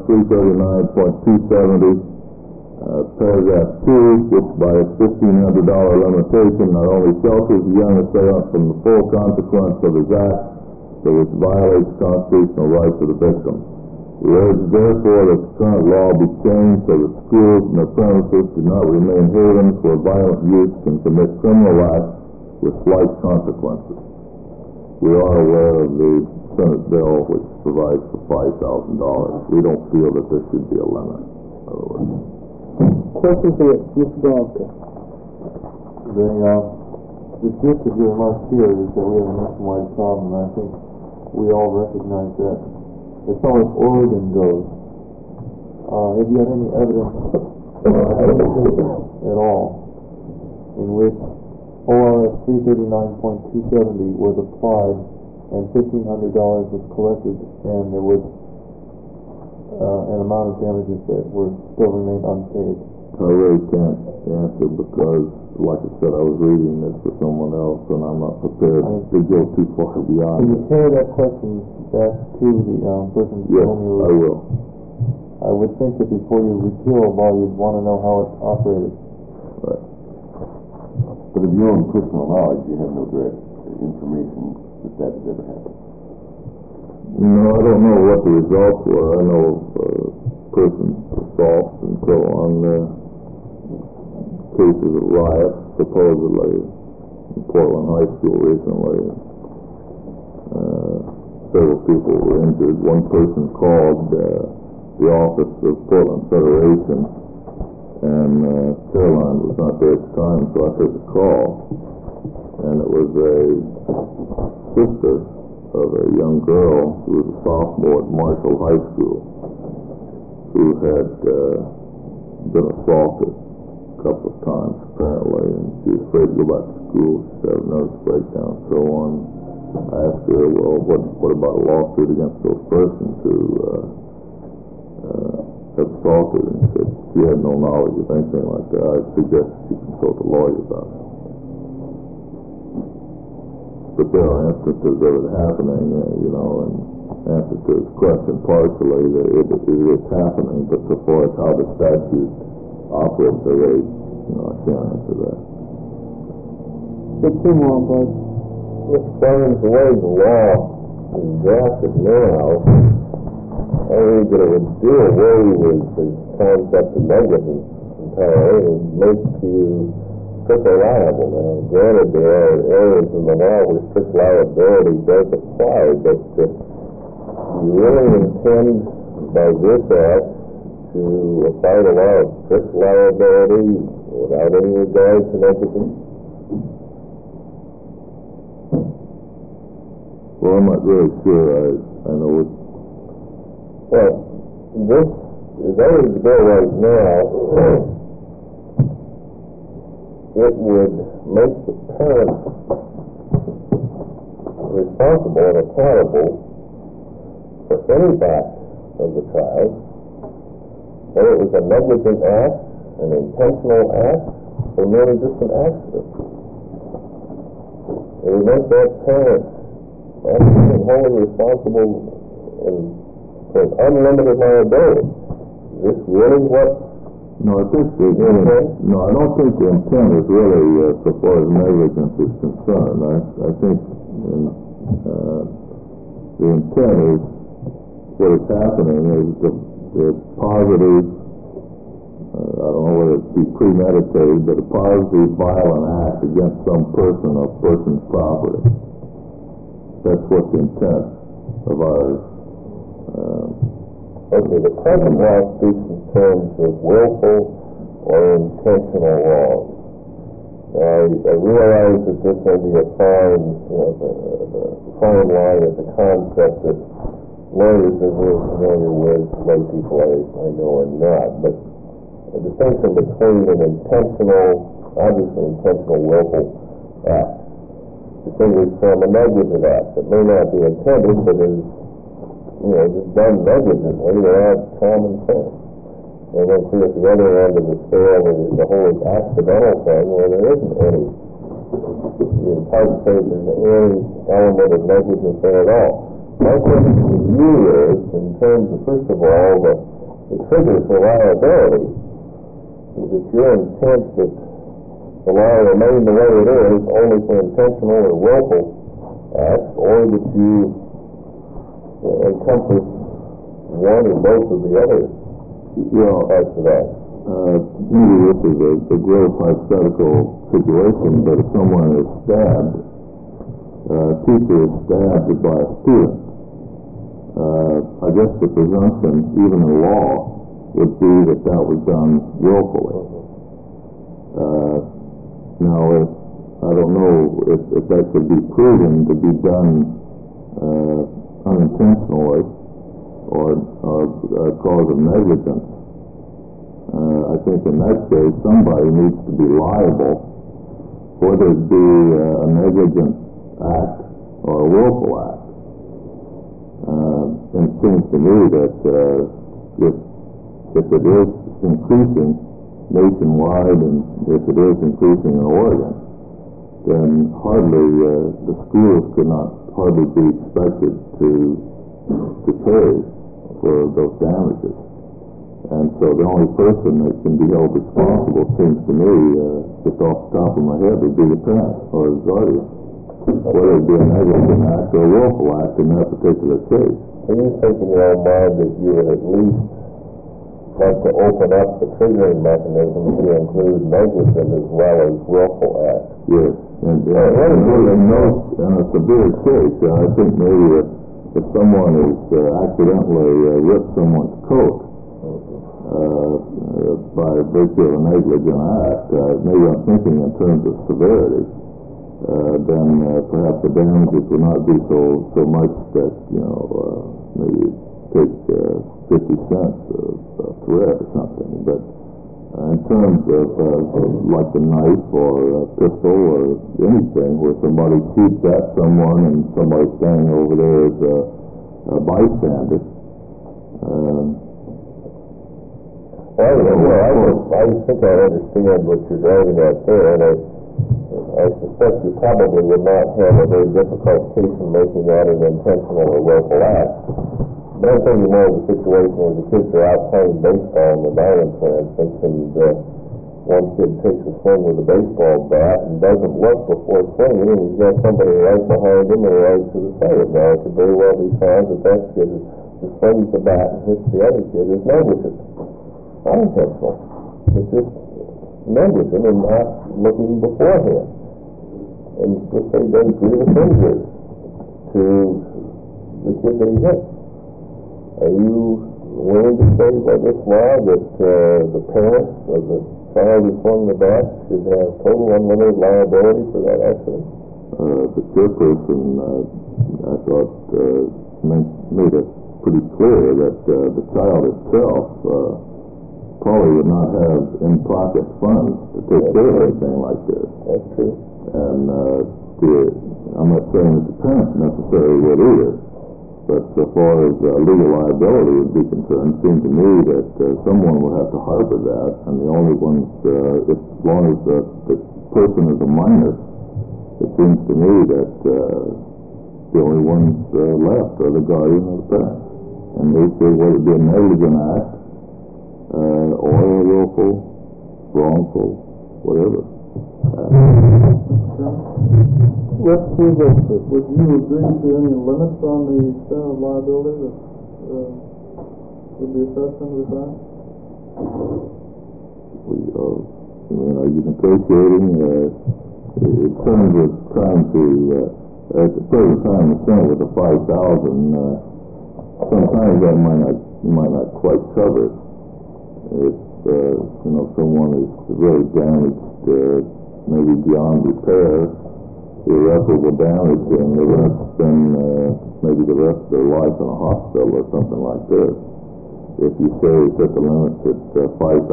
339.270, paragraph 2, which by its $1,500 limitation not only shelters the young assailant from the full consequence of his act, but which violates constitutional rights of the victim. We urge, therefore, that the current law be changed so that schools and their premises do not remain havens where violent youth can commit criminal acts with slight consequences. We are aware of the Senate bill which provides for $5,000. We don't feel that there should be a limit. In other words. questions for Mr. Domka? The gist of your remarks here is that we have a nationwide problem, and I think we all recognize that. As far as Oregon goes, have you had any evidence at all in which ORS 339.270 was applied and $1,500 was collected and there was an amount of damages that were still remained unpaid? I really can't answer because, like I said, I was reading this for someone else and I'm not prepared to go too far beyond Can you it. carry that question back to the person Yes, whom you were... I will. I would think that before you repeal a law, you'd want to know how it operated. Right. But of your own personal knowledge, you have no direct information that has ever happened. No, I don't know what the results were. I know persons assaults and so on, cases of riots, supposedly, in Portland High School recently. Several people were injured. One person called the office of Portland Federation, and Caroline was not there at the time, so I took the call. And it was a sister of a young girl who was a sophomore at Marshall High School who had been assaulted a couple of times apparently, and she was afraid to go back to school. She had a nervous breakdown and so on. I asked her, well, what about a lawsuit against those persons who have assaulted? And she said she had no knowledge of anything like that. I suggested she consult a lawyer about it. But there are instances of it happening, and answer to his question partially, that it is happening, but so far as how the statute operates, I really, I can't answer that. What's too long, bud? Explains the way the law is drafted now. I read that it would do away with the concept of negligence entirely and make you strictly liable. Now, granted, there are areas in the law where strict liability does apply, but you really intend by this act to apply the law of strict liability without any regard to negligence? Well, I'm not really sure. I know it. Well, this is under the bill right now. It would make the parent responsible and accountable for any act of the child, whether it was a negligent act, an intentional act, or merely just an accident. It would make that parent wholly responsible for unlimited liability. Is this really what? No, I think I don't think the intent is really so far as negligence is concerned. I think the intent is what is happening is the positive. I don't know whether it be premeditated, but a positive violent act against some person or person's property. That's what the intent of ours. Okay, the present law speaks in terms of willful or intentional wrong. I realize that this may be a fine line as a concept that lawyers are very familiar with, lay people I know are not, but a distinction between an intentional, obviously intentional willful act, distinguished from a negligent act that may not be intended, but is just done negligently without common sense. And then see at the other end of the scale is the whole accidental thing where there isn't any, in part say there's any element of negligence there at all. My question to you is, in terms of, first of all, the trigger for liability, is it your intent that the law remain the way it is only for intentional or willful acts, or that you encompass one or both of the other parts of that? Maybe this is a gross hypothetical situation, but if someone is stabbed, a teacher is stabbed by a student, I guess the presumption, even in law, would be that was done willfully. Now, I don't know if that could be proven to be done unintentionally or cause of negligence. I think in that case, somebody needs to be liable, whether it be a negligent act or a willful act. And it seems to me that if it is increasing nationwide and if it is increasing in Oregon, then hardly the schools could not hardly be expected to pay for those damages. And so the only person that can be held responsible, seems to me, just off the top of my head, would be the parent or the guardian, whether it be a negligent act or a willful act in that particular case. Are you thinking in your own mind that you would at least like to open up the triggering mechanism to include negligent as well as willful acts? Yes, and in a severe case, I think maybe if someone has accidentally ripped someone's coat by virtue of a negligent act, maybe I'm thinking in terms of severity, then perhaps the damages would not be so much that, maybe take 50 cents of thread or something. But in terms of like a knife or a pistol or anything where somebody shoots at someone and somebody standing over there is a bystander, I think I understand what you're driving at there, and I suspect you probably would not have a very difficult case in making that an intentional or willful act. But I'm thinking more of a situation where the kids are out playing baseball in the diamond, for instance, and one kid takes a swing with a baseball bat and doesn't look before swinging, and he's got somebody right behind him and right to the side. Now, it could very well be found that kid just swings the bat and hits the other kid is negligent. Not intentional. It's just negligent and not looking beforehand. And let's say does grievous injury to the kid that he hit. Are you willing to say by this law that the parents of the child who swung the bat should have total unlimited liability for that accident? The chairperson, I thought, made it pretty clear that the child itself probably would not have in-pocket funds to take care of anything like this. That's true. And I'm not saying that the parents necessarily would either, but so far as legal liability would be concerned, it seems to me that someone would have to harbor that, and the only ones, as long as the person is a minor, it seems to me that the only ones left are the guardian or the parent. And they say whether it be a negligent act, or a willful, wrongful, whatever. Would you agree to any limits on the extent of liability that would be assessed under the crime? Are you negotiating in terms of trying to, at the present time, the Senate with the 5,000, sometimes that might not quite cover it. If someone is really damaged, maybe beyond repair, irreparable damage, and they're going to spend maybe the rest of their life in a hospital or something like this. If you say set the limit at $5,000,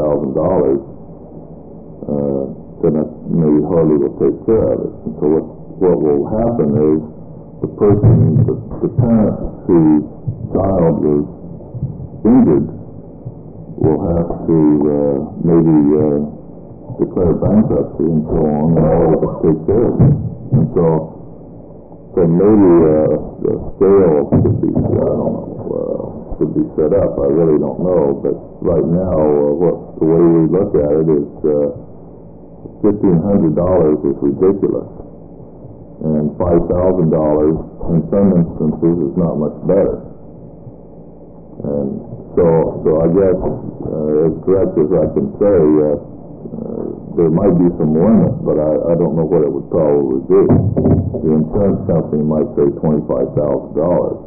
then that maybe hardly will take care of it. And so what will happen is the parent whose child was injured will have to maybe declare bankruptcy and so on in order to take care of it. And so maybe a scale could be, could be set up. I really don't know, but right now, the way we look at it is $1,500 is ridiculous, and $5,000 in some instances is not much better. And so I guess as direct as I can say, there might be some limit, but I don't know what it would probably be. The insurance company might say $25,000.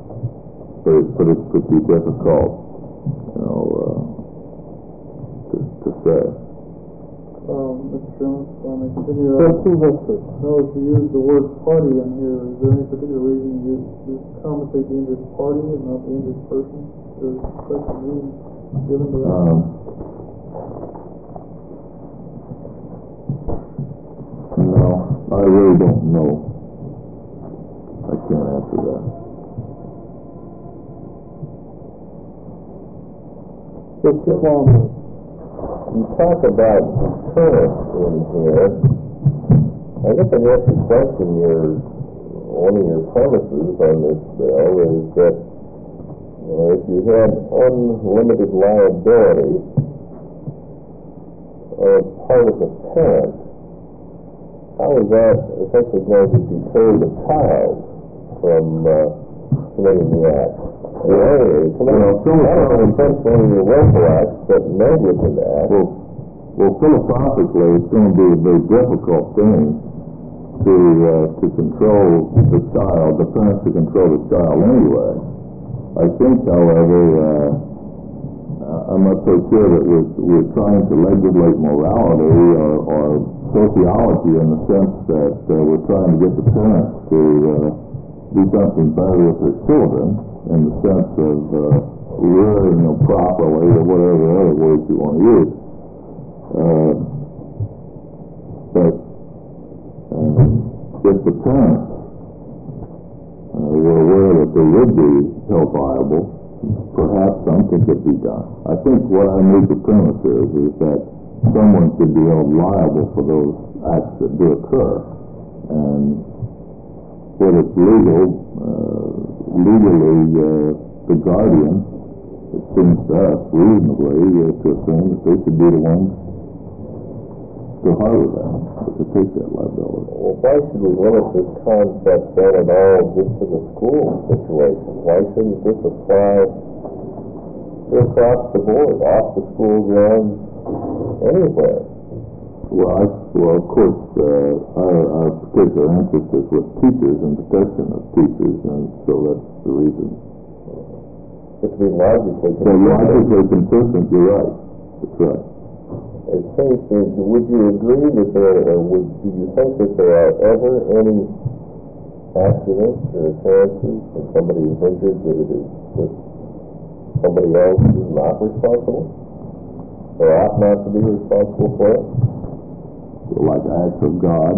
But it could be difficult, to say. Mr. Chairman, if I may continue. Notice you used the word party in here. Is there any particular reason you compensate the injured party and not the injured person? Is there a special meaning given to that? No, I really don't know. I can't answer that. You talk about deterrence in here. I guess I guess the question one of your premises on this bill is that if you had unlimited liability on part of the parent, how is that essentially going to deter the child from committing the act? Intentionally willful acts, but negligent acts. Well, philosophically, it's going to be a very difficult thing to control the child, the parents to control the child anyway. I think, however, I'm not so sure that we're trying to legislate morality or sociology in the sense that we're trying to get the parents to do something better with their children, in the sense of rearing them properly, or whatever other words you want to use. But if the parents were aware that they would be held liable, perhaps something could be done. I think what I need to premise is that someone should be held liable for those acts that do occur. And when it's legally, the guardian, it seems to us reasonably to assume that they should be the ones to hire them, to take that liability. Well, why should we limit this concept then at all just to the school situation? Why shouldn't this apply across the board, off the school grounds, anywhere? Well, of course, our particular interest is with teachers and protection of teachers, and so that's the reason. Just to be logically consistent. Consistent, you're right. That's right. It seems to, would you agree that do you think that there are ever any accidents or occurrences when somebody is injured that somebody else is not responsible? Or ought not to be responsible for it? Like acts of God,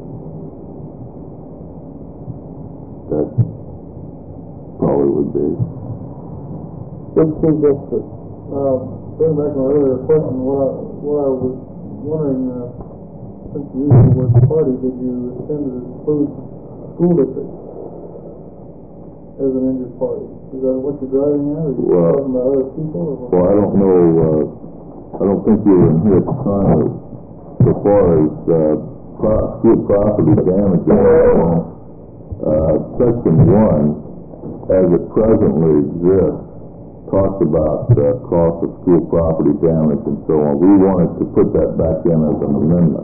that probably would be. Going back to my earlier question, what I was wondering, since you used the word party, did you intend to include school districts as an injured party? Is that what you're driving at, or are you talking about other people? Well, I don't know. I don't think you were in here trying to, so far as school property damage. Section 1, as it presently exists, talks about cost of school property damage and so on. We wanted to put that back in as an amendment.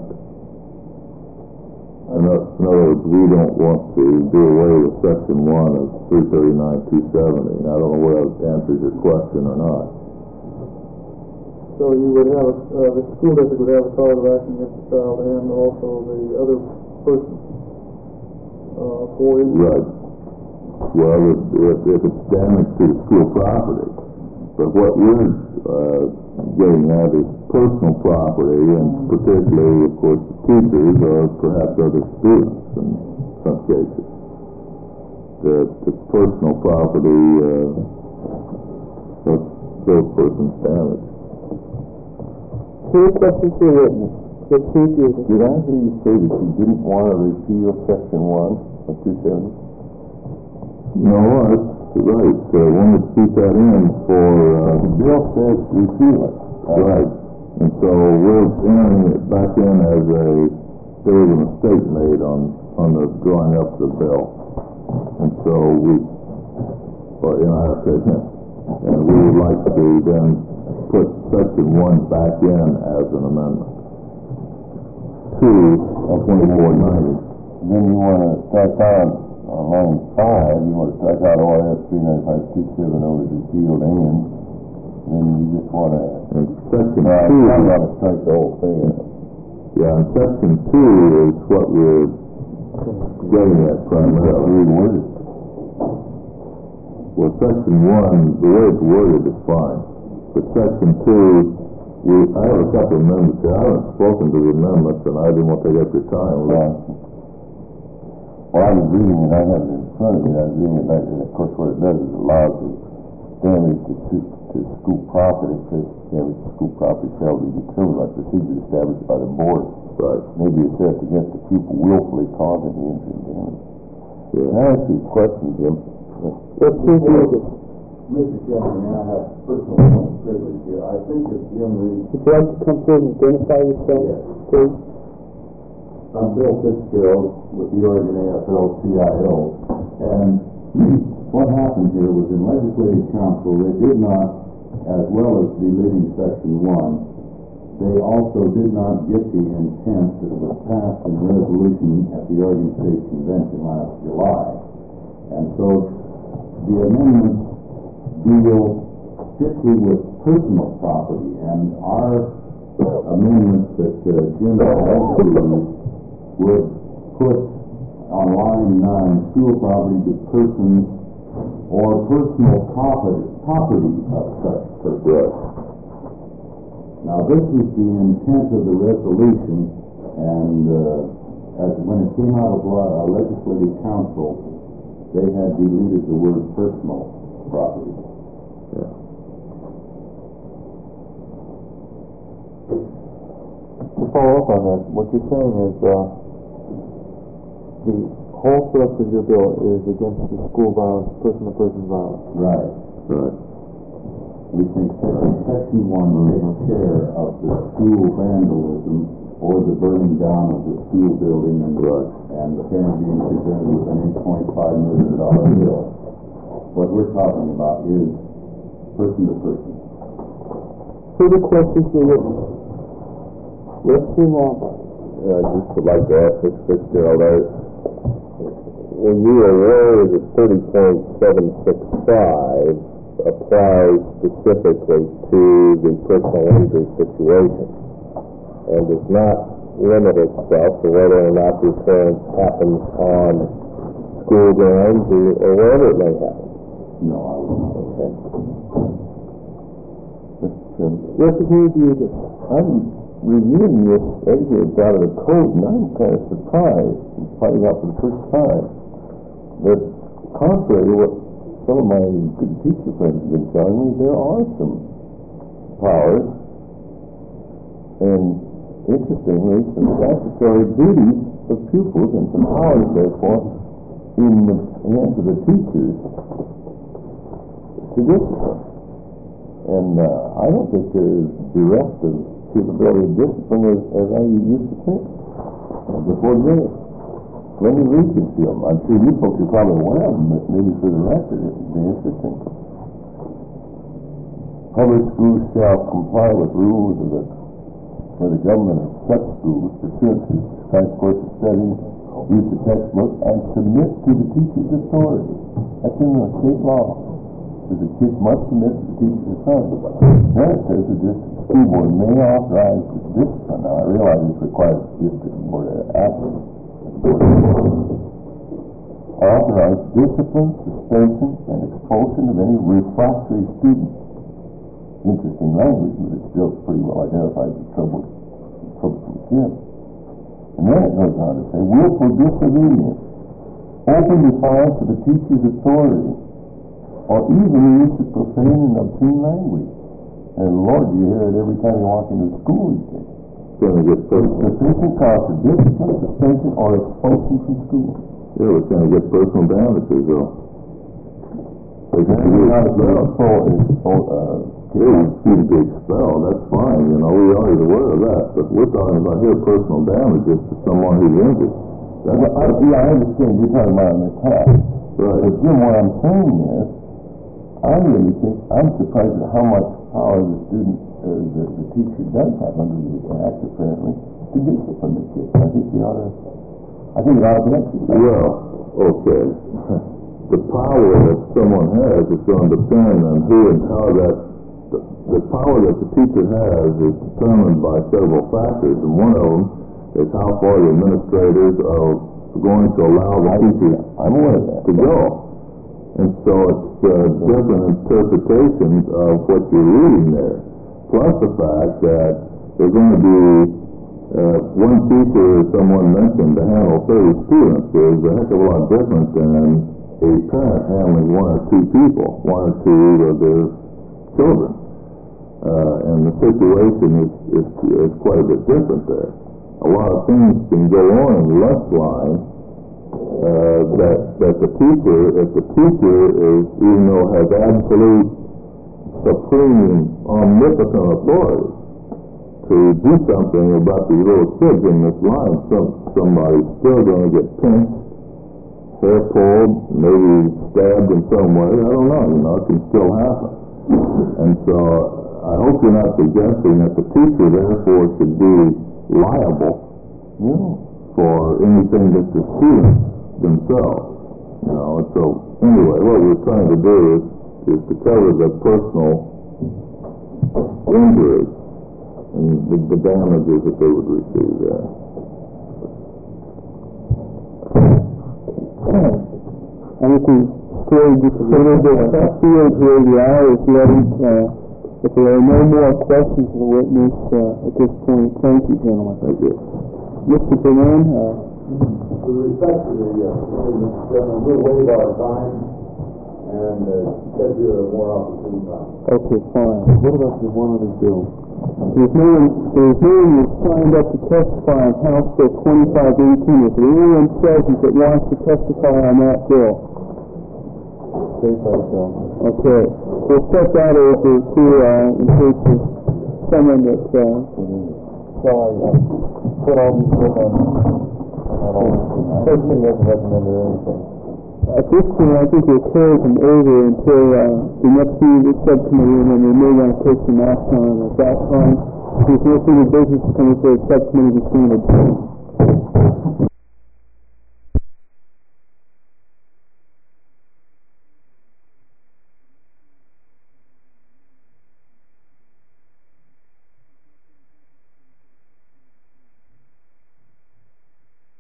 In other words, we don't want to do away with Section 1 of 339-270. I don't know whether that answers your question or not. So you would have, the school district would have a cause of action against the child and also the other person for injury? Right. Well, if it's damage to the school property. But what we're getting at is personal property, and particularly, of course, the teachers or perhaps other students in some cases. The personal property of those persons damaged. Two questions to the witness. Did I hear you say that you didn't want to repeal Section 1 of 270? No, that's right. Wanted to keep that in for... the bill says repeal it. Right. And so we're entering it back in as there was a mistake made on the drawing up the bill. And so and we would like to then put Section 1 back in as an amendment to 2490. Then you want to strike out on line 5, you want to strike out ORS 395-270 is repealed and then you just want to... And section you 2... want to strike the whole thing out. Yeah, and section 2 is what we're getting at primarily. Well, section 1, the way it's worded is fine. But section 2, I have a couple of amendments here. I haven't spoken to the amendments, and I didn't want to take up your time. Well, I was reading it, I have it in front of me, I was reading it, and of course what it does is allows the damage to school property, because damage to school property shall be determined by procedures established by the board. Right. Maybe assessed against the pupil willfully causing the injury and damage. Yeah. Can I ask you a question, Jim? Let's see if Mr. Chairman, may I have personal privilege here? I think that Jim Reed... would you like to come forward and identify yourself, please? I'm Bill Fitzgerald with the Oregon AFL-CIO, and what happened here was in Legislative Council, they did not, as well as deleting Section 1, they also did not get the intent that was passed in a resolution at the Oregon State Convention last July. And so the amendments deal strictly with personal property, and our amendments that Jim has would put on line 9 school property to persons or personal property of such person. Now this is the intent of the resolution, and as when it came out of Legislative Council, they had deleted the word personal property. Yeah. To follow up on that, what you're saying is the whole thrust of your bill is against the school violence, person-to-person violence. Right. Right. We think Section 1 takes care of the school vandalism or the burning down of the school building and the parent being presented with an $8.5 million bill. What we're talking about is person-to-person. Further questions for the witness? Let's move on. I just would like to ask Mr. Fitzgerald, were you aware that 30.765 applies specifically to the personal injury situation and does not limit itself to whether or not the occurrence happens on school grounds or wherever it may happen? No, I wouldn't. Okay. Representative Bugle. I'm reviewing this excerpt out of the code, and I'm kind of surprised, finding out for the first time, that contrary to what some of my good teacher friends have been telling me, there are some powers, and interestingly, some statutory duties of pupils, and some powers, therefore, in the hands of the teachers to discipline. And I don't think there's bereft of capability of discipline as I used to think before this. Let me read this to them. I'm sure you folks are probably aware of them, but maybe for the record it would be interesting. Public schools shall comply with rules for the government of such schools pursuant to prescribed course of study, use of textbook, and submit to the teacher's authority. That's in the state law. The kids must submit to the teacher's authority. Then it says the district school board may authorize the discipline. Now I realize this requires the district board action. Authorize discipline, suspension, and expulsion of any refractory student. Interesting language, but it still pretty well identifies the troublesome kid. And then it goes on to say, willful disobedience, open defiance of the teacher's authority, or even use of profane and obscene language. And Lord, you hear it every time you walk into school these days. Sufficient cause for discipline, suspension, or expulsion from school. Yeah, we're going to get personal damages, though. They can be expelled, that's fine, you know, we are aware of that, but we're talking about here personal damages to someone who's injured. I understand you're talking about an attack. Right. But Jim, what I'm saying is, I really think, I'm surprised at how much power the student, the teacher does have under the act, apparently, to discipline the kids. I think it ought to be exercised. Well, okay. The power that someone has is going to depend on who and how that the power that the teacher has is determined by several factors, and one of them is how far the administrators are going to allow the teachers to go. And so it's different interpretations of what you're reading there. Plus the fact that there's going to be one teacher, as someone mentioned, to handle 30 students is a heck of a lot different than a parent handling one or two people, one or two of their children. And the situation is quite a bit different there. A lot of things can go on in the lunch line that the teacher, if the teacher is, even though has absolute supreme omnipotent authority to do something about these little kids in this line, somebody's still going to get pinched, hair pulled, maybe stabbed in some way. I don't know, it can still happen. And so I hope you're not suggesting that the teacher therefore should be liable for anything that the students themselves, and so anyway, what we're trying to do is to cover the personal injuries and the damages that they would receive there. I think we scored just a little bit of field here. The hour is ready. If there are no more questions of the witness at this point, thank you, gentlemen. Thank you. Mr. Bernard, with respect to the gentleman, we'll waive our time and schedule a more opportune time. okay, fine. What about the one other bill? There's no one who's signed up to testify on House Bill 2518. Is there anyone present that wants to testify on that bill? Okay. We'll set that over to, in case there's someone that, Shall I put all these bills on? Certainly hasn't recommended anything. at this point, I think we'll carry them over until the next meeting of the subcommittee, and then we may want to take some action on it at that time. If there's no further business coming for the subcommittee, between the